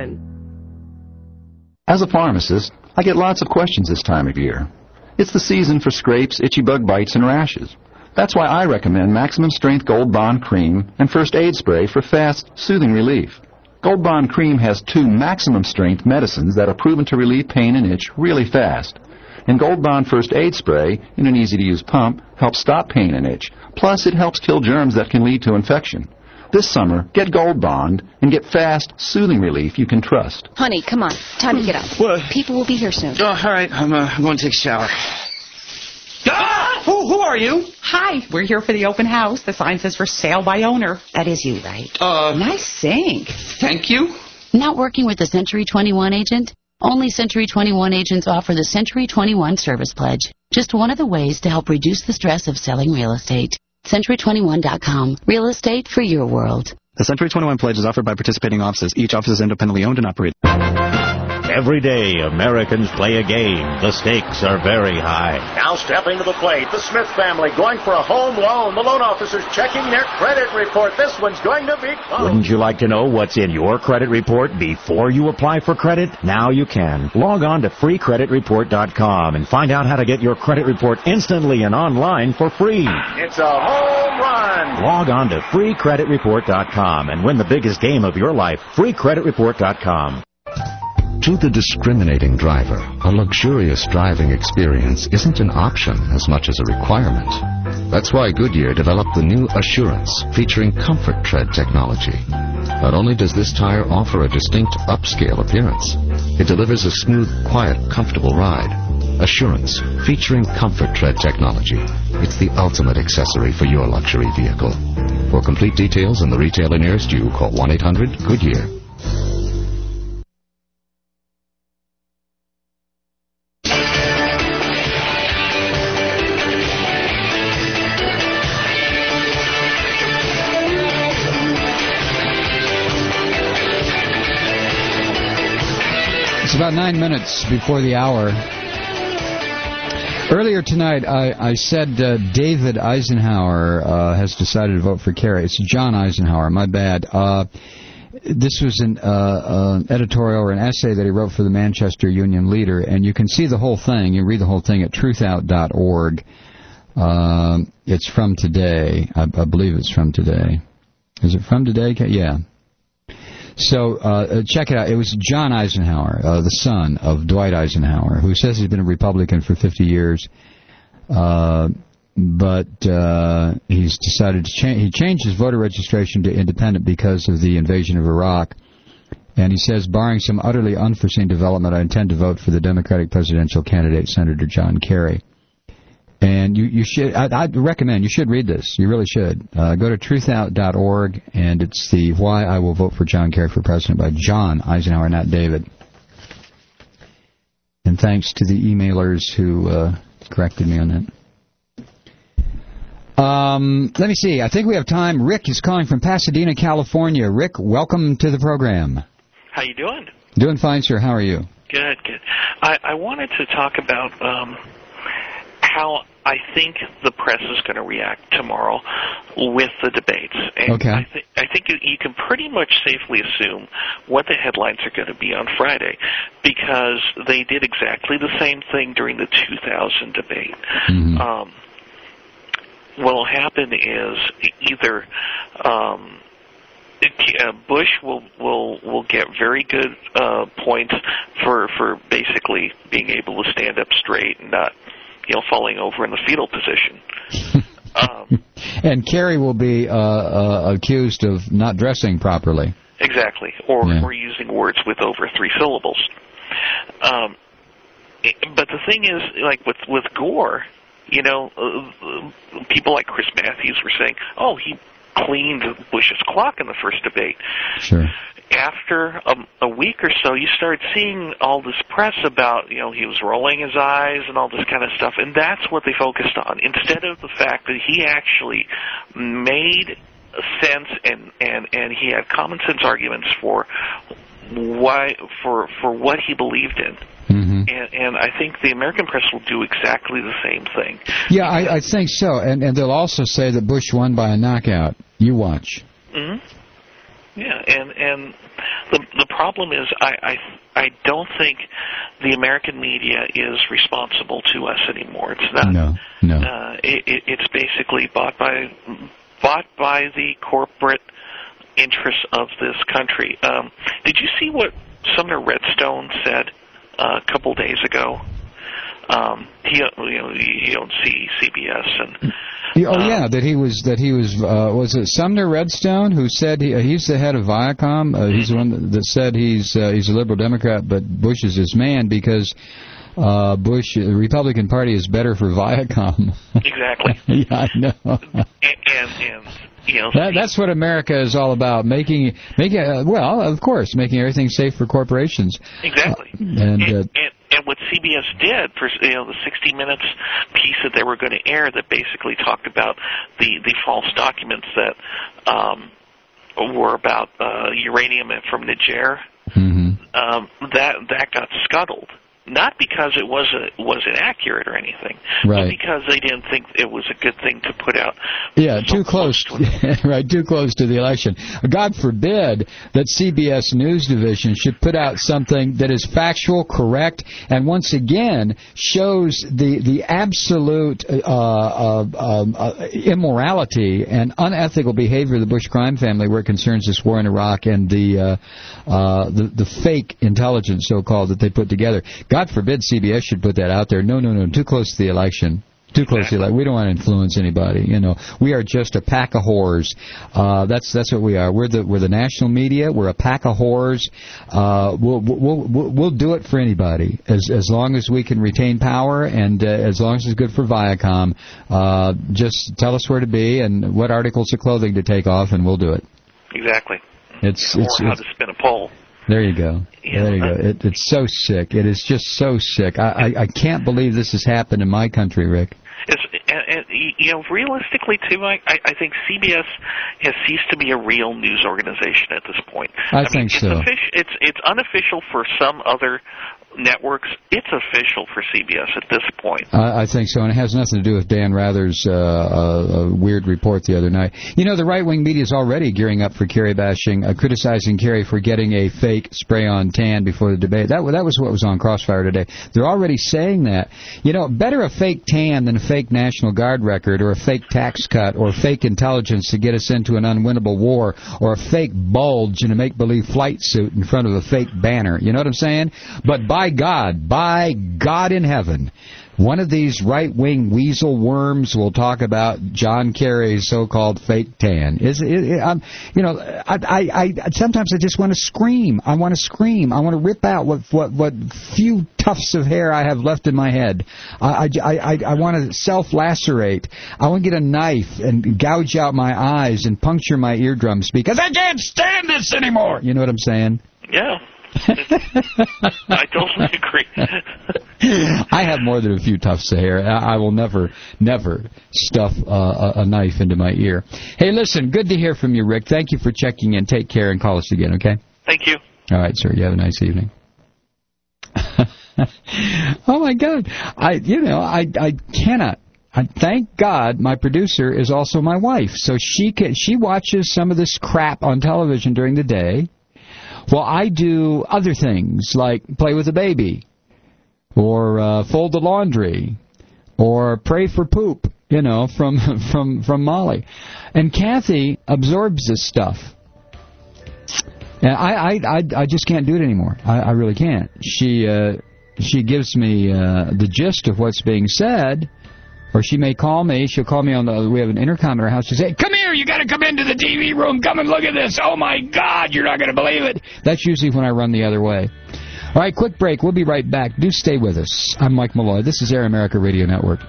one. As a pharmacist, I get lots of questions this time of year. It's the season for scrapes, itchy bug bites, and rashes. That's why I recommend Maximum Strength Gold Bond Cream and First Aid Spray for fast, soothing relief. Gold Bond Cream has two maximum strength medicines that are proven to relieve pain and itch really fast. And Gold Bond First Aid Spray, in an easy-to-use pump, helps stop pain and itch. Plus, it helps kill germs that can lead to infection. This summer, get Gold Bond and get fast, soothing relief you can trust. Honey, come on. Time to get up. What? People will be here soon. Oh, all right. I'm, uh, I'm going to take a shower. Ah! Who, who are you? Hi. We're here for the open house. The sign says for sale by owner. That is you, right? Uh, nice sink. Thank you. Not working with the Century twenty-one agent? Only Century twenty-one agents offer the Century twenty-one Service Pledge. Just one of the ways to help reduce the stress of selling real estate. Century twenty-one dot com. Real estate for your world. The Century twenty-one Pledge is offered by participating offices. Each office is independently owned and operated. Every day, Americans play a game. The stakes are very high. Now stepping to the plate, the Smith family going for a home loan. The loan officers checking their credit report. This one's going to be close. Wouldn't you like to know what's in your credit report before you apply for credit? Now you can. Log on to free credit report dot com and find out how to get your credit report instantly and online for free. It's a home run. Log on to free credit report dot com and win the biggest game of your life. free credit report dot com. To the discriminating driver, a luxurious driving experience isn't an option as much as a requirement. That's why Goodyear developed the new Assurance, featuring Comfort Tread technology. Not only does this tire offer a distinct upscale appearance, it delivers a smooth, quiet, comfortable ride. Assurance, featuring Comfort Tread technology. It's the ultimate accessory for your luxury vehicle. For complete details and the retailer nearest you, call one eight hundred Goodyear. It's about nine minutes before the hour. Earlier tonight, I, I said uh, David Eisenhower uh, has decided to vote for Kerry. It's John Eisenhower. My bad. Uh, this was an uh, uh, editorial or an essay that he wrote for the Manchester Union Leader, and you can see the whole thing. You read the whole thing at truth out dot org. Uh, it's from today. I, I believe it's from today. Is it from today? Yeah. So uh, check it out. It was John Eisenhower, uh, the son of Dwight Eisenhower, who says he's been a Republican for fifty years, uh, but uh, he's decided to change. He changed his voter registration to independent because of the invasion of Iraq, And he says, barring some utterly unforeseen development, I intend to vote for the Democratic presidential candidate, Senator John Kerry. And you, you should, I, I'd recommend, you should read this. You really should. Uh, go to truth out dot org, and it's the Why I Will Vote for John Kerry for President by John Eisenhower, not David. And thanks to the emailers who uh, corrected me on that. Um, let me see. I think we have time. Rick is calling from Pasadena, California. Rick, welcome to the program. How you doing? Doing fine, sir. How are you? Good, good. I, I wanted to talk about um, how I think the press is going to react tomorrow with the debates. And okay. I, th- I think you, you can pretty much safely assume what the headlines are going to be on Friday, because they did exactly the same thing during the two thousand debate. Mm-hmm. Um, what will happen is either um, uh, Bush will will will get very good uh, points for for basically being able to stand up straight and not, you know, falling over in the fetal position. um, and Kerry will be uh, uh, accused of not dressing properly. Exactly, or yeah. or using words with over three syllables. Um, but the thing is, like with with Gore. You know, uh, people like Chris Matthews were saying, oh, he cleaned Bush's clock in the first debate. Sure. After a, a week or so, you started seeing all this press about, you know, he was rolling his eyes and all this kind of stuff, and that's what they focused on, instead of the fact that he actually made sense and, and, and he had common sense arguments for why for for what he believed in. Mm-hmm. And, and I think the American press will do exactly the same thing. Yeah, I, I think so. And, and they'll also say that Bush won by a knockout. You watch. Mm-hmm. Yeah, and and the the problem is I, I I don't think the American media is responsible to us anymore. It's not. No, no. Uh, it, it, it's basically bought by bought by the corporate interests of this country. Um, did you see what Sumner Redstone said uh, a couple days ago? Um, he, you know, he owns C B S and. Oh um, yeah, that he was that he was uh, was it Sumner Redstone who said he, uh, he's the head of Viacom. Uh, he's the one that, that said he's uh, he's a liberal Democrat, but Bush is his man because uh, Bush, the Republican Party, is better for Viacom. Exactly. Yeah, I know. and, and, and you know, that, that's what America is all about, making making uh, well, of course, making everything safe for corporations. Exactly. Uh, and. and, Uh, and And what C B S did for, you know, the sixty minutes piece that they were going to air that basically talked about the, the false documents that um, were about uh, uranium from Niger, mm-hmm. um, that that got scuttled. Not because it wasn't was inaccurate or anything, right. but because they didn't think it was a good thing to put out. Yeah, so too close, close to right? Too close to the election. God forbid that C B S News Division should put out something that is factual, correct, and once again shows the the absolute uh, uh, um, uh, immorality and unethical behavior of the Bush crime family, where it concerns this war in Iraq and the uh, uh, the, the fake intelligence, so-called, that they put together. God God forbid C B S should put that out there. No, no, no, too close to the election. Too close to the election. We don't want to influence anybody. You know, we are just a pack of whores. Uh, that's that's what we are. We're the we're the national media. We're a pack of whores. Uh, we'll we'll we'll we'll do it for anybody as as long as we can retain power and uh, as long as it's good for Viacom. Uh, just tell us where to be and what articles of clothing to take off, and we'll do it. Exactly. It's or it's how it's, to spin a poll. There you go. Yeah. There you go. It, it's so sick. It is just so sick. I, I, I can't believe this has happened in my country, Rick. It's, and, and, you know, realistically, too, I, I think C B S has ceased to be a real news organization at this point. I, I think mean, it's so. Offici- it's it's unofficial for some other networks. It's official for C B S at this point. I, I think so, and it has nothing to do with Dan Rather's uh, uh, weird report the other night. You know, the right-wing media is already gearing up for Kerry bashing, uh, criticizing Kerry for getting a fake spray-on tan before the debate. That, that was what was on Crossfire today. They're already saying that. You know, better a fake tan than a fake National Guard record or a fake tax cut or fake intelligence to get us into an unwinnable war or a fake bulge in a make-believe flight suit in front of a fake banner. You know what I'm saying? But by God, by God in heaven, One of these right-wing weasel worms will talk about John Kerry's so-called fake tan. Is it? it um, you know, I, I, I sometimes I just want to scream. I want to scream. I want to rip out what what what few tufts of hair I have left in my head. I I I, I want to self-lacerate. I want to get a knife and gouge out my eyes and puncture my eardrums because I can't stand this anymore. You know what I'm saying? Yeah. I totally agree. I have more than a few tufts of hair. I will never, never stuff uh, a knife into my ear. Hey, listen, good to hear from you, Rick. Thank you for checking in. Take care and call us again, okay? Thank you. All right, sir. You have a nice evening. Oh, my God. I, you know, I, I cannot. I, thank God my producer is also my wife, so she can, she watches some of this crap on television during the day. Well, I do other things, like play with a baby, or uh, fold the laundry, or pray for poop, you know, from from from Molly. And Kathy absorbs this stuff. And I I, I, I just can't do it anymore. I, I really can't. She, uh, she gives me uh, the gist of what's being said, or she may call me. She'll call me on the, we have an intercom at our house. She'll say, come here, you got to come into the T V room. Come and look at this. Oh, my God, you're not going to believe it. That's usually when I run the other way. All right, quick break. We'll be right back. Do stay with us. I'm Mike Malloy. This is Air America Radio Network.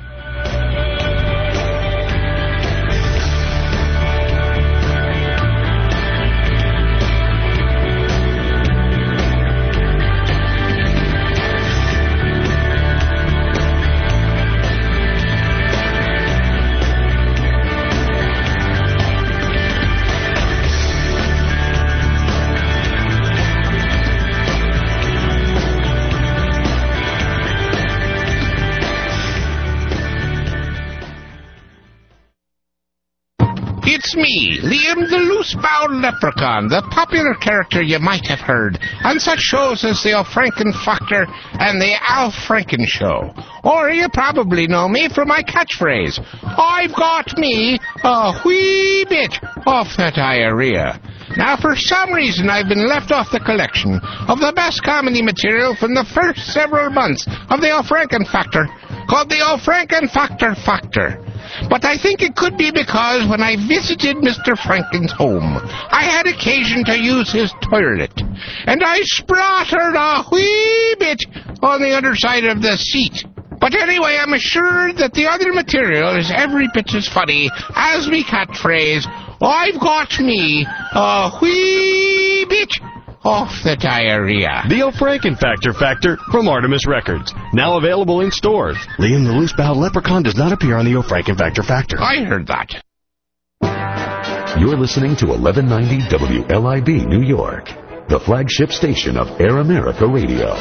It's me, Liam the Loose-Bowed Leprechaun, the popular character you might have heard on such shows as the Al Franken Factor and the Al Franken Show. Or you probably know me from my catchphrase, I've got me a wee bit off the diarrhea. Now, for some reason, I've been left off the collection of the best comedy material from the first several months of the Al Franken Factor, called the Al Franken Factor Factor. But I think it could be because when I visited Mister Franken's home, I had occasion to use his toilet, and I splattered a wee bit on the other side of the seat. But anyway, I'm assured that the other material is every bit as funny as me catchphrase, I've got me a wee bit off the diarrhea. The Al Franken Factor Factor from Artemis Records. Now available in stores. Liam the Loose-Bowed Leprechaun does not appear on the Al Franken Factor Factor. I heard that. You're listening to eleven ninety W L I B New York, the flagship station of Air America Radio.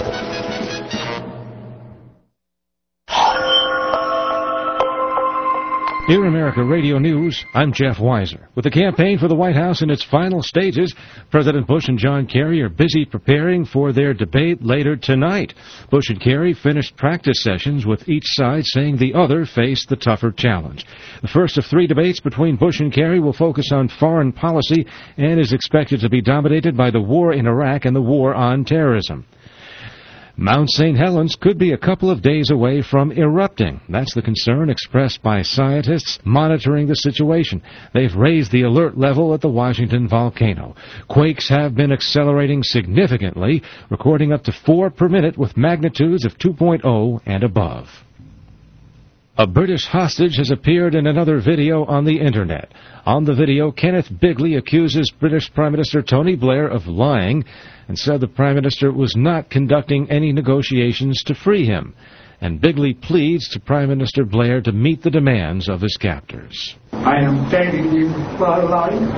Air America Radio News, I'm Jeff Weiser. With the campaign for the White House in its final stages, President Bush and John Kerry are busy preparing for their debate later tonight. Bush and Kerry finished practice sessions with each side saying the other faced the tougher challenge. The first of three debates between Bush and Kerry will focus on foreign policy and is expected to be dominated by the war in Iraq and the war on terrorism. Mount Saint Helens could be a couple of days away from erupting. That's the concern expressed by scientists monitoring the situation. They've raised the alert level at the Washington volcano. Quakes have been accelerating significantly, recording up to four per minute with magnitudes of two point oh and above. A British hostage has appeared in another video on the Internet. On the video, Kenneth Bigley accuses British Prime Minister Tony Blair of lying and said the Prime Minister was not conducting any negotiations to free him. And Bigley pleads to Prime Minister Blair to meet the demands of his captors. I am begging you for a life.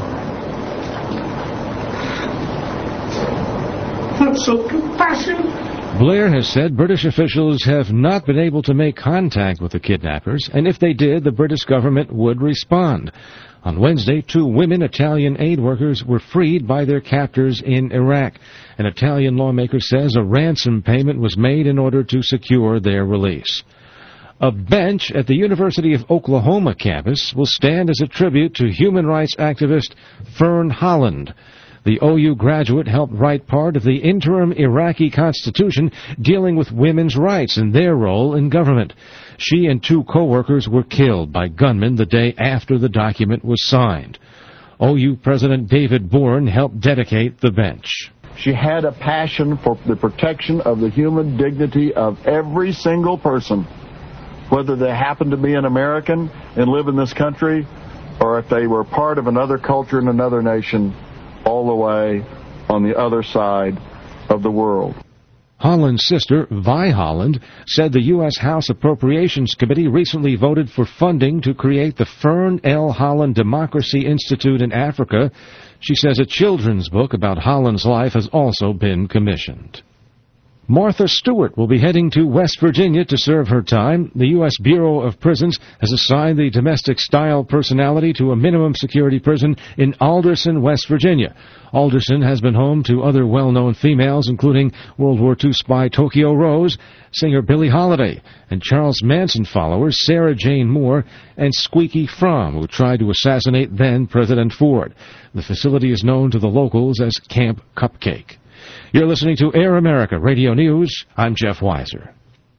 Have some compassion. Blair has said British officials have not been able to make contact with the kidnappers, and if they did, the British government would respond. On Wednesday, two women Italian aid workers were freed by their captors in Iraq. An Italian lawmaker says a ransom payment was made in order to secure their release. A bench at the University of Oklahoma campus will stand as a tribute to human rights activist Fern Holland. The O U graduate helped write part of the interim Iraqi constitution dealing with women's rights and their role in government. She and two co-workers were killed by gunmen the day after the document was signed. O U President David Bourne helped dedicate the bench. She had a passion for the protection of the human dignity of every single person, whether they happen to be an American and live in this country, or if they were part of another culture in another nation, all the way on the other side of the world. Holland's sister, Vi Holland, said the U S House Appropriations Committee recently voted for funding to create the Fern L. Holland Democracy Institute in Africa. She says a children's book about Holland's life has also been commissioned. Martha Stewart will be heading to West Virginia to serve her time. The U S Bureau of Prisons has assigned the domestic-style personality to a minimum security prison in Alderson, West Virginia. Alderson has been home to other well-known females, including World War Two spy Tokyo Rose, singer Billie Holiday, and Charles Manson followers Sarah Jane Moore and Squeaky Fromm, who tried to assassinate then-President Ford. The facility is known to the locals as Camp Cupcake. You're listening to Air America Radio News. I'm Jeff Weiser.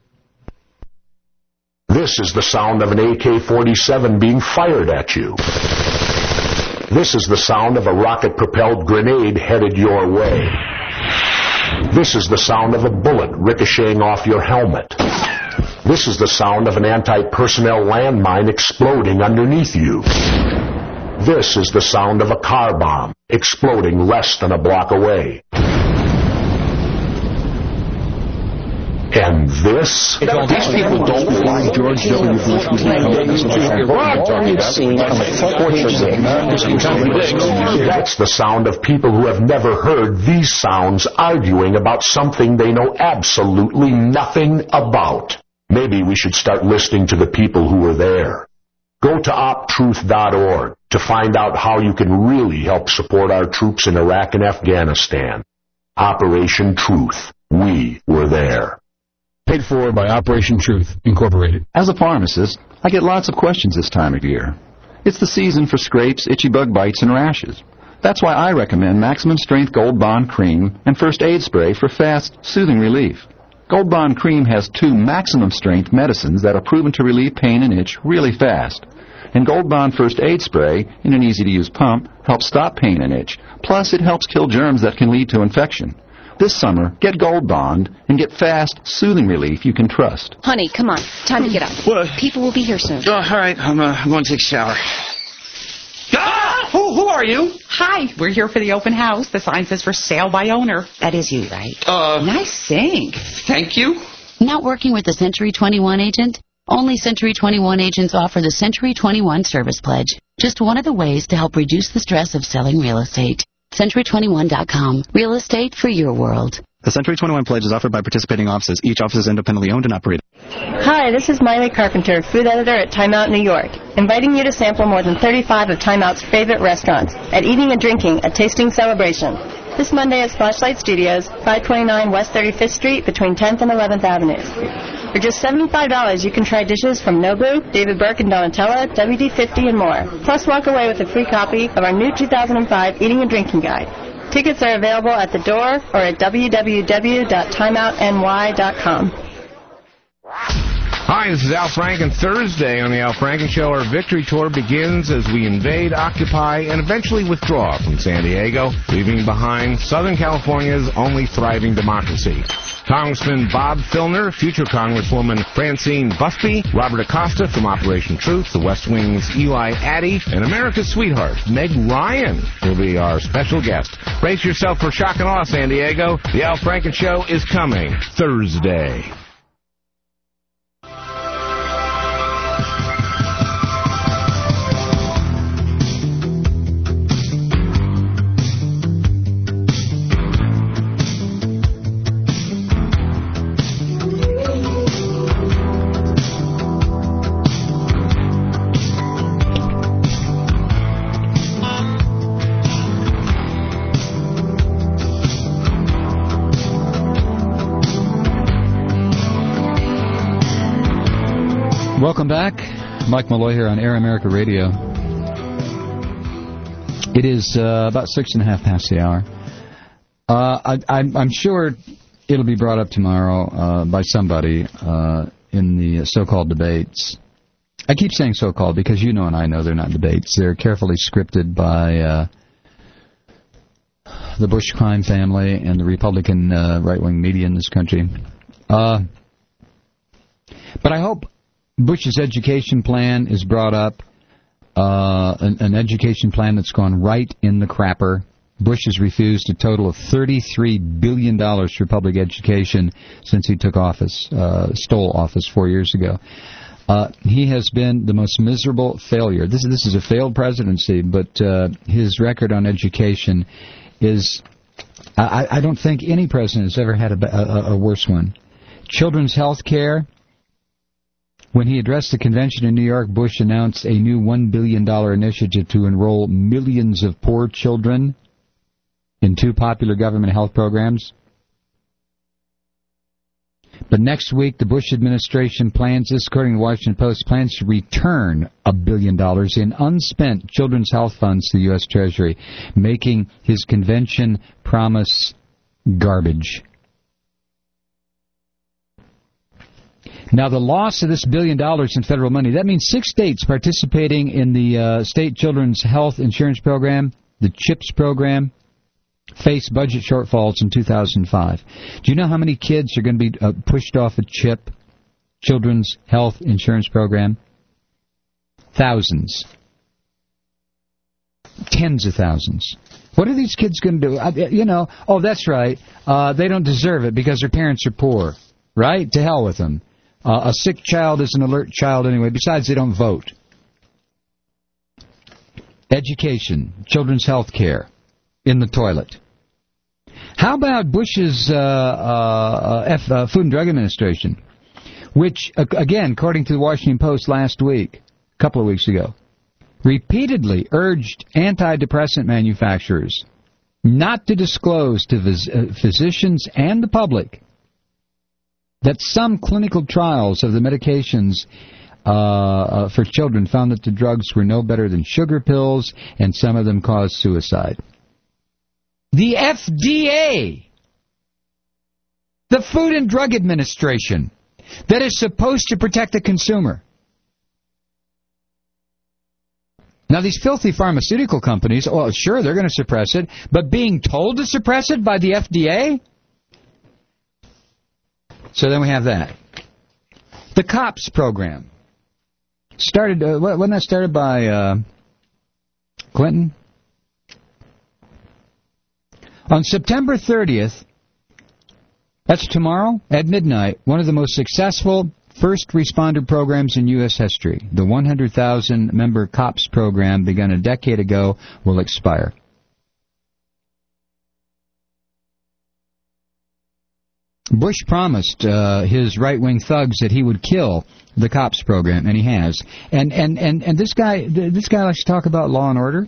This is the sound of an A K forty-seven being fired at you. This is the sound of a rocket-propelled grenade headed your way. This is the sound of a bullet ricocheting off your helmet. This is the sound of an anti-personnel landmine exploding underneath you. This is the sound of a car bomb exploding less than a block away. And this? These people don't believe George W. Bush was That's the sound of people who have never heard these sounds arguing about something they know absolutely nothing about. Maybe we should start listening to the people who were there. Go to op truth dot org to find out how you can really help support our troops in Iraq and Afghanistan. Operation Truth. We were there. Paid for by Operation Truth, Incorporated. As a pharmacist, I get lots of questions this time of year. It's the season for scrapes, itchy bug bites, and rashes. That's why I recommend Maximum Strength Gold Bond Cream and First Aid Spray for fast, soothing relief. Gold Bond Cream has two maximum strength medicines that are proven to relieve pain and itch really fast. And Gold Bond First Aid Spray, in an easy-to-use pump, helps stop pain and itch. Plus, it helps kill germs that can lead to infection. This summer, get Gold Bond and get fast, soothing relief you can trust. Honey, come on. Time to get up. What? People will be here soon. Oh, all right. I'm, uh, I'm going to take a shower. Ah! Who, who are you? Hi. We're here for the open house. The sign says for sale by owner. That is you, right? Uh. Nice sing. Thank you. Not working with the Century twenty-one agent? Only Century twenty-one agents offer the Century twenty-one Service Pledge. Just one of the ways to help reduce the stress of selling real estate. Century twenty-one dot com. Real estate for your world. The Century twenty-one Pledge is offered by participating offices. Each office is independently owned and operated. Hi, this is Miley Carpenter, food editor at Time Out New York, inviting you to sample more than thirty-five of Time Out's favorite restaurants at Eating and Drinking, a tasting celebration. This Monday at Splashlight Studios, five twenty-nine West thirty-fifth Street, between tenth and eleventh Avenues. For just seventy-five dollars, you can try dishes from Nobu, David Burke and Donatella, W D fifty, and more. Plus, walk away with a free copy of our new two thousand five Eating and Drinking Guide. Tickets are available at the door or at w w w dot time out n y dot com. Hi, this is Al Franken. Thursday on the Al Franken Show, our victory tour begins as we invade, occupy, and eventually withdraw from San Diego, leaving behind Southern California's only thriving democracy. Congressman Bob Filner, future Congresswoman Francine Busby, Robert Acosta from Operation Truth, The West Wing's Eli Addy, and America's sweetheart, Meg Ryan, will be our special guest. Brace yourself for shock and awe, San Diego. The Al Franken Show is coming Thursday. Welcome back. Mike Malloy here on Air America Radio. It is uh, about six and a half past the hour. Uh, I, I'm, I'm sure it'll be brought up tomorrow uh, by somebody uh, in the so-called debates. I keep saying so-called because you know and I know they're not debates. They're carefully scripted by uh, the Bush crime family and the Republican uh, right-wing media in this country. Uh, but I hope Bush's education plan is brought up, uh, an, an education plan that's gone right in the crapper. Bush has refused a total of thirty-three billion dollars for public education since he took office, uh, stole office four years ago. Uh, he has been the most miserable failure. This, this is a failed presidency, but uh, his record on education is, I, I don't think any president has ever had a, a, a worse one. Children's health care. When he addressed the convention in New York, Bush announced a new one billion dollars initiative to enroll millions of poor children in two popular government health programs. But next week, the Bush administration plans, this according to the Washington Post, plans to return a billion dollars in unspent children's health funds to the U S Treasury, making his convention promise garbage. Now, the loss of this billion dollars in federal money, that means six states participating in the uh, state children's health insurance program, the CHIPS program, face budget shortfalls in two thousand five. Do you know how many kids are going to be uh, pushed off a CHIP, Children's Health Insurance Program? Thousands. Tens of thousands. What are these kids going to do? I, you know, oh, that's right. Uh, they don't deserve it because their parents are poor. Right? To hell with them. Uh, a sick child is an alert child anyway. Besides, they don't vote. Education, children's health care, in the toilet. How about Bush's uh, uh, F, uh, Food and Drug Administration, which, uh, again, according to the Washington Post last week, a couple of weeks ago, repeatedly urged antidepressant manufacturers not to disclose to phys- uh, physicians and the public that some clinical trials of the medications uh, uh, for children found that the drugs were no better than sugar pills, and some of them caused suicide. The F D A, the Food and Drug Administration, that is supposed to protect the consumer. Now, these filthy pharmaceutical companies, well, sure, they're going to suppress it, but being told to suppress it by the F D A? So then we have that. The COPS program. Started, uh, wasn't that started by uh, Clinton? On September thirtieth, that's tomorrow, at midnight, one of the most successful first responder programs in U S history, the one hundred thousand member COPS program begun a decade ago, will expire. Bush promised uh, his right-wing thugs that he would kill the COPS program, and he has. And and and, and this guy this guy likes to talk about law and order.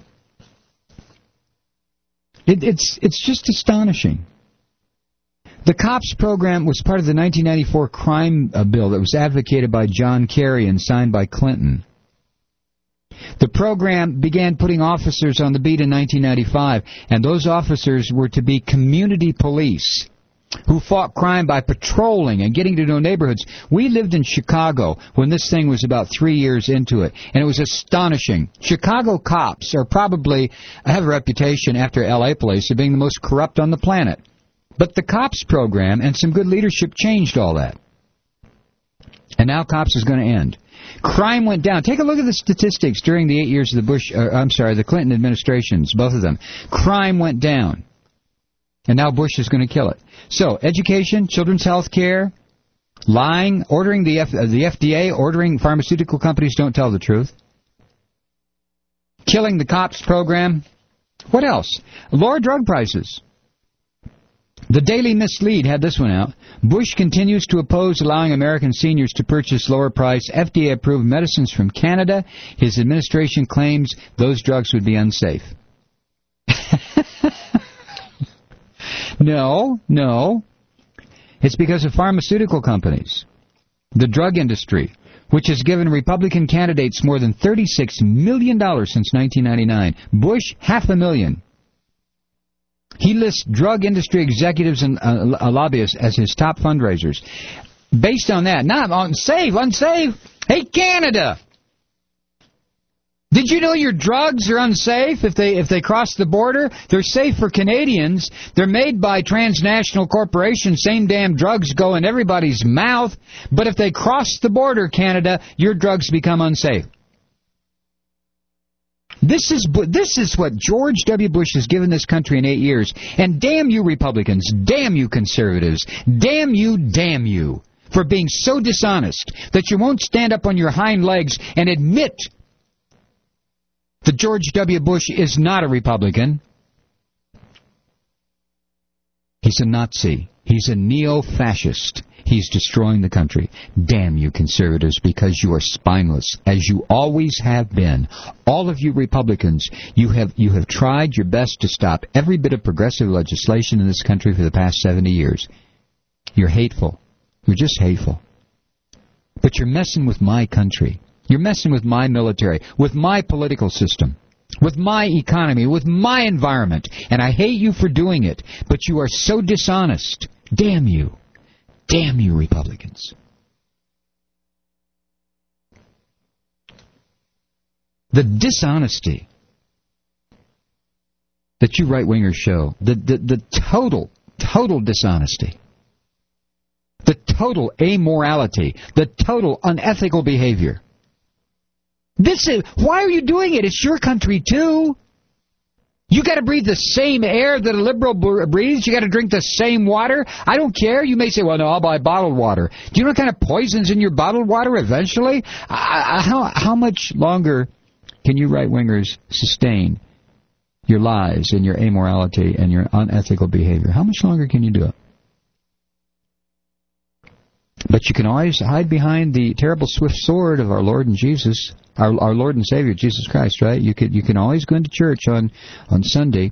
It, it's it's just astonishing. The COPS program was part of the nineteen ninety-four crime uh, bill that was advocated by John Kerry and signed by Clinton. The program began putting officers on the beat in nineteen ninety-five, and those officers were to be community police who fought crime by patrolling and getting to know neighborhoods. We lived in Chicago when this thing was about three years into it, and it was astonishing. Chicago cops are probably have a reputation after L A police of being the most corrupt on the planet. But the COPS program and some good leadership changed all that. And now COPS is going to end. Crime went down. Take a look at the statistics during the eight years of the Bush, uh, I'm sorry, the Clinton administrations, both of them. Crime went down. And now Bush is going to kill it. So, education, children's health care, lying, ordering the, F, uh, the F D A, ordering pharmaceutical companies don't tell the truth, killing the COPS program. What else? Lower drug prices. The Daily Mislead had this one out. Bush continues to oppose allowing American seniors to purchase lower-priced F D A-approved medicines from Canada. His administration claims those drugs would be unsafe. No, no. It's because of pharmaceutical companies, the drug industry, which has given Republican candidates more than thirty-six million dollars since nineteen ninety-nine. Bush, half a million. He lists drug industry executives and uh, lobbyists as his top fundraisers. Based on that, not unsafe, unsafe. Hey, Canada! Did you know your drugs are unsafe if they if they cross the border? They're safe for Canadians. They're made by transnational corporations. Same damn drugs go in everybody's mouth. But if they cross the border, Canada, your drugs become unsafe. This is this is what George W. Bush has given this country in eight years. And damn you Republicans, damn you conservatives, damn you, damn you, for being so dishonest that you won't stand up on your hind legs and admit that George W. Bush is not a Republican. He's a Nazi. He's a neo-fascist. He's destroying the country. Damn you conservatives, because you are spineless, as you always have been. All of you Republicans, you have you have tried your best to stop every bit of progressive legislation in this country for the past seventy years. You're hateful. You're just hateful. But you're messing with my country. You're messing with my military, with my political system, with my economy, with my environment. And I hate you for doing it, but you are so dishonest. Damn you. Damn you, Republicans. The dishonesty that you right-wingers show, the, the, the total, total dishonesty, the total amorality, the total unethical behavior. This is, why are you doing it? It's your country, too. You got to breathe the same air that a liberal breathes. You got to drink the same water. I don't care. You may say, well, no, I'll buy bottled water. Do you know what kind of poison's in your bottled water eventually? I, I, how, how much longer can you right-wingers sustain your lies and your amorality and your unethical behavior? How much longer can you do it? But you can always hide behind the terrible swift sword of our Lord and Jesus, our, our Lord and Savior, Jesus Christ, right? You can, you can always go into church on, on Sunday,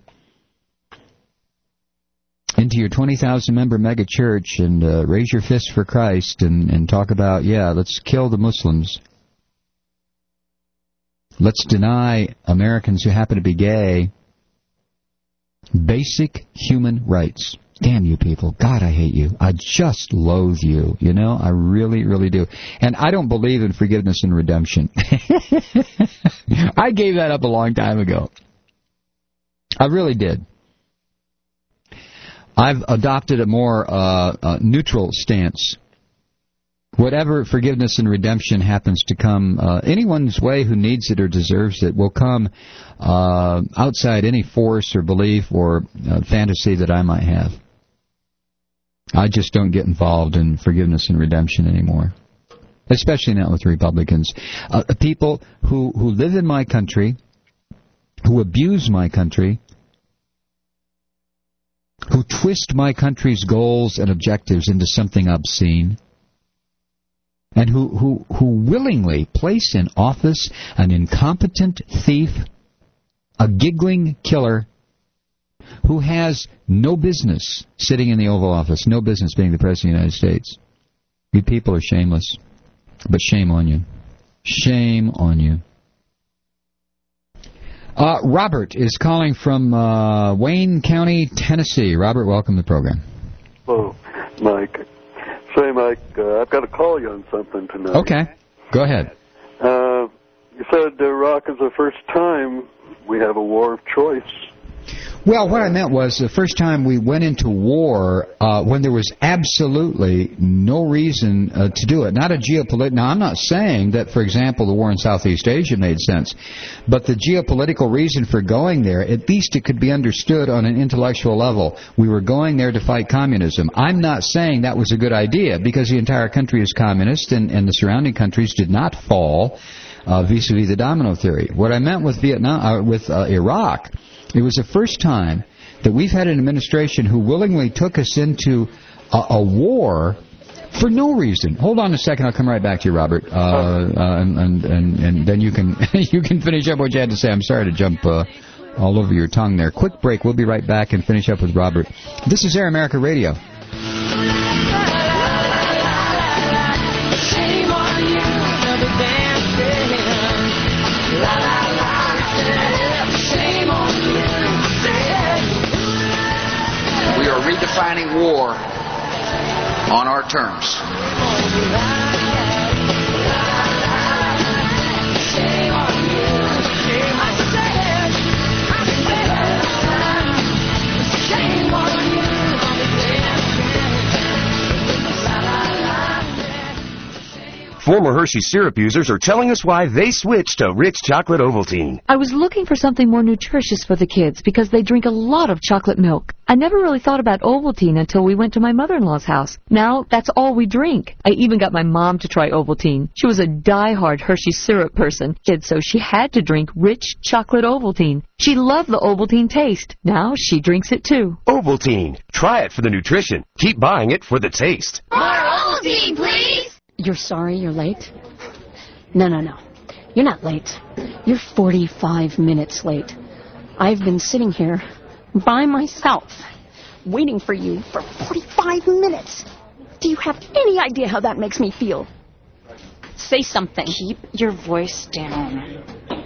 into your twenty thousand member mega church, and uh, raise your fist for Christ and, and talk about, yeah, let's kill the Muslims. Let's deny Americans who happen to be gay basic human rights. Damn you people. God, I hate you. I just loathe you. You know, I really, really do. And I don't believe in forgiveness and redemption. I gave that up a long time ago. I really did. I've adopted a more uh, uh, neutral stance. Whatever forgiveness and redemption happens to come uh, anyone's way who needs it or deserves it will come uh, outside any force or belief or uh, fantasy that I might have. I just don't get involved in forgiveness and redemption anymore, especially not with Republicans. Uh, people who, who live in my country, who abuse my country, who twist my country's goals and objectives into something obscene, and who, who, who willingly place in office an incompetent thief, a giggling killer, who has no business sitting in the Oval Office, no business being the President of the United States. You people are shameless, but shame on you. Shame on you. Uh, Robert is calling from uh, Wayne County, Tennessee. Robert, welcome to the program. Hello, Mike. Say, Mike, uh, I've got to call you on something tonight. Okay, go ahead. Uh, you said Iraq is the first time we have a war of choice. Well, what I meant was the first time we went into war uh, when there was absolutely no reason uh, to do it. Not a geopolitical... Now, I'm not saying that, for example, the war in Southeast Asia made sense, but the geopolitical reason for going there, at least it could be understood on an intellectual level. We were going there to fight communism. I'm not saying that was a good idea, because the entire country is communist and, and the surrounding countries did not fall uh, vis-a-vis the domino theory. What I meant with Vietnam, uh, with uh, Iraq... It was the first time that we've had an administration who willingly took us into a, a war for no reason. Hold on a second, I'll come right back to you, Robert, uh, uh, and, and, and, and then you can you can finish up what you had to say. I'm sorry to jump uh, all over your tongue there. Quick break. We'll be right back and finish up with Robert. This is Air America Radio. Shame on you. war on our terms. Former Hershey syrup users are telling us why they switched to Rich Chocolate Ovaltine. I was looking for something more nutritious for the kids because they drink a lot of chocolate milk. I never really thought about Ovaltine until we went to my mother-in-law's house. Now, that's all we drink. I even got my mom to try Ovaltine. She was a die-hard Hershey syrup person, so she had to drink Rich Chocolate Ovaltine. She loved the Ovaltine taste. Now she drinks it too. Ovaltine. Try it for the nutrition. Keep buying it for the taste. More Ovaltine, please! You're sorry you're late? No, no, no. You're not late. You're forty-five minutes late. I've been sitting here by myself, waiting for you for forty-five minutes. Do you have any idea how that makes me feel? Say something. Keep your voice down.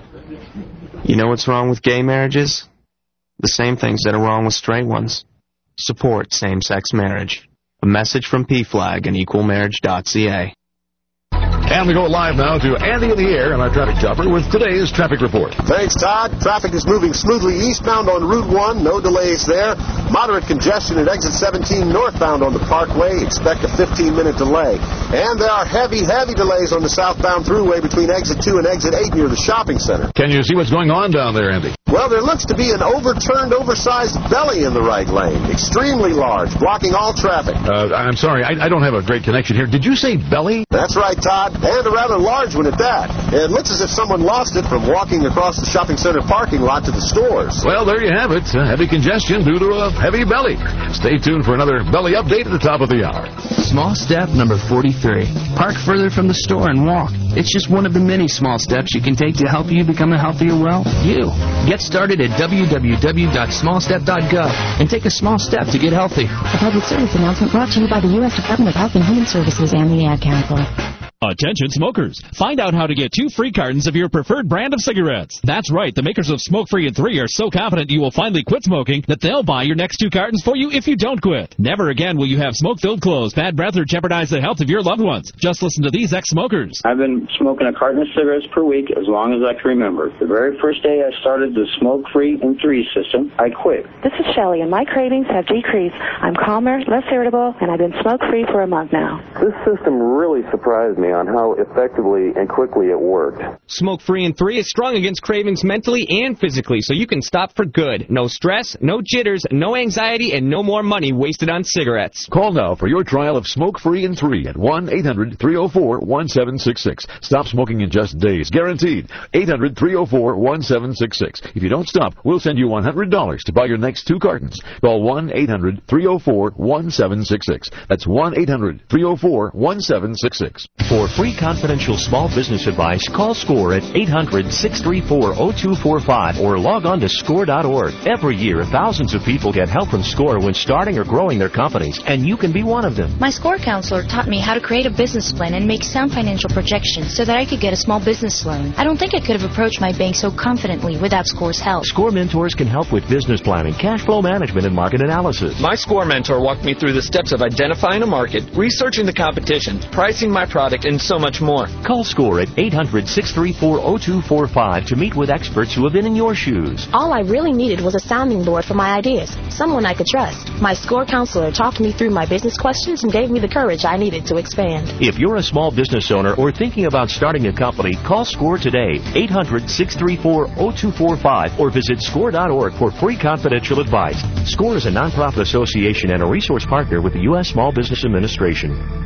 You know what's wrong with gay marriages? The same things that are wrong with straight ones. Support same-sex marriage. A message from P FLAG and equal marriage dot c a. And we go live now to Andy in the air and our traffic chopper with today's traffic report. Thanks, Todd. Traffic is moving smoothly eastbound on Route one. No delays there. Moderate congestion at exit seventeen northbound on the Parkway. Expect a fifteen-minute delay. And there are heavy, heavy delays on the southbound thruway between exit two and exit eight near the shopping center. Can you see what's going on down there, Andy? Well, there looks to be an overturned, oversized belly in the right lane. Extremely large, blocking all traffic. Uh, I'm sorry, I, I don't have a great connection here. Did you say belly? That's right, Todd. And a rather large one at that. It looks as if someone lost it from walking across the shopping center parking lot to the stores. Well, there you have it. Uh, heavy congestion due to a heavy belly. Stay tuned for another belly update at the top of the hour. Small step number forty-three. Park further from the store and walk. It's just one of the many small steps you can take to help you become a healthier, well, you. Get started at w w w dot small step dot gov and take a small step to get healthy. A public service announcement brought to you by the U S Department of Health and Human Services and the Ad Council. Attention smokers! Find out how to get two free cartons of your preferred brand of cigarettes. That's right, the makers of Smoke Free and three are so confident you will finally quit smoking that they'll buy your next two cartons for you if you don't quit. Never again will you have smoke-filled clothes, bad breath, or jeopardize the health of your loved ones. Just listen to these ex-smokers. I've been smoking a carton of cigarettes per week as long as I can remember. The very first day I started the Smoke Free and three system, I quit. This is Shelley, and my cravings have decreased. I'm calmer, less irritable, and I've been smoke-free for a month now. This system really surprised me on how effective and quickly it worked. Smoke Free and three is strong against cravings mentally and physically, so you can stop for good. No stress, no jitters, no anxiety, and no more money wasted on cigarettes. Call now for your trial of Smoke Free and three at one eight hundred three oh four one seven six six. Stop smoking in just days. Guaranteed. eight hundred three oh four one seven six six. If you don't stop, we'll send you one hundred dollars to buy your next two cartons. Call one eight hundred three oh four one seven six six. That's one eight hundred three oh four one seven six six. For free confidential small business advice, call SCORE at eight hundred six three four oh two four five or log on to score dot org. Every year, thousands of people get help from SCORE when starting or growing their companies, and you can be one of them. My SCORE counselor taught me how to create a business plan and make sound financial projections so that I could get a small business loan. I don't think I could have approached my bank so confidently without SCORE's help. SCORE mentors can help with business planning, cash flow management, and market analysis. My SCORE mentor walked me through the steps of identifying a market, researching the competition, pricing my product, and so much more. Call SCORE at eight hundred six three four oh two four five to meet with experts who have been in your shoes. All I really needed was a sounding board for my ideas, someone I could trust. My SCORE counselor talked me through my business questions and gave me the courage I needed to expand. If you're a small business owner or thinking about starting a company, call SCORE today, eight hundred six three four oh two four five, or visit score dot org for free confidential advice. SCORE is a nonprofit association and a resource partner with the U S Small Business Administration.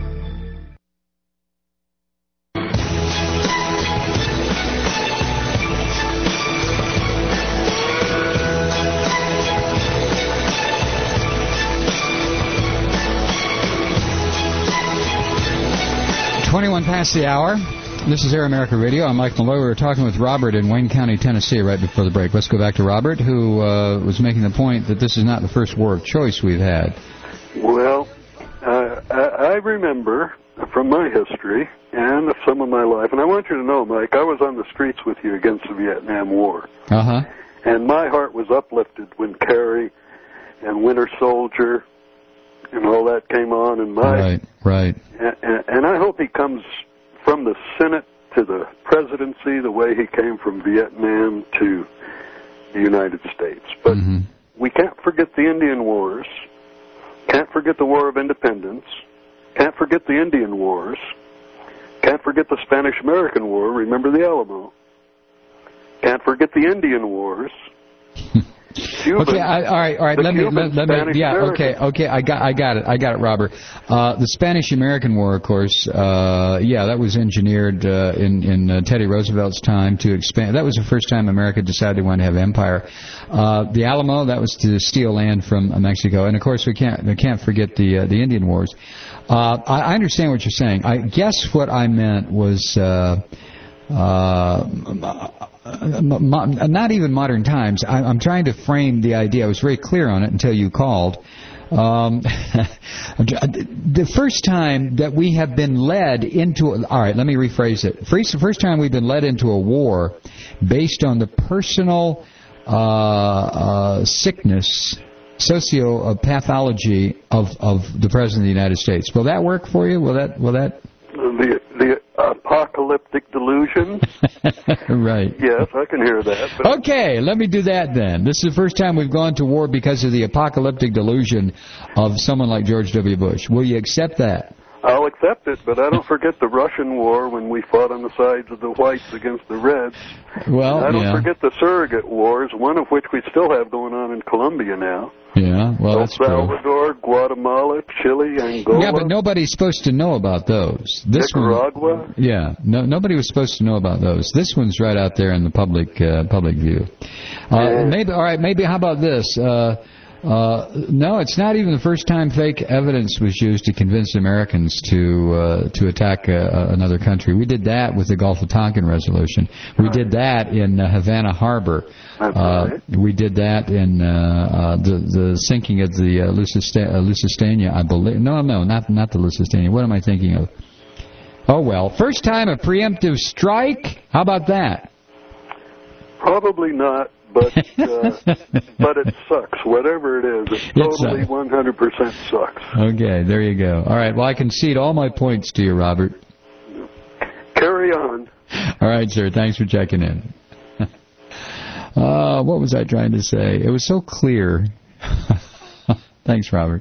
twenty-one past the hour. This is Air America Radio. I'm Mike Malloy. We were talking with Robert in Wayne County, Tennessee, right before the break. Let's go back to Robert, who uh, was making the point that this is not the first war of choice we've had. Well, uh, I, I remember from my history and some of my life, and I want you to know, Mike, I was on the streets with you against the Vietnam War. Uh-huh. And my heart was uplifted when Carrie and Winter Soldier and all that came on, and my right, right, and, and I hope he comes from the Senate to the presidency the way he came from Vietnam to the United States. But mm-hmm. we can't forget the Indian Wars, can't forget the War of Independence, can't forget the Indian Wars, can't forget the Spanish-American War, remember the Alamo, can't forget the Indian Wars. Cuban, okay, I, all right, all right. Let me, Cuban, let, let me, yeah, okay, okay. I got, I got it, I got it, Robert. Uh, the Spanish-American War, of course. Uh, yeah, that was engineered uh, in in uh, Teddy Roosevelt's time to expand. That was the first time America decided they wanted to have empire. Uh, the Alamo, that was to steal land from Mexico, and of course we can't, we can't forget the uh, the Indian Wars. Uh, I, I understand what you're saying. I guess what I meant was. Uh, Uh, not even modern times. I'm trying to frame the idea. I was very clear on it until you called. Um, the first time that we have been led into, all right, let me rephrase it. First, the first time we've been led into a war based on the personal uh, uh, sickness, sociopathology of of the President of the United States. Will that work for you? Will that? Will that? The the apocalyptic delusion. Right. Yes, I can hear that. But okay, let me do that then. This is the first time we've gone to war because of the apocalyptic delusion of someone like George W. Bush. Will you accept that? I'll accept it, but I don't forget the Russian war when we fought on the sides of the whites against the reds. Well, and I don't yeah. forget the surrogate wars, one of which we still have going on in Colombia now. Yeah, well, El that's true. Salvador, Guatemala, Chile, Angola. Yeah, but nobody's supposed to know about those. This Nicaragua. One, yeah, no, nobody was supposed to know about those. This one's right out there in the public uh, public view. Uh, yeah. Maybe, all right. Maybe how about this? Uh, Uh, no, it's not even the first time fake evidence was used to convince Americans to uh, to attack uh, another country. We did that with the Gulf of Tonkin resolution. We did that in uh, Havana Harbor. Uh, we did that in uh, uh, the the sinking of the uh, Lusista- uh, Lusitania, I believe. No, no, not not the Lusitania. What am I thinking of? Oh well, first time a preemptive strike. How about that? Probably not. But uh, but it sucks. Whatever it is, it totally one hundred percent sucks. Okay, there you go. All right, well, I concede all my points to you, Robert. Carry on. All right, sir. Thanks for checking in. uh, what was I trying to say? It was so clear. Thanks, Robert.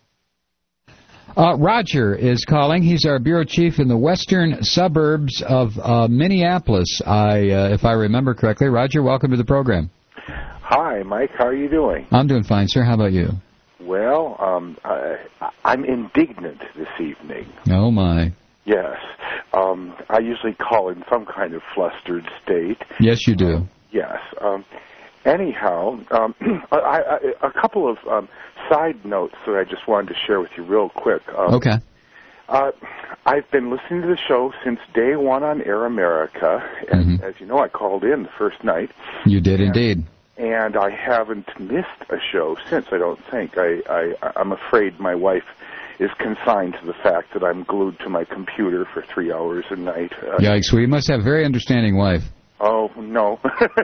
Uh, Roger is calling. He's our bureau chief in the western suburbs of uh, Minneapolis, I, uh, if I remember correctly. Roger, welcome to the program. Hi, Mike. How are you doing? I'm doing fine, sir. How about you? Well, um, I, I'm indignant this evening. Oh, my. Yes. Um, I usually call in some kind of flustered state. Yes, you do. Um, yes. Um, anyhow, um, I, I, a couple of um, side notes that I just wanted to share with you real quick. Um, okay. Uh, I've been listening to the show since day one on Air America, and mm-hmm. as you know, I called in the first night. You did and, indeed. And I haven't missed a show since, I don't think. I, I, I'm afraid my wife is consigned to the fact that I'm glued to my computer for three hours a night. Uh, Yikes, well, you must have a very understanding wife. Oh, no.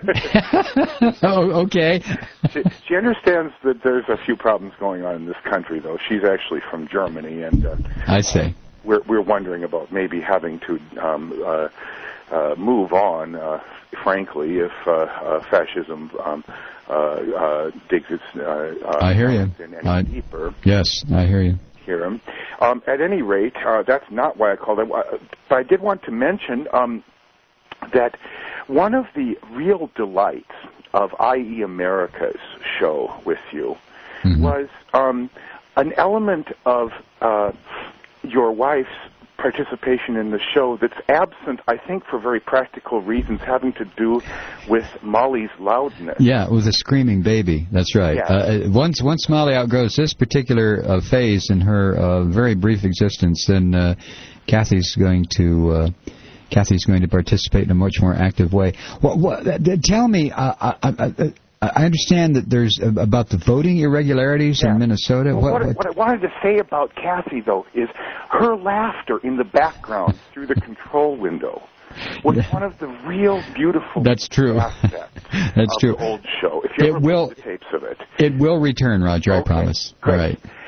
Oh, okay. she, she understands that there's a few problems going on in this country, though. She's actually from Germany, and uh, I see. We're we're wondering about maybe having to um, uh, uh, move on, uh, frankly, if uh, uh, fascism um, uh, uh, digs its uh, uh, I hear you. in any I, deeper. Yes, I hear you. Hear him. Um, at any rate, uh, that's not why I called it. But I did want to mention um, that one of the real delights of I E America's show with you mm-hmm. was um, an element of uh, your wife's participation in the show that's absent, I think, for very practical reasons having to do with Molly's loudness. Yeah, with a screaming baby. That's right. Yes. Uh, once once Molly outgrows this particular uh, phase in her uh, very brief existence, then uh, Kathy's going to uh, Kathy's going to participate in a much more active way. Well, what, uh, tell me, uh, I, I, I understand that there's uh, about the voting irregularities yeah. in Minnesota. Well, what, what, what, what I wanted to say about Kathy, though, is her laughter in the background through the control window was one of the real beautiful That's true. aspects That's of true. the old show. If you it ever will, look at the tapes of it. It will return, Roger, okay. I promise. Great. All right.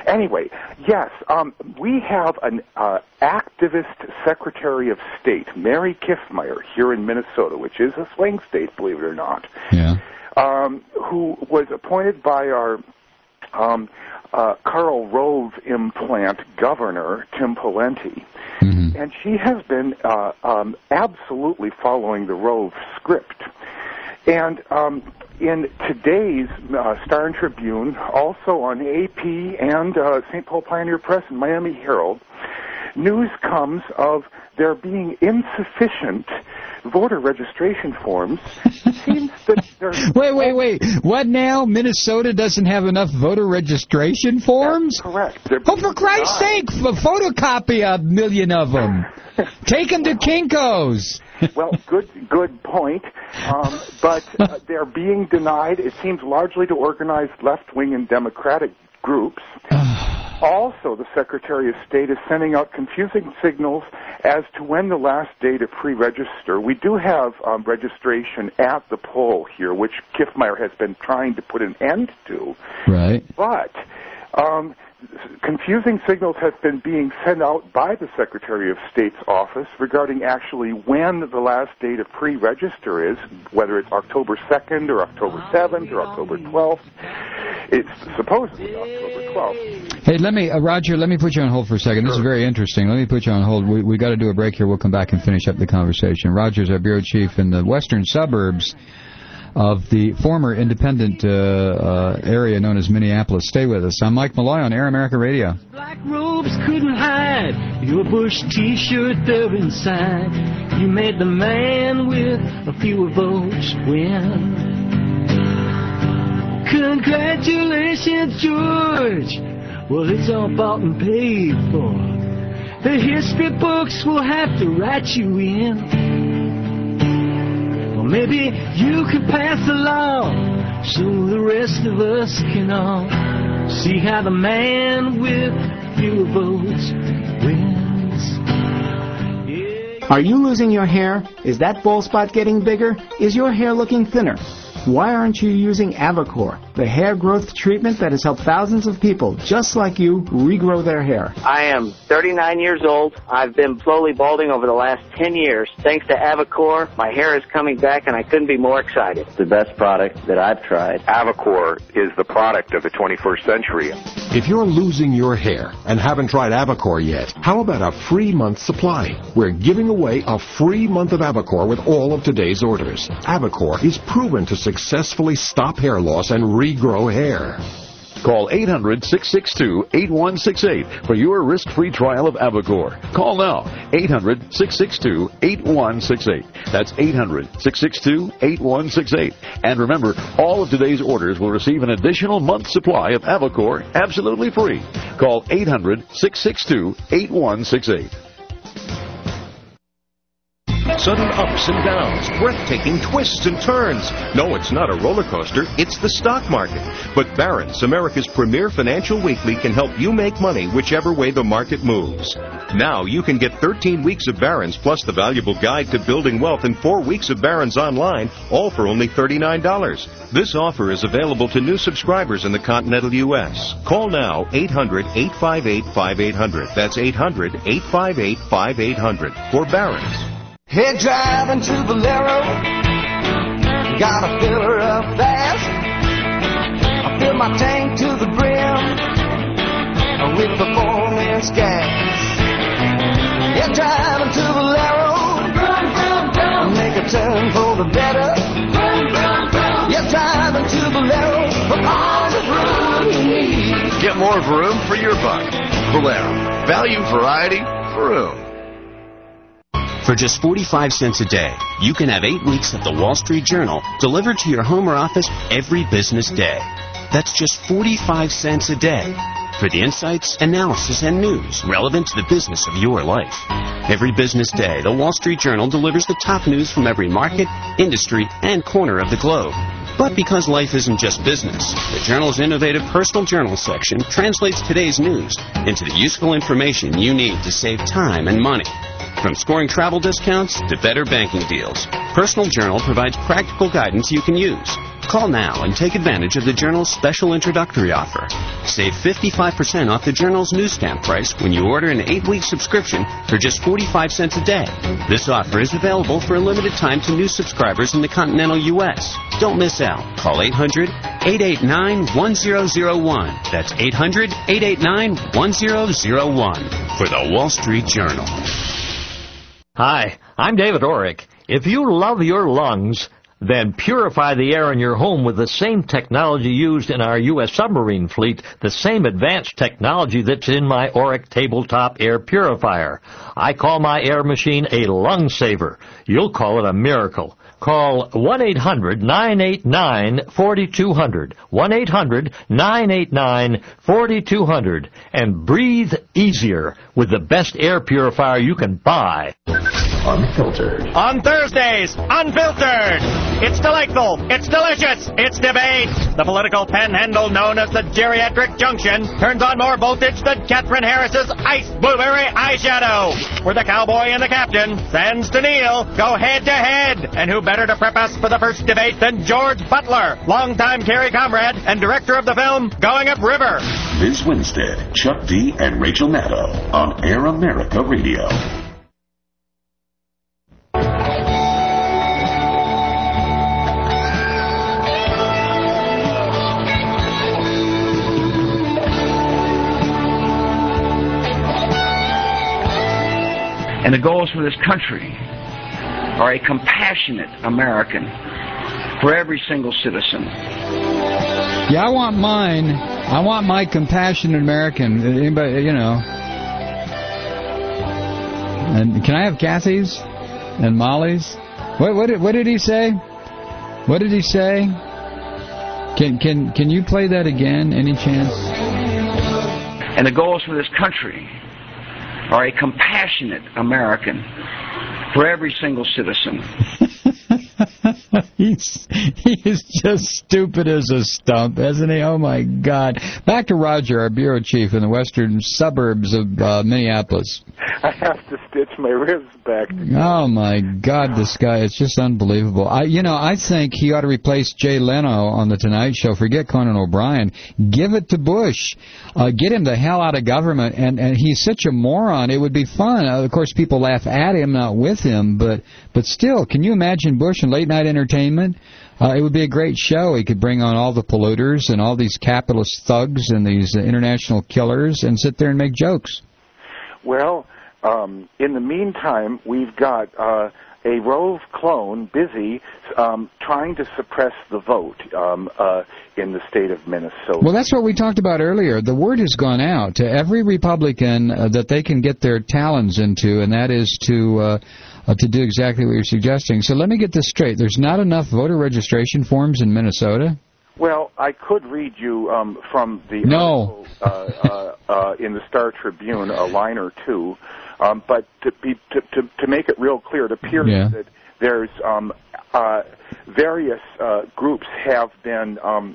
Anyway, yes, um, we have an uh, activist Secretary of State, Mary Kiffmeyer, here in Minnesota, which is a swing state, believe it or not, yeah. um, who was appointed by our um, uh, Karl Rove implant governor, Tim Pawlenty. Mm-hmm. And she has been uh, um, absolutely following the Rove script. And um, in today's uh, Star and Tribune, also on A P and uh, Saint Paul Pioneer Press and Miami Herald, news comes of there being insufficient voter registration forms. Seems that there's wait, wait, wait. What now? Minnesota doesn't have enough voter registration forms? That's correct. Oh, for Christ's sake, f- photocopy a million of them. Take them to Kinko's. Well, good good point. Um, but uh, they're being denied, it seems, largely to organized left-wing and Democratic groups. Also, the Secretary of State is sending out confusing signals as to when the last day to pre-register. We do have um, registration at the poll here, which Kiffmeyer has been trying to put an end to. Right. But um, confusing signals have been being sent out by the Secretary of State's office regarding actually when the last day to pre-register is, whether it's October second or October seventh or October twelfth. It's supposedly October twelfth. Hey, let me, uh, Roger, let me put you on hold for a second. This sure. is very interesting. Let me put you on hold. We we got to do a break here. We'll come back and finish up the conversation. Roger's our bureau chief in the western suburbs of the former independent uh, uh, area known as Minneapolis. Stay with us. I'm Mike Malloy on Air America Radio. Black robes couldn't hide your Bush T-shirt there inside. You made the man with a fewer votes win. Congratulations, George. Well, it's all bought and paid for. The history books will have to write you in. Well, maybe you could pass a law so the rest of us can all see how the man with fewer votes wins. Yeah. Are you losing your hair? Is that bald spot getting bigger? Is your hair looking thinner? Why aren't you using Avacor, the hair growth treatment that has helped thousands of people just like you regrow their hair? I am thirty-nine years old. I've been slowly balding over the last ten years. Thanks to Avacor, my hair is coming back, and I couldn't be more excited. The best product that I've tried. Avacor is the product of the twenty-first century. If you're losing your hair and haven't tried Avacor yet, how about a free month supply? We're giving away a free month of Avacor with all of today's orders. Avacor is proven to successfully stop hair loss and regrow hair. Call eight hundred, six six two, eight one six eight for your risk-free trial of Avacor. Call now, eight hundred, six six two, eight one six eight. That's eight hundred, six six two, eight one six eight. And remember, all of today's orders will receive an additional month supply of Avacor absolutely free. Call eight hundred, six six two, eight one six eight. Sudden ups and downs, breathtaking twists and turns. No, it's not a roller coaster, it's the stock market. But Barron's, America's premier financial weekly, can help you make money whichever way the market moves. Now you can get thirteen weeks of Barron's plus the valuable guide to building wealth and four weeks of Barron's online, all for only thirty-nine dollars. This offer is available to new subscribers in the continental U S. Call now, eight hundred, eight five eight, five eight hundred. That's eight hundred, eight five eight, five eight hundred for Barron's. Hey, driving to Valero, gotta fill her up fast. I fill my tank to the brim with performance gas. Yeah, driving to Valero, run, run, run. Make a turn for the better. Run, run, run. Yeah, driving to Valero, for all the room you need. Get more room for your buck. Valero, value, variety, room. For just forty-five cents a day, you can have eight weeks of the Wall Street Journal delivered to your home or office every business day. That's just forty-five cents a day for the insights, analysis, and news relevant to the business of your life. Every business day, the Wall Street Journal delivers the top news from every market, industry, and corner of the globe. But because life isn't just business, the Journal's innovative Personal Journal section translates today's news into the useful information you need to save time and money. From scoring travel discounts to better banking deals, Personal Journal provides practical guidance you can use. Call now and take advantage of the Journal's special introductory offer. Save fifty-five percent off the Journal's newsstand price when you order an eight-week subscription for just forty-five cents a day. This offer is available for a limited time to new subscribers in the continental U S. Don't miss out. Call eight hundred, eight eight nine, one zero zero one. That's eight hundred, eight eight nine, one zero zero one for the Wall Street Journal. Hi, I'm David Orrick. If you love your lungs, then purify the air in your home with the same technology used in our U S submarine fleet, the same advanced technology that's in my Orrick tabletop air purifier. I call my air machine a lung saver. You'll call it a miracle. Call one eight hundred, nine eight nine, four two zero zero, one eight hundred, nine eight nine, four two zero zero, and breathe easier with the best air purifier you can buy. Unfiltered. On Thursdays, Unfiltered. It's delightful. It's delicious. It's debate. The political panhandle known as the Geriatric Junction turns on more voltage than Catherine Harris's Ice Blueberry Eyeshadow, where the cowboy and the captain, Sans Neil, go head to head. And who better to prep us for the first debate than George Butler, longtime Kerry comrade and director of the film Going Up River. Liz Winstead, Chuck D, and Rachel Maddow on Air America Radio. And the goals for this country are a compassionate American for every single citizen. Yeah, I want mine. I want my compassionate American. Anybody, you know. And can I have Kathy's and Molly's? What, what, did, what did he say? What did he say? Can can can you play that again? Any chance? And the goals for this country are a compassionate American for every single citizen. He's he is just stupid as a stump, isn't he? Oh, my God. Back to Roger, our bureau chief in the western suburbs of uh, Minneapolis. I have to stitch my ribs back. Oh, my God, this guy, it's just unbelievable. I, You know, I think he ought to replace Jay Leno on The Tonight Show. Forget Conan O'Brien. Give it to Bush. Uh, get him the hell out of government. And, and he's such a moron. It would be fun. Uh, of course, people laugh at him, not with him. But, but still, can you imagine Bush in late-night entertainment? Uh, it would be a great show. He could bring on all the polluters and all these capitalist thugs and these uh, international killers and sit there and make jokes. Well, um, in the meantime, we've got uh, a Rove clone busy um, trying to suppress the vote um, uh, in the state of Minnesota. Well, that's what we talked about earlier. The word has gone out to every Republican uh, that they can get their talons into, and that is to... Uh, Uh, to do exactly what you're suggesting. So let me get this straight. There's not enough voter registration forms in Minnesota? Well, I could read you um, from the no. article uh, uh, uh, in the Star Tribune, a line or two, um, but to, be, to, to, to make it real clear, it appears yeah. that there's um, uh, various uh, groups have been um,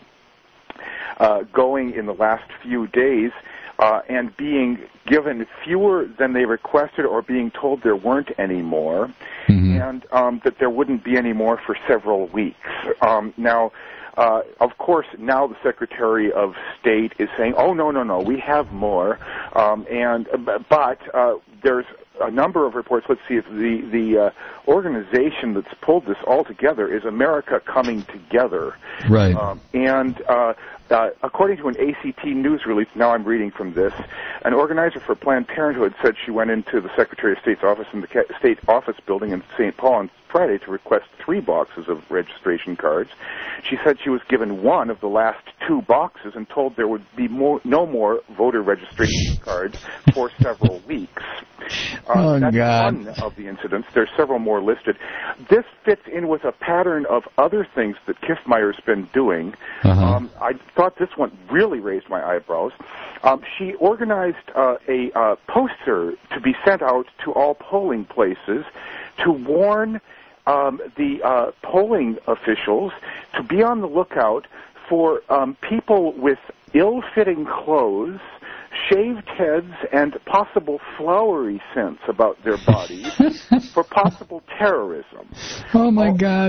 uh, going in the last few days Uh, and being given fewer than they requested or being told there weren't any more, mm-hmm. and um, that there wouldn't be any more for several weeks. Um, now, uh, of course, now the Secretary of State is saying, oh, no, no, no, we have more. Um, and But uh, there's a number of reports. Let's see if the, the uh, organization that's pulled this all together is America Coming Together. Right. Um, and... Uh, Uh, according to an A C T news release, now I'm reading from this, an organizer for Planned Parenthood said she went into the Secretary of State's office in the State Office building in Saint Paul on Friday to request three boxes of registration cards. She said she was given one of the last two boxes and told there would be more, no more voter registration cards for several weeks. Uh, oh, that's God. one of the incidents. There's several more listed. This fits in with a pattern of other things that Kiffmeyer's been doing. Uh-huh. Um, I thought this one really raised my eyebrows. Um, she organized uh, a uh, poster to be sent out to all polling places to warn um, the uh, polling officials to be on the lookout for um, people with ill-fitting clothes, shaved heads, and possible flowery scents about their bodies for possible terrorism. Oh, my oh, God.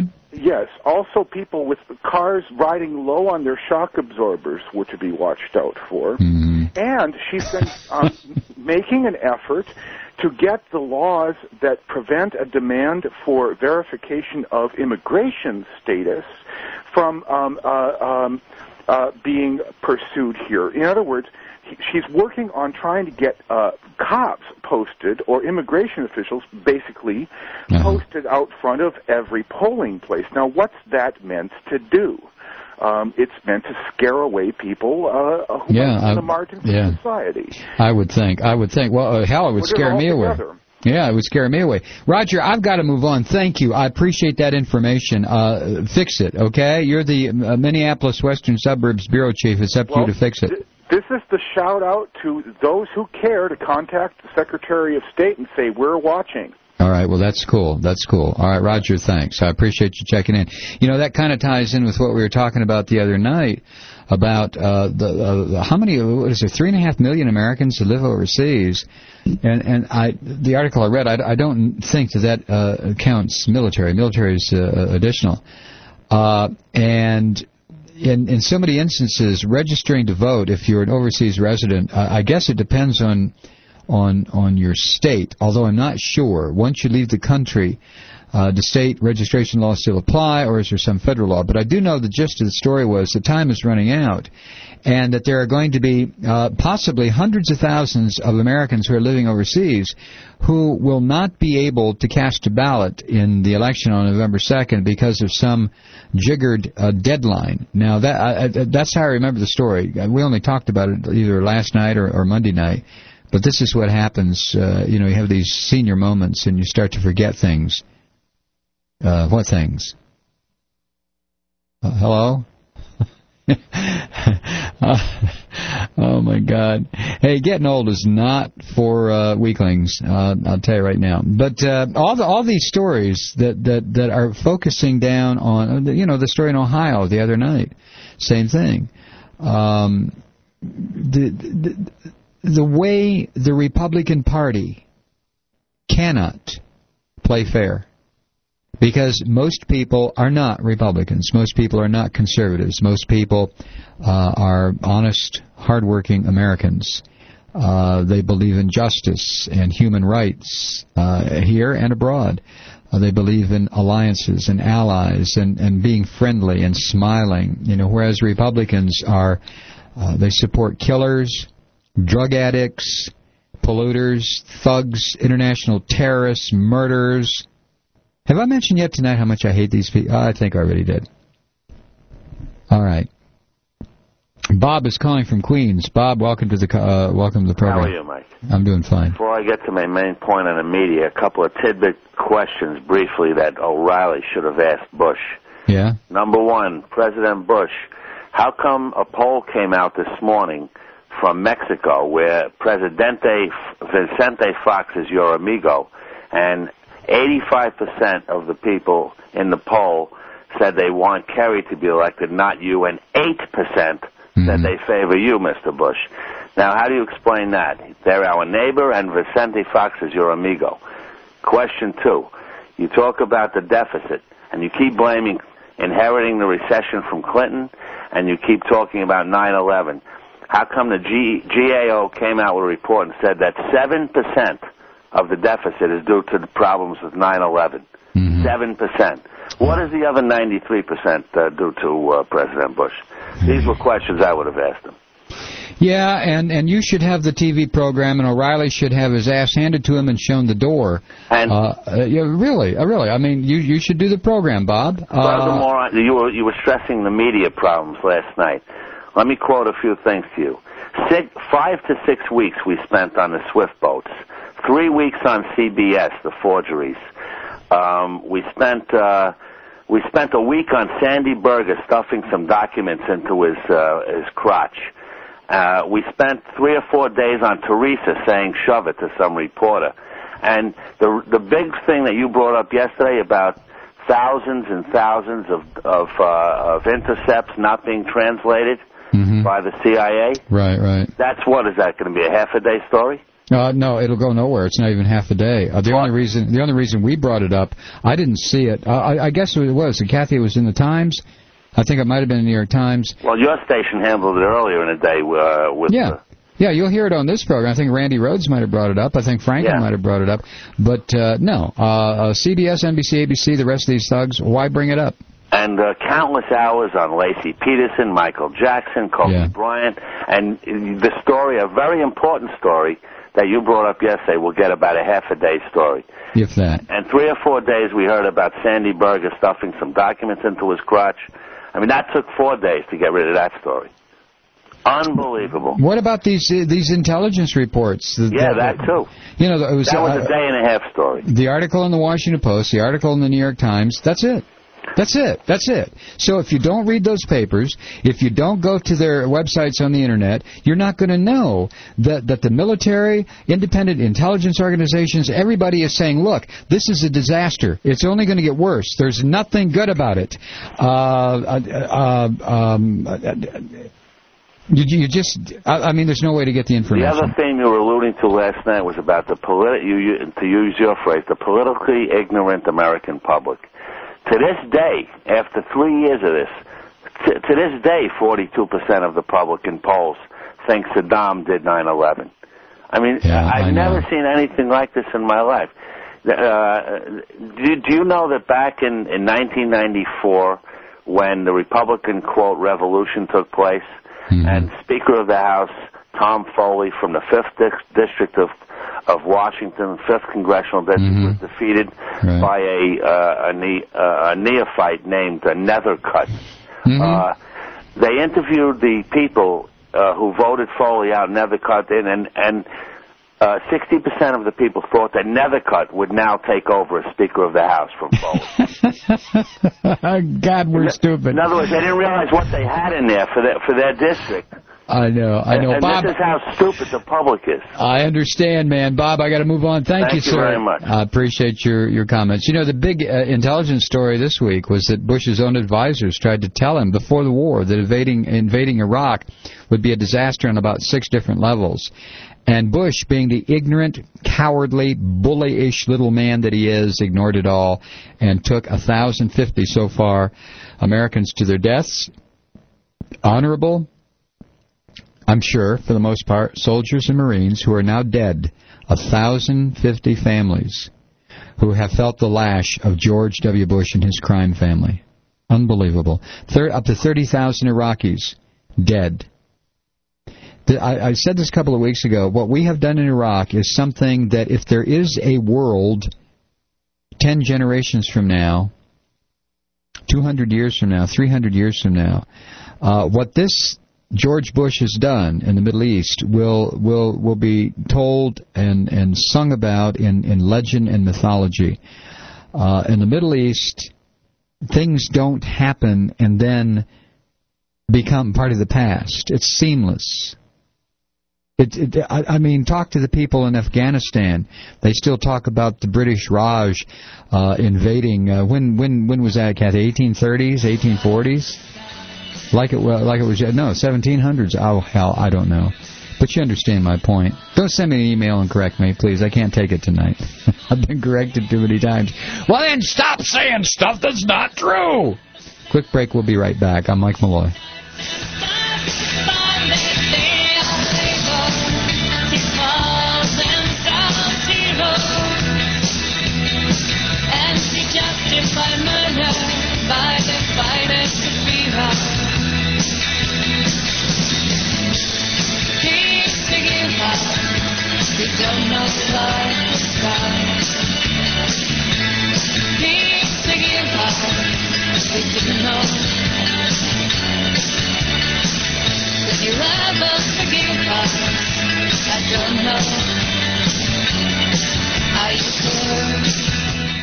yes. Also, people with cars riding low on their shock absorbers were to be watched out for. Mm-hmm. And she's been um, making an effort to get the laws that prevent a demand for verification of immigration status from um, uh, um, uh, being pursued here. In other words, she's working on trying to get uh, cops posted, or immigration officials basically uh-huh. posted out front of every polling place. Now, what's that meant to do? Um, it's meant to scare away people uh, who yeah, are in I, the margins yeah. of society. I would think. I would think. Well, uh, hell, it would Put scare it me away. Together. Yeah, it would scare me away. Roger, I've got to move on. Thank you. I appreciate that information. Uh, fix it, okay? You're the uh, Minneapolis Western Suburbs Bureau Chief. It's up to well, you to fix it. Th- this is the shout-out to those who care to contact the Secretary of State and say, we're watching. All right, well, that's cool. That's cool. All right, Roger, thanks. I appreciate you checking in. You know, that kind of ties in with what we were talking about the other night about uh, the uh, how many, what is there, three and a half million Americans who live overseas. And and I the article I read, I, I don't think that that uh, counts military. Military is uh, additional. Uh, and in in so many instances, registering to vote, if you're an overseas resident, uh, I guess it depends on on on your state, although I'm not sure. Once you leave the country, uh, do state registration laws still apply, or is there some federal law? But I do know the gist of the story was the time is running out, and that there are going to be uh, possibly hundreds of thousands of Americans who are living overseas who will not be able to cast a ballot in the election on November second because of some jiggered uh, deadline. Now, that I, I, that's how I remember the story. We only talked about it either last night or, or Monday night. But this is what happens, uh, you know, you have these senior moments and you start to forget things. Uh, what things? Uh, hello? uh, oh, my God. Hey, getting old is not for uh, weaklings, uh, I'll tell you right now. But uh, all the, all these stories that, that, that are focusing down on, you know, the story in Ohio the other night, same thing. Um, the... the The way the Republican Party cannot play fair, because most people are not Republicans. Most people are not conservatives. Most people uh, are honest, hardworking Americans. Uh, they believe in justice and human rights uh, here and abroad. Uh, they believe in alliances and allies and, and being friendly and smiling. You know, whereas Republicans are, uh, they support killers, drug addicts, polluters, thugs, international terrorists, murderers. Have I mentioned yet tonight how much I hate these people? Oh, I think I already did. All right. Bob is calling from Queens. Bob, welcome to the uh, welcome to the program. How are you, Mike? I'm doing fine. Before I get to my main point on the media, a couple of tidbit questions briefly that O'Reilly should have asked Bush. Yeah? Number one, President Bush, how come a poll came out this morning from Mexico, where Presidente Vicente Fox is your amigo, and eighty-five percent of the people in the poll said they want Kerry to be elected, not you, and eight percent mm-hmm. said they favor you, Mister Bush. Now, how do you explain that? They're our neighbor, and Vicente Fox is your amigo. Question two, you talk about the deficit, and you keep blaming inheriting the recession from Clinton, and you keep talking about nine eleven. How come the G- GAO came out with a report and said that seven percent of the deficit is due to the problems with nine eleven? Mm-hmm. seven percent. What is the other ninety-three percent uh, due to uh, President Bush? These were questions I would have asked him. Yeah, and, and you should have the T V program, and O'Reilly should have his ass handed to him and shown the door. And uh, uh, yeah, really, uh, really. I mean, you you should do the program, Bob. Furthermore, uh, you were you were stressing the media problems last night. Let me quote a few things to you. Six, five to six weeks we spent on the Swift boats. Three weeks on C B S, the forgeries. Um, we spent uh, we spent a week on Sandy Berger stuffing some documents into his uh, his crotch. Uh, we spent three or four days on Teresa saying "shove it" to some reporter. And the the big thing that you brought up yesterday about thousands and thousands of of, uh, of intercepts not being translated. Mm-hmm. By the C I A? Right, right. That's what, is that going to be a half-a-day story? Uh, no, it'll go nowhere. It's not even half a day. Uh, the only reason, the only reason we brought it up, I didn't see it. Uh, I, I guess it was. And Kathy, it was in the Times. I think it might have been in the New York Times. Well, your station handled it earlier in the day uh, with. Yeah. The Yeah, you'll hear it on this program. I think Randy Rhodes might have brought it up. I think Franklin Yeah. might have brought it up. But, uh, no, uh, uh, C B S, N B C, A B C, the rest of these thugs, why bring it up? And uh, countless hours on Lacey Peterson, Michael Jackson, Kobe Yeah. Bryant, and the story, a very important story that you brought up yesterday, will get about a half a day story. If that. And three or four days we heard about Sandy Berger stuffing some documents into his crotch. I mean, that took four days to get rid of that story. Unbelievable. What about these uh, these intelligence reports? The, Yeah, the, that too. You know, it was, That was uh, a day and a half story. The article in the Washington Post, the article in the New York Times, that's it. That's it. That's it. So if you don't read those papers, if you don't go to their websites on the Internet, you're not going to know that, that the military, independent intelligence organizations, everybody is saying, look, this is a disaster. It's only going to get worse. There's nothing good about it. Uh, uh, uh, um, uh, you, you just, I, I mean, there's no way to get the information. The other thing you were alluding to last night was about the politi- you, you, to use your phrase, the politically ignorant American public. To this day, after three years of this, to, to this day, forty-two percent of the public in polls think Saddam did nine eleven. I mean, Yeah, I've I never know. seen anything like this in my life. Uh, do, do you know that back in, in nineteen ninety-four, when the Republican, quote, revolution took place, mm-hmm. and Speaker of the House, Tom Foley, from the fifth Dis- District of of Washington, fifth Congressional District, Mm-hmm. was defeated Right. by a, uh, a, ne- uh, a neophyte named uh, Nethercutt. Mm-hmm. Uh, they interviewed the people uh, who voted Foley out, Nethercutt, in, and, and uh, sixty percent of the people thought that Nethercutt would now take over as Speaker of the House from Foley. God, we're stupid. In other words, they didn't realize what they had in there for their, for their district. I know, I know. And, and Bob, this is how stupid the public is. I understand, man. Bob, I got to move on. Thank, Thank you, you sir. very much. I appreciate your, your comments. You know, the big uh, intelligence story this week was that Bush's own advisors tried to tell him before the war that invading, invading Iraq would be a disaster on about six different levels. And Bush, being the ignorant, cowardly, bullyish little man that he is, ignored it all and took one thousand fifty so far Americans to their deaths. Honorable, I'm sure, for the most part, soldiers and Marines who are now dead. one thousand fifty families who have felt the lash of George W. Bush and his crime family. Unbelievable. Thir- up to thirty thousand Iraqis dead. The, I, I said this a couple of weeks ago. What we have done in Iraq is something that if there is a world ten generations from now, two hundred years from now, three hundred years from now, uh, what this George Bush has done in the Middle East will will will be told and, and sung about in, in legend and mythology. Uh, in the Middle East, things don't happen and then become part of the past. It's seamless. It, it, I, I mean, talk to the people in Afghanistan. They still talk about the British Raj uh, invading. Uh, when when when was that, Kathy? eighteen thirties, eighteen forties? Like it, like it was, no, seventeen hundreds. Oh, hell, I don't know. But you understand my point. Don't send me an email and correct me, please. I can't take it tonight. I've been corrected too many times. Well, then stop saying stuff that's not true. Quick break. We'll be right back. I'm Mike Malloy. We don't know the light is gone. Peace to give up. We didn't know. Did you ever forgive us? I don't know.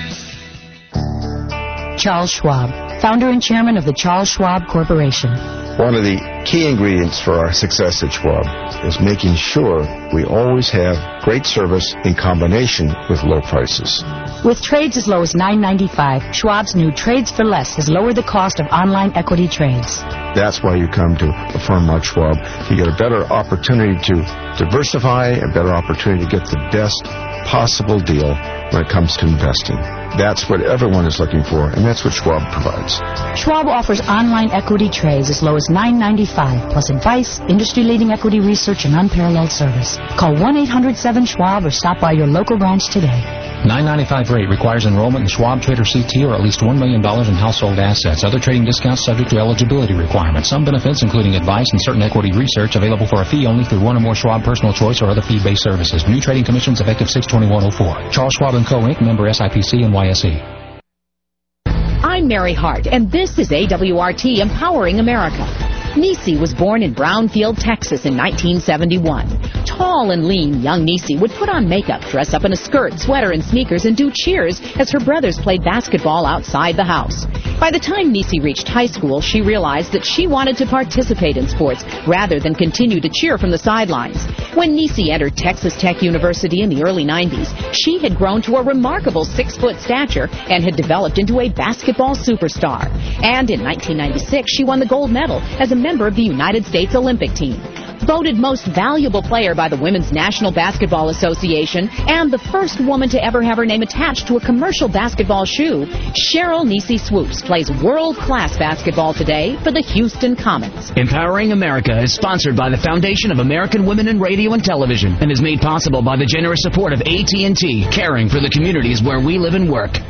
Are you sure? Charles Schwab, founder and chairman of the Charles Schwab Corporation. One of the key ingredients for our success at Schwab is making sure we always have great service in combination with low prices. With trades as low as nine ninety-five, Schwab's new Trades for Less has lowered the cost of online equity trades. That's why you come to a firm like Schwab. You get a better opportunity to diversify, a better opportunity to get the best possible deal when it comes to investing. That's what everyone is looking for, and that's what Schwab provides. Schwab offers online equity trades as low as nine ninety-five, plus advice, industry-leading equity research, and unparalleled service. Call one eight hundred seven SCHWAB or stop by your local branch today. nine ninety-five rate requires enrollment in Schwab Trader C T or at least one million dollars in household assets. Other trading discounts subject to eligibility requirements. Some benefits, including advice and certain equity research, available for a fee only through one or more Schwab Personal Choice or other fee-based services. New trading commissions effective six twenty-one oh four. Charles Schwab and Co. Incorporated, member S I P C and Y S E. I'm Mary Hart, and this is A W R T Empowering America. Niecy was born in Brownfield, Texas in nineteen seventy-one. Tall and lean, young Niecy would put on makeup, dress up in a skirt, sweater, and sneakers, and do cheers as her brothers played basketball outside the house. By the time Niecy reached high school, she realized that she wanted to participate in sports rather than continue to cheer from the sidelines. When Niecy entered Texas Tech University in the early nineties, she had grown to a remarkable six-foot stature and had developed into a basketball superstar. And in nineteen ninety-six, she won the gold medal as a member of the United States Olympic team. Voted most valuable player by the Women's National Basketball Association and the first woman to ever have her name attached to a commercial basketball shoe, Cheryl Niecy Swoops plays world-class basketball today for the Houston Comets. Empowering America is sponsored by the Foundation of American Women in Radio and Television and is made possible by the generous support of A T and T, caring for the communities where we live and work.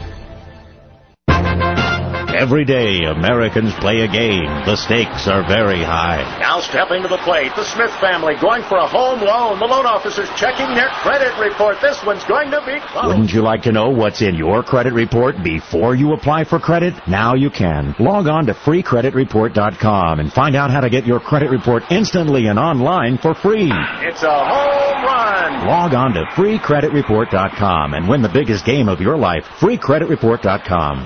Every day, Americans play a game. The stakes are very high. Now stepping to the plate, the Smith family going for a home loan. The loan officers checking their credit report. This one's going to be close. Wouldn't you like to know what's in your credit report before you apply for credit? Now you can. Log on to free credit report dot com and find out how to get your credit report instantly and online for free. It's a home run. Log on to free credit report dot com and win the biggest game of your life. free credit report dot com.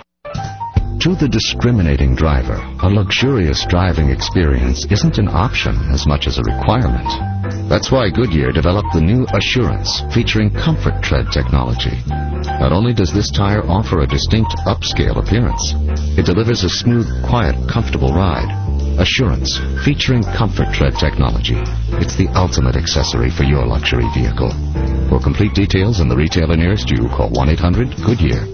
To the discriminating driver, a luxurious driving experience isn't an option as much as a requirement. That's why Goodyear developed the new Assurance, featuring Comfort Tread technology. Not only does this tire offer a distinct upscale appearance, it delivers a smooth, quiet, comfortable ride. Assurance, featuring Comfort Tread technology. It's the ultimate accessory for your luxury vehicle. For complete details and the retailer nearest you, call one eight hundred Goodyear.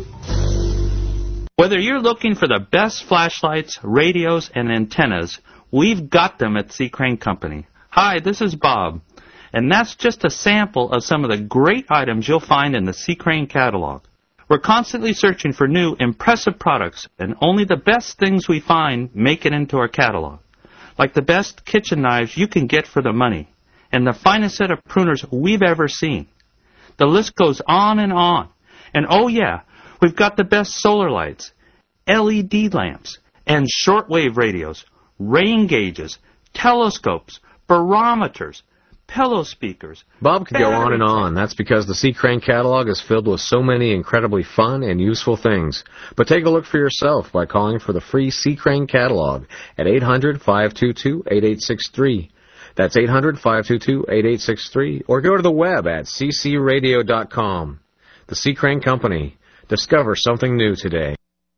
Whether you're looking for the best flashlights, radios, and antennas, we've got them at C. Crane Company. Hi, this is Bob. And that's just a sample of some of the great items you'll find in the C. Crane catalog. We're constantly searching for new, impressive products, and only the best things we find make it into our catalog. Like the best kitchen knives you can get for the money, and the finest set of pruners we've ever seen. The list goes on and on. And oh yeah, we've got the best solar lights, L E D lamps, and shortwave radios, rain gauges, telescopes, barometers, pillow speakers. Bob could go on and on. That's because the C. Crane catalog is filled with so many incredibly fun and useful things. But take a look for yourself by calling for the free C. Crane catalog at eight hundred, five two two, eight eight six three. That's eight hundred, five two two, eight eight six three. Or go to the web at c c radio dot com. The C. Crane Company. Discover something new today.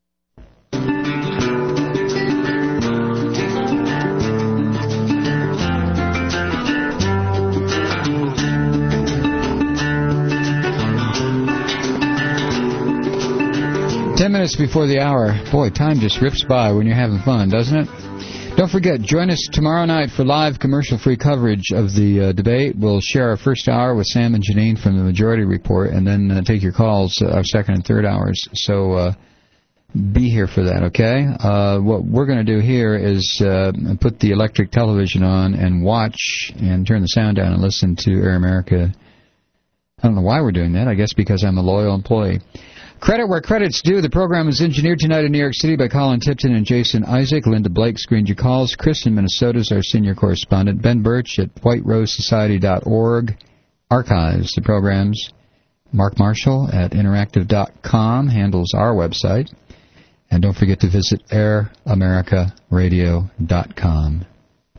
Ten minutes before the hour. Boy, time just rips by when you're having fun, doesn't it? Don't forget, join us tomorrow night for live commercial-free coverage of the uh, debate. We'll share our first hour with Sam and Janine from the Majority Report, and then uh, take your calls, uh, our second and third hours. So uh, be here for that, okay? Uh, what we're going to do here is uh, put the electric television on and watch and turn the sound down and listen to Air America. I don't know why we're doing that. I guess because I'm a loyal employee. Credit where credit's due. The program is engineered tonight in New York City by Colin Tipton and Jason Isaac. Linda Blake screened your calls. Chris in Minnesota is our senior correspondent. Ben Birch at white rose society dot org archives the programs. Mark Marshall at interactive dot com handles our website. And don't forget to visit air america radio dot com.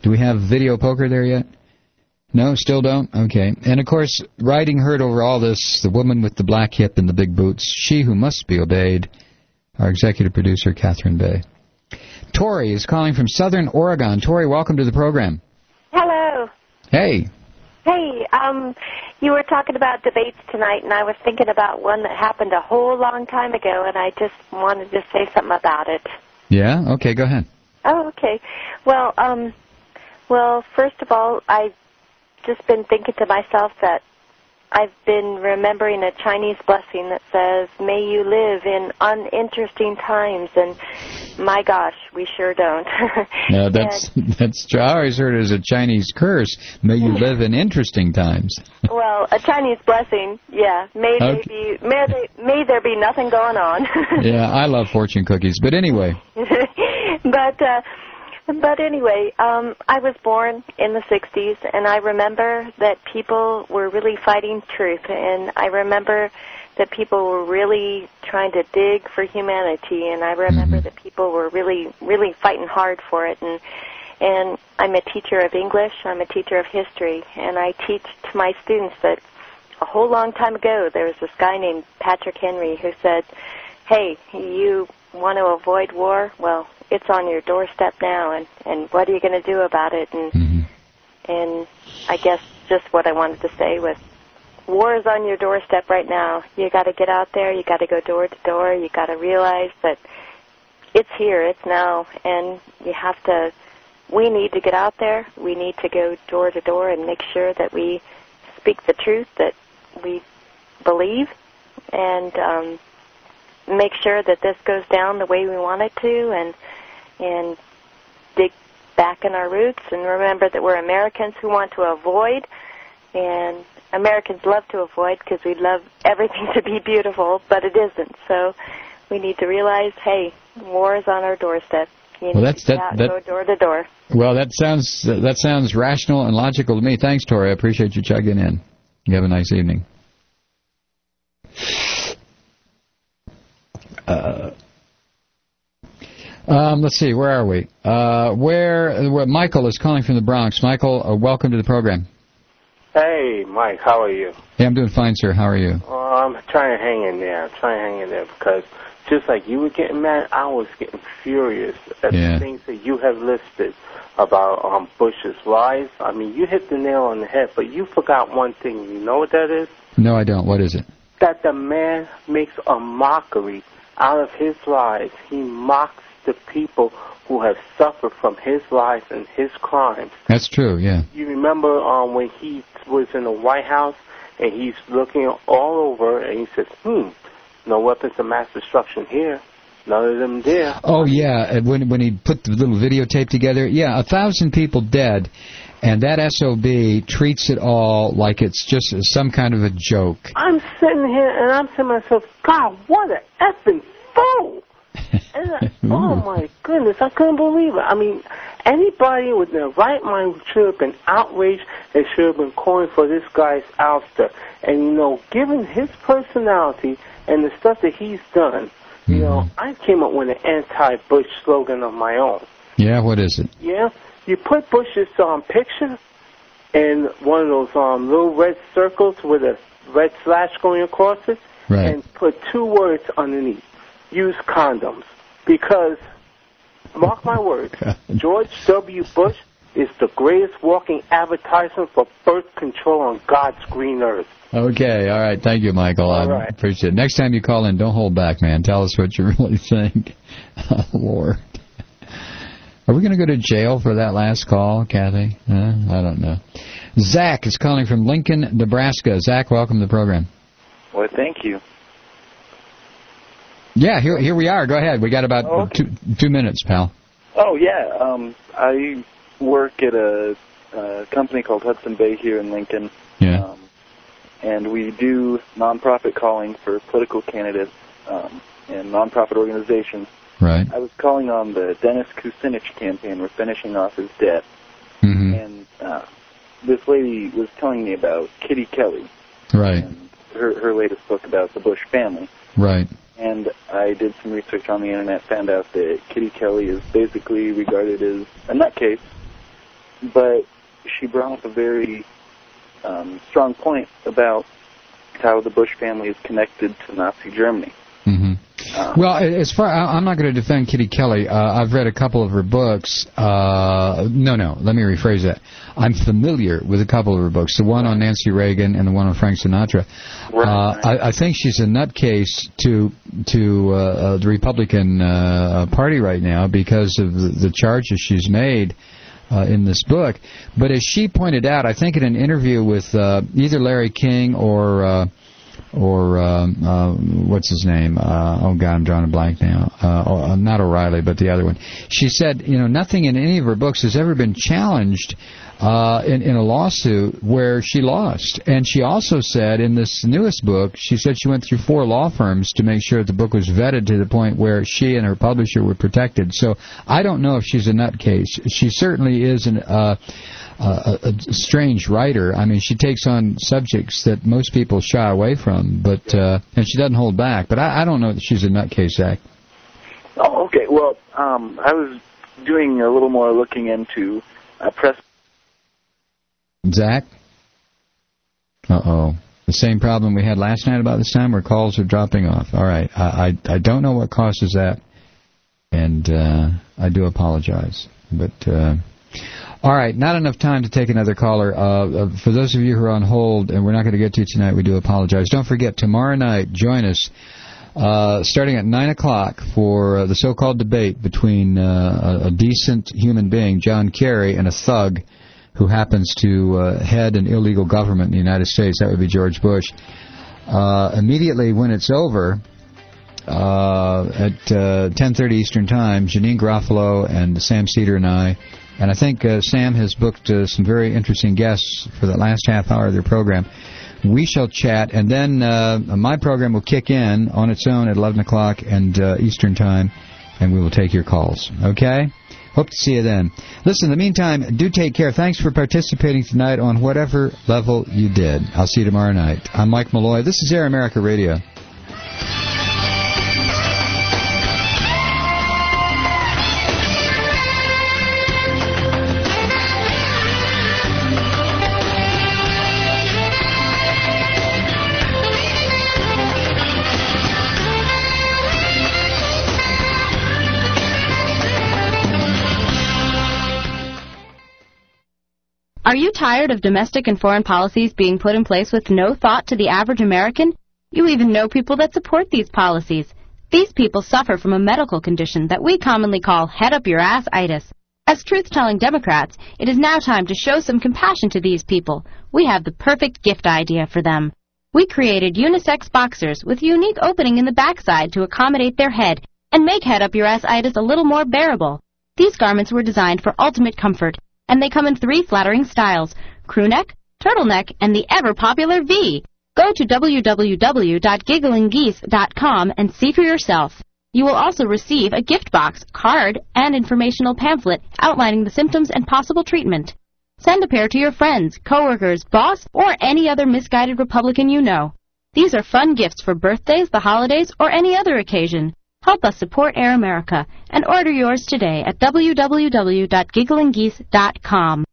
Do we have video poker there yet? No, still don't? Okay. And, of course, riding herd over all this, the woman with the black hip and the big boots, she who must be obeyed, our executive producer, Catherine Bay. Tori is calling from Southern Oregon. Tori, welcome to the program. Hello. Hey. Hey, um, you were talking about debates tonight, and I was thinking about one that happened a whole long time ago, and I just wanted to say something about it. Yeah? Okay, go ahead. Oh, okay. Well, um, well, first of all, I've just been thinking to myself that I've been remembering a Chinese blessing that says, may you live in uninteresting times, and my gosh, we sure don't. No, that's, that's, I always heard it as a Chinese curse, may you live in interesting times. Well, a Chinese blessing, yeah. May, Okay. they be, may, they, may there be nothing going on. Yeah, I love fortune cookies, but anyway. But, uh, But anyway, um, I was born in the sixties, and I remember that people were really fighting truth, and I remember that people were really trying to dig for humanity, and I remember that people were really, really fighting hard for it. And and I'm a teacher of English, I'm a teacher of history, and I teach to my students that a whole long time ago there was this guy named Patrick Henry who said, hey, you want to avoid war? Well, it's on your doorstep now, and, and what are you going to do about it? And mm-hmm. and I guess just what I wanted to say was, war is on your doorstep right now. You got to get out there. You got to go door to door. You got to realize that it's here, it's now, and you have to. We need to get out there. We need to go door to door and make sure that we speak the truth that we believe, and um, make sure that this goes down the way we want it to, and. and dig back in our roots and remember that we're Americans who want to avoid, and Americans love to avoid because we love everything to be beautiful, but it isn't. So we need to realize, hey, war is on our doorstep. You Well, need that's- to get that- out that- and go door to door. Well, that sounds that sounds rational and logical to me. Thanks, Tori. I appreciate you chugging in. You have a nice evening. Uh, um, let's see, where are we? Uh, where, where Michael is calling from the Bronx. Michael, uh, welcome to the program. Hey, Mike, how are you? Hey, I'm doing fine, sir. How are you? Uh, I'm trying to hang in there. I'm trying to hang in there because just like you were getting mad, I was getting furious at Yeah. the things that you have listed about um, Bush's lies. I mean, you hit the nail on the head, but you forgot one thing. You know what that is? No, I don't. What is it? That the man makes a mockery out of his lies. He mocks the people who have suffered from his lies and his crimes. That's true, yeah. You remember um, when he was in the White House and he's looking all over and he says, hmm, no weapons of mass destruction here. None of them there. Oh, yeah, and when when he put the little videotape together, yeah, a thousand people dead, and that S O B treats it all like it's just some kind of a joke. I'm sitting here and I'm saying to myself, God, what an effing fool. And I, oh, my goodness, I couldn't believe it. I mean, anybody with their right mind should have been outraged. They should have been calling for this guy's ouster. And, you know, given his personality and the stuff that he's done, you know, I came up with an anti-Bush slogan of my own. Yeah, what is it? Yeah, you put Bush's um, picture in one of those um, little red circles with a red slash going across it, right. and put two words underneath. Use condoms. Because, mark my words, George W. Bush is the greatest walking advertisement for birth control on God's green earth. Okay, all right. Thank you, Michael. I right. appreciate it. Next time you call in, don't hold back, man. Tell us what you really think. Oh, Lord. Are we going to go to jail for that last call, Kathy? Uh, I don't know. Zach is calling from Lincoln, Nebraska. Zach, welcome to the program. Well, thank you. Yeah, here here we are. Go ahead. We got about Oh, okay. two two minutes, pal. Oh, yeah. Um, I work at a, a company called Hudson Bay here in Lincoln. Yeah. Um, and we do nonprofit calling for political candidates um, and nonprofit organizations. Right. I was calling on the Dennis Kucinich campaign. We're finishing off his debt. Mm-hmm. And uh, this lady was telling me about Kitty Kelly, Right. her, her latest book about the Bush family. Right. And I did some research on the Internet, found out that Kitty Kelly is basically regarded as a nutcase. but she brought up a very um, strong point about how the Bush family is connected to Nazi Germany. Mm-hmm. Um, well, as far I'm not going to defend Kitty Kelly. Uh, I've read a couple of her books. Uh, no, no, let me rephrase that. I'm familiar with a couple of her books. The one on Nancy Reagan and the one on Frank Sinatra. Right. Uh, I, I think she's a nutcase to to uh, the Republican uh, Party right now because of the, the charges she's made uh, in this book. But as she pointed out, I think in an interview with uh, either Larry King or uh, or um, uh, what's his name? Uh, oh God, I'm drawing a blank now. Uh, not O'Reilly, but the other one. She said, you know, nothing in any of her books has ever been challenged uh, in, in a lawsuit where she lost. And she also said in this newest book, she said she went through four law firms to make sure that the book was vetted to the point where she and her publisher were protected. So I don't know if she's a nutcase. She certainly is an. Uh, Uh, a, a strange writer. I mean, she takes on subjects that most people shy away from, but uh, and she doesn't hold back. But I, I don't know that she's a nutcase, Zach. Oh, okay. Well, um, I was doing a little more looking into uh, press. Zach? Uh-oh. The same problem we had last night about this time where calls are dropping off. All right. I, I, I don't know what causes that, and uh, I do apologize. But... Uh, All right, not enough time to take another caller. Uh, for those of you who are on hold, and we're not going to get to you tonight, we do apologize. Don't forget, tomorrow night, join us, uh, starting at nine o'clock for uh, the so-called debate between uh, a, a decent human being, John Kerry, and a thug who happens to uh, head an illegal government in the United States. That would be George Bush. Uh, immediately when it's over, uh, at uh, ten thirty Eastern Time, Janine Garofalo and Sam Cedar and I... And I think uh, Sam has booked uh, some very interesting guests for the last half hour of their program. We shall chat, and then uh, my program will kick in on its own at eleven o'clock and uh, Eastern Time, and we will take your calls. Okay? Hope to see you then. Listen, in the meantime, do take care. Thanks for participating tonight on whatever level you did. I'll see you tomorrow night. I'm Mike Malloy. This is Air America Radio. Are you tired of domestic and foreign policies being put in place with no thought to the average American? You even know people that support these policies. These people suffer from a medical condition that we commonly call head-up-your-ass-itis. As truth-telling Democrats, it is now time to show some compassion to these people. We have the perfect gift idea for them. We created unisex boxers with a unique opening in the backside to accommodate their head and make head-up-your-ass-itis a little more bearable. These garments were designed for ultimate comfort, and they come in three flattering styles: crewneck, turtleneck, and the ever-popular V. Go to w w w dot giggling geese dot com and see for yourself. You will also receive a gift box, card, and informational pamphlet outlining the symptoms and possible treatment. Send a pair to your friends, coworkers, boss, or any other misguided Republican you know. These are fun gifts for birthdays, the holidays, or any other occasion. Help us support Air America and order yours today at w w w dot giggling geese dot com.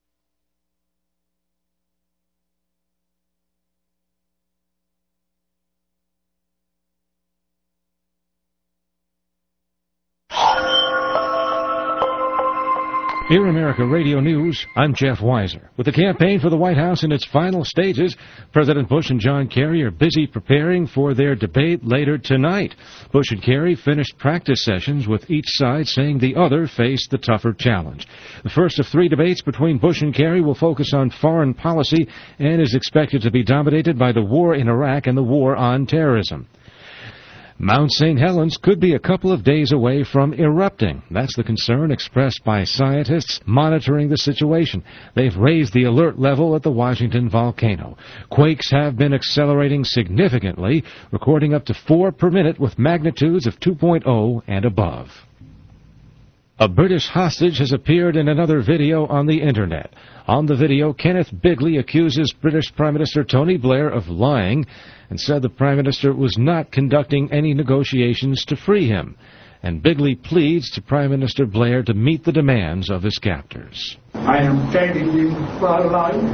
Air America Radio News, I'm Jeff Weiser. With the campaign for the White House in its final stages, President Bush and John Kerry are busy preparing for their debate later tonight. Bush and Kerry finished practice sessions with each side saying the other faced the tougher challenge. The first of three debates between Bush and Kerry will focus on foreign policy and is expected to be dominated by the war in Iraq and the war on terrorism. Mount Saint Helens could be a couple of days away from erupting. That's the concern expressed by scientists monitoring the situation. They've raised the alert level at the Washington volcano. Quakes have been accelerating significantly, recording up to four per minute with magnitudes of two point oh and above. A British hostage has appeared in another video on the Internet. On the video, Kenneth Bigley accuses British Prime Minister Tony Blair of lying and said the Prime Minister was not conducting any negotiations to free him. and Bigley pleads to Prime Minister Blair to meet the demands of his captors. I am begging you for life.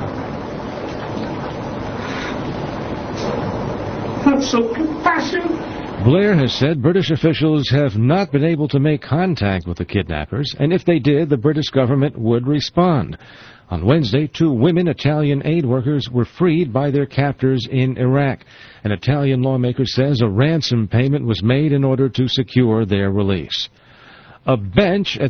Have some compassion. Blair has said British officials have not been able to make contact with the kidnappers, and if they did, the British government would respond. On Wednesday, two women Italian aid workers were freed by their captors in Iraq. An Italian lawmaker says a ransom payment was made in order to secure their release. A bench at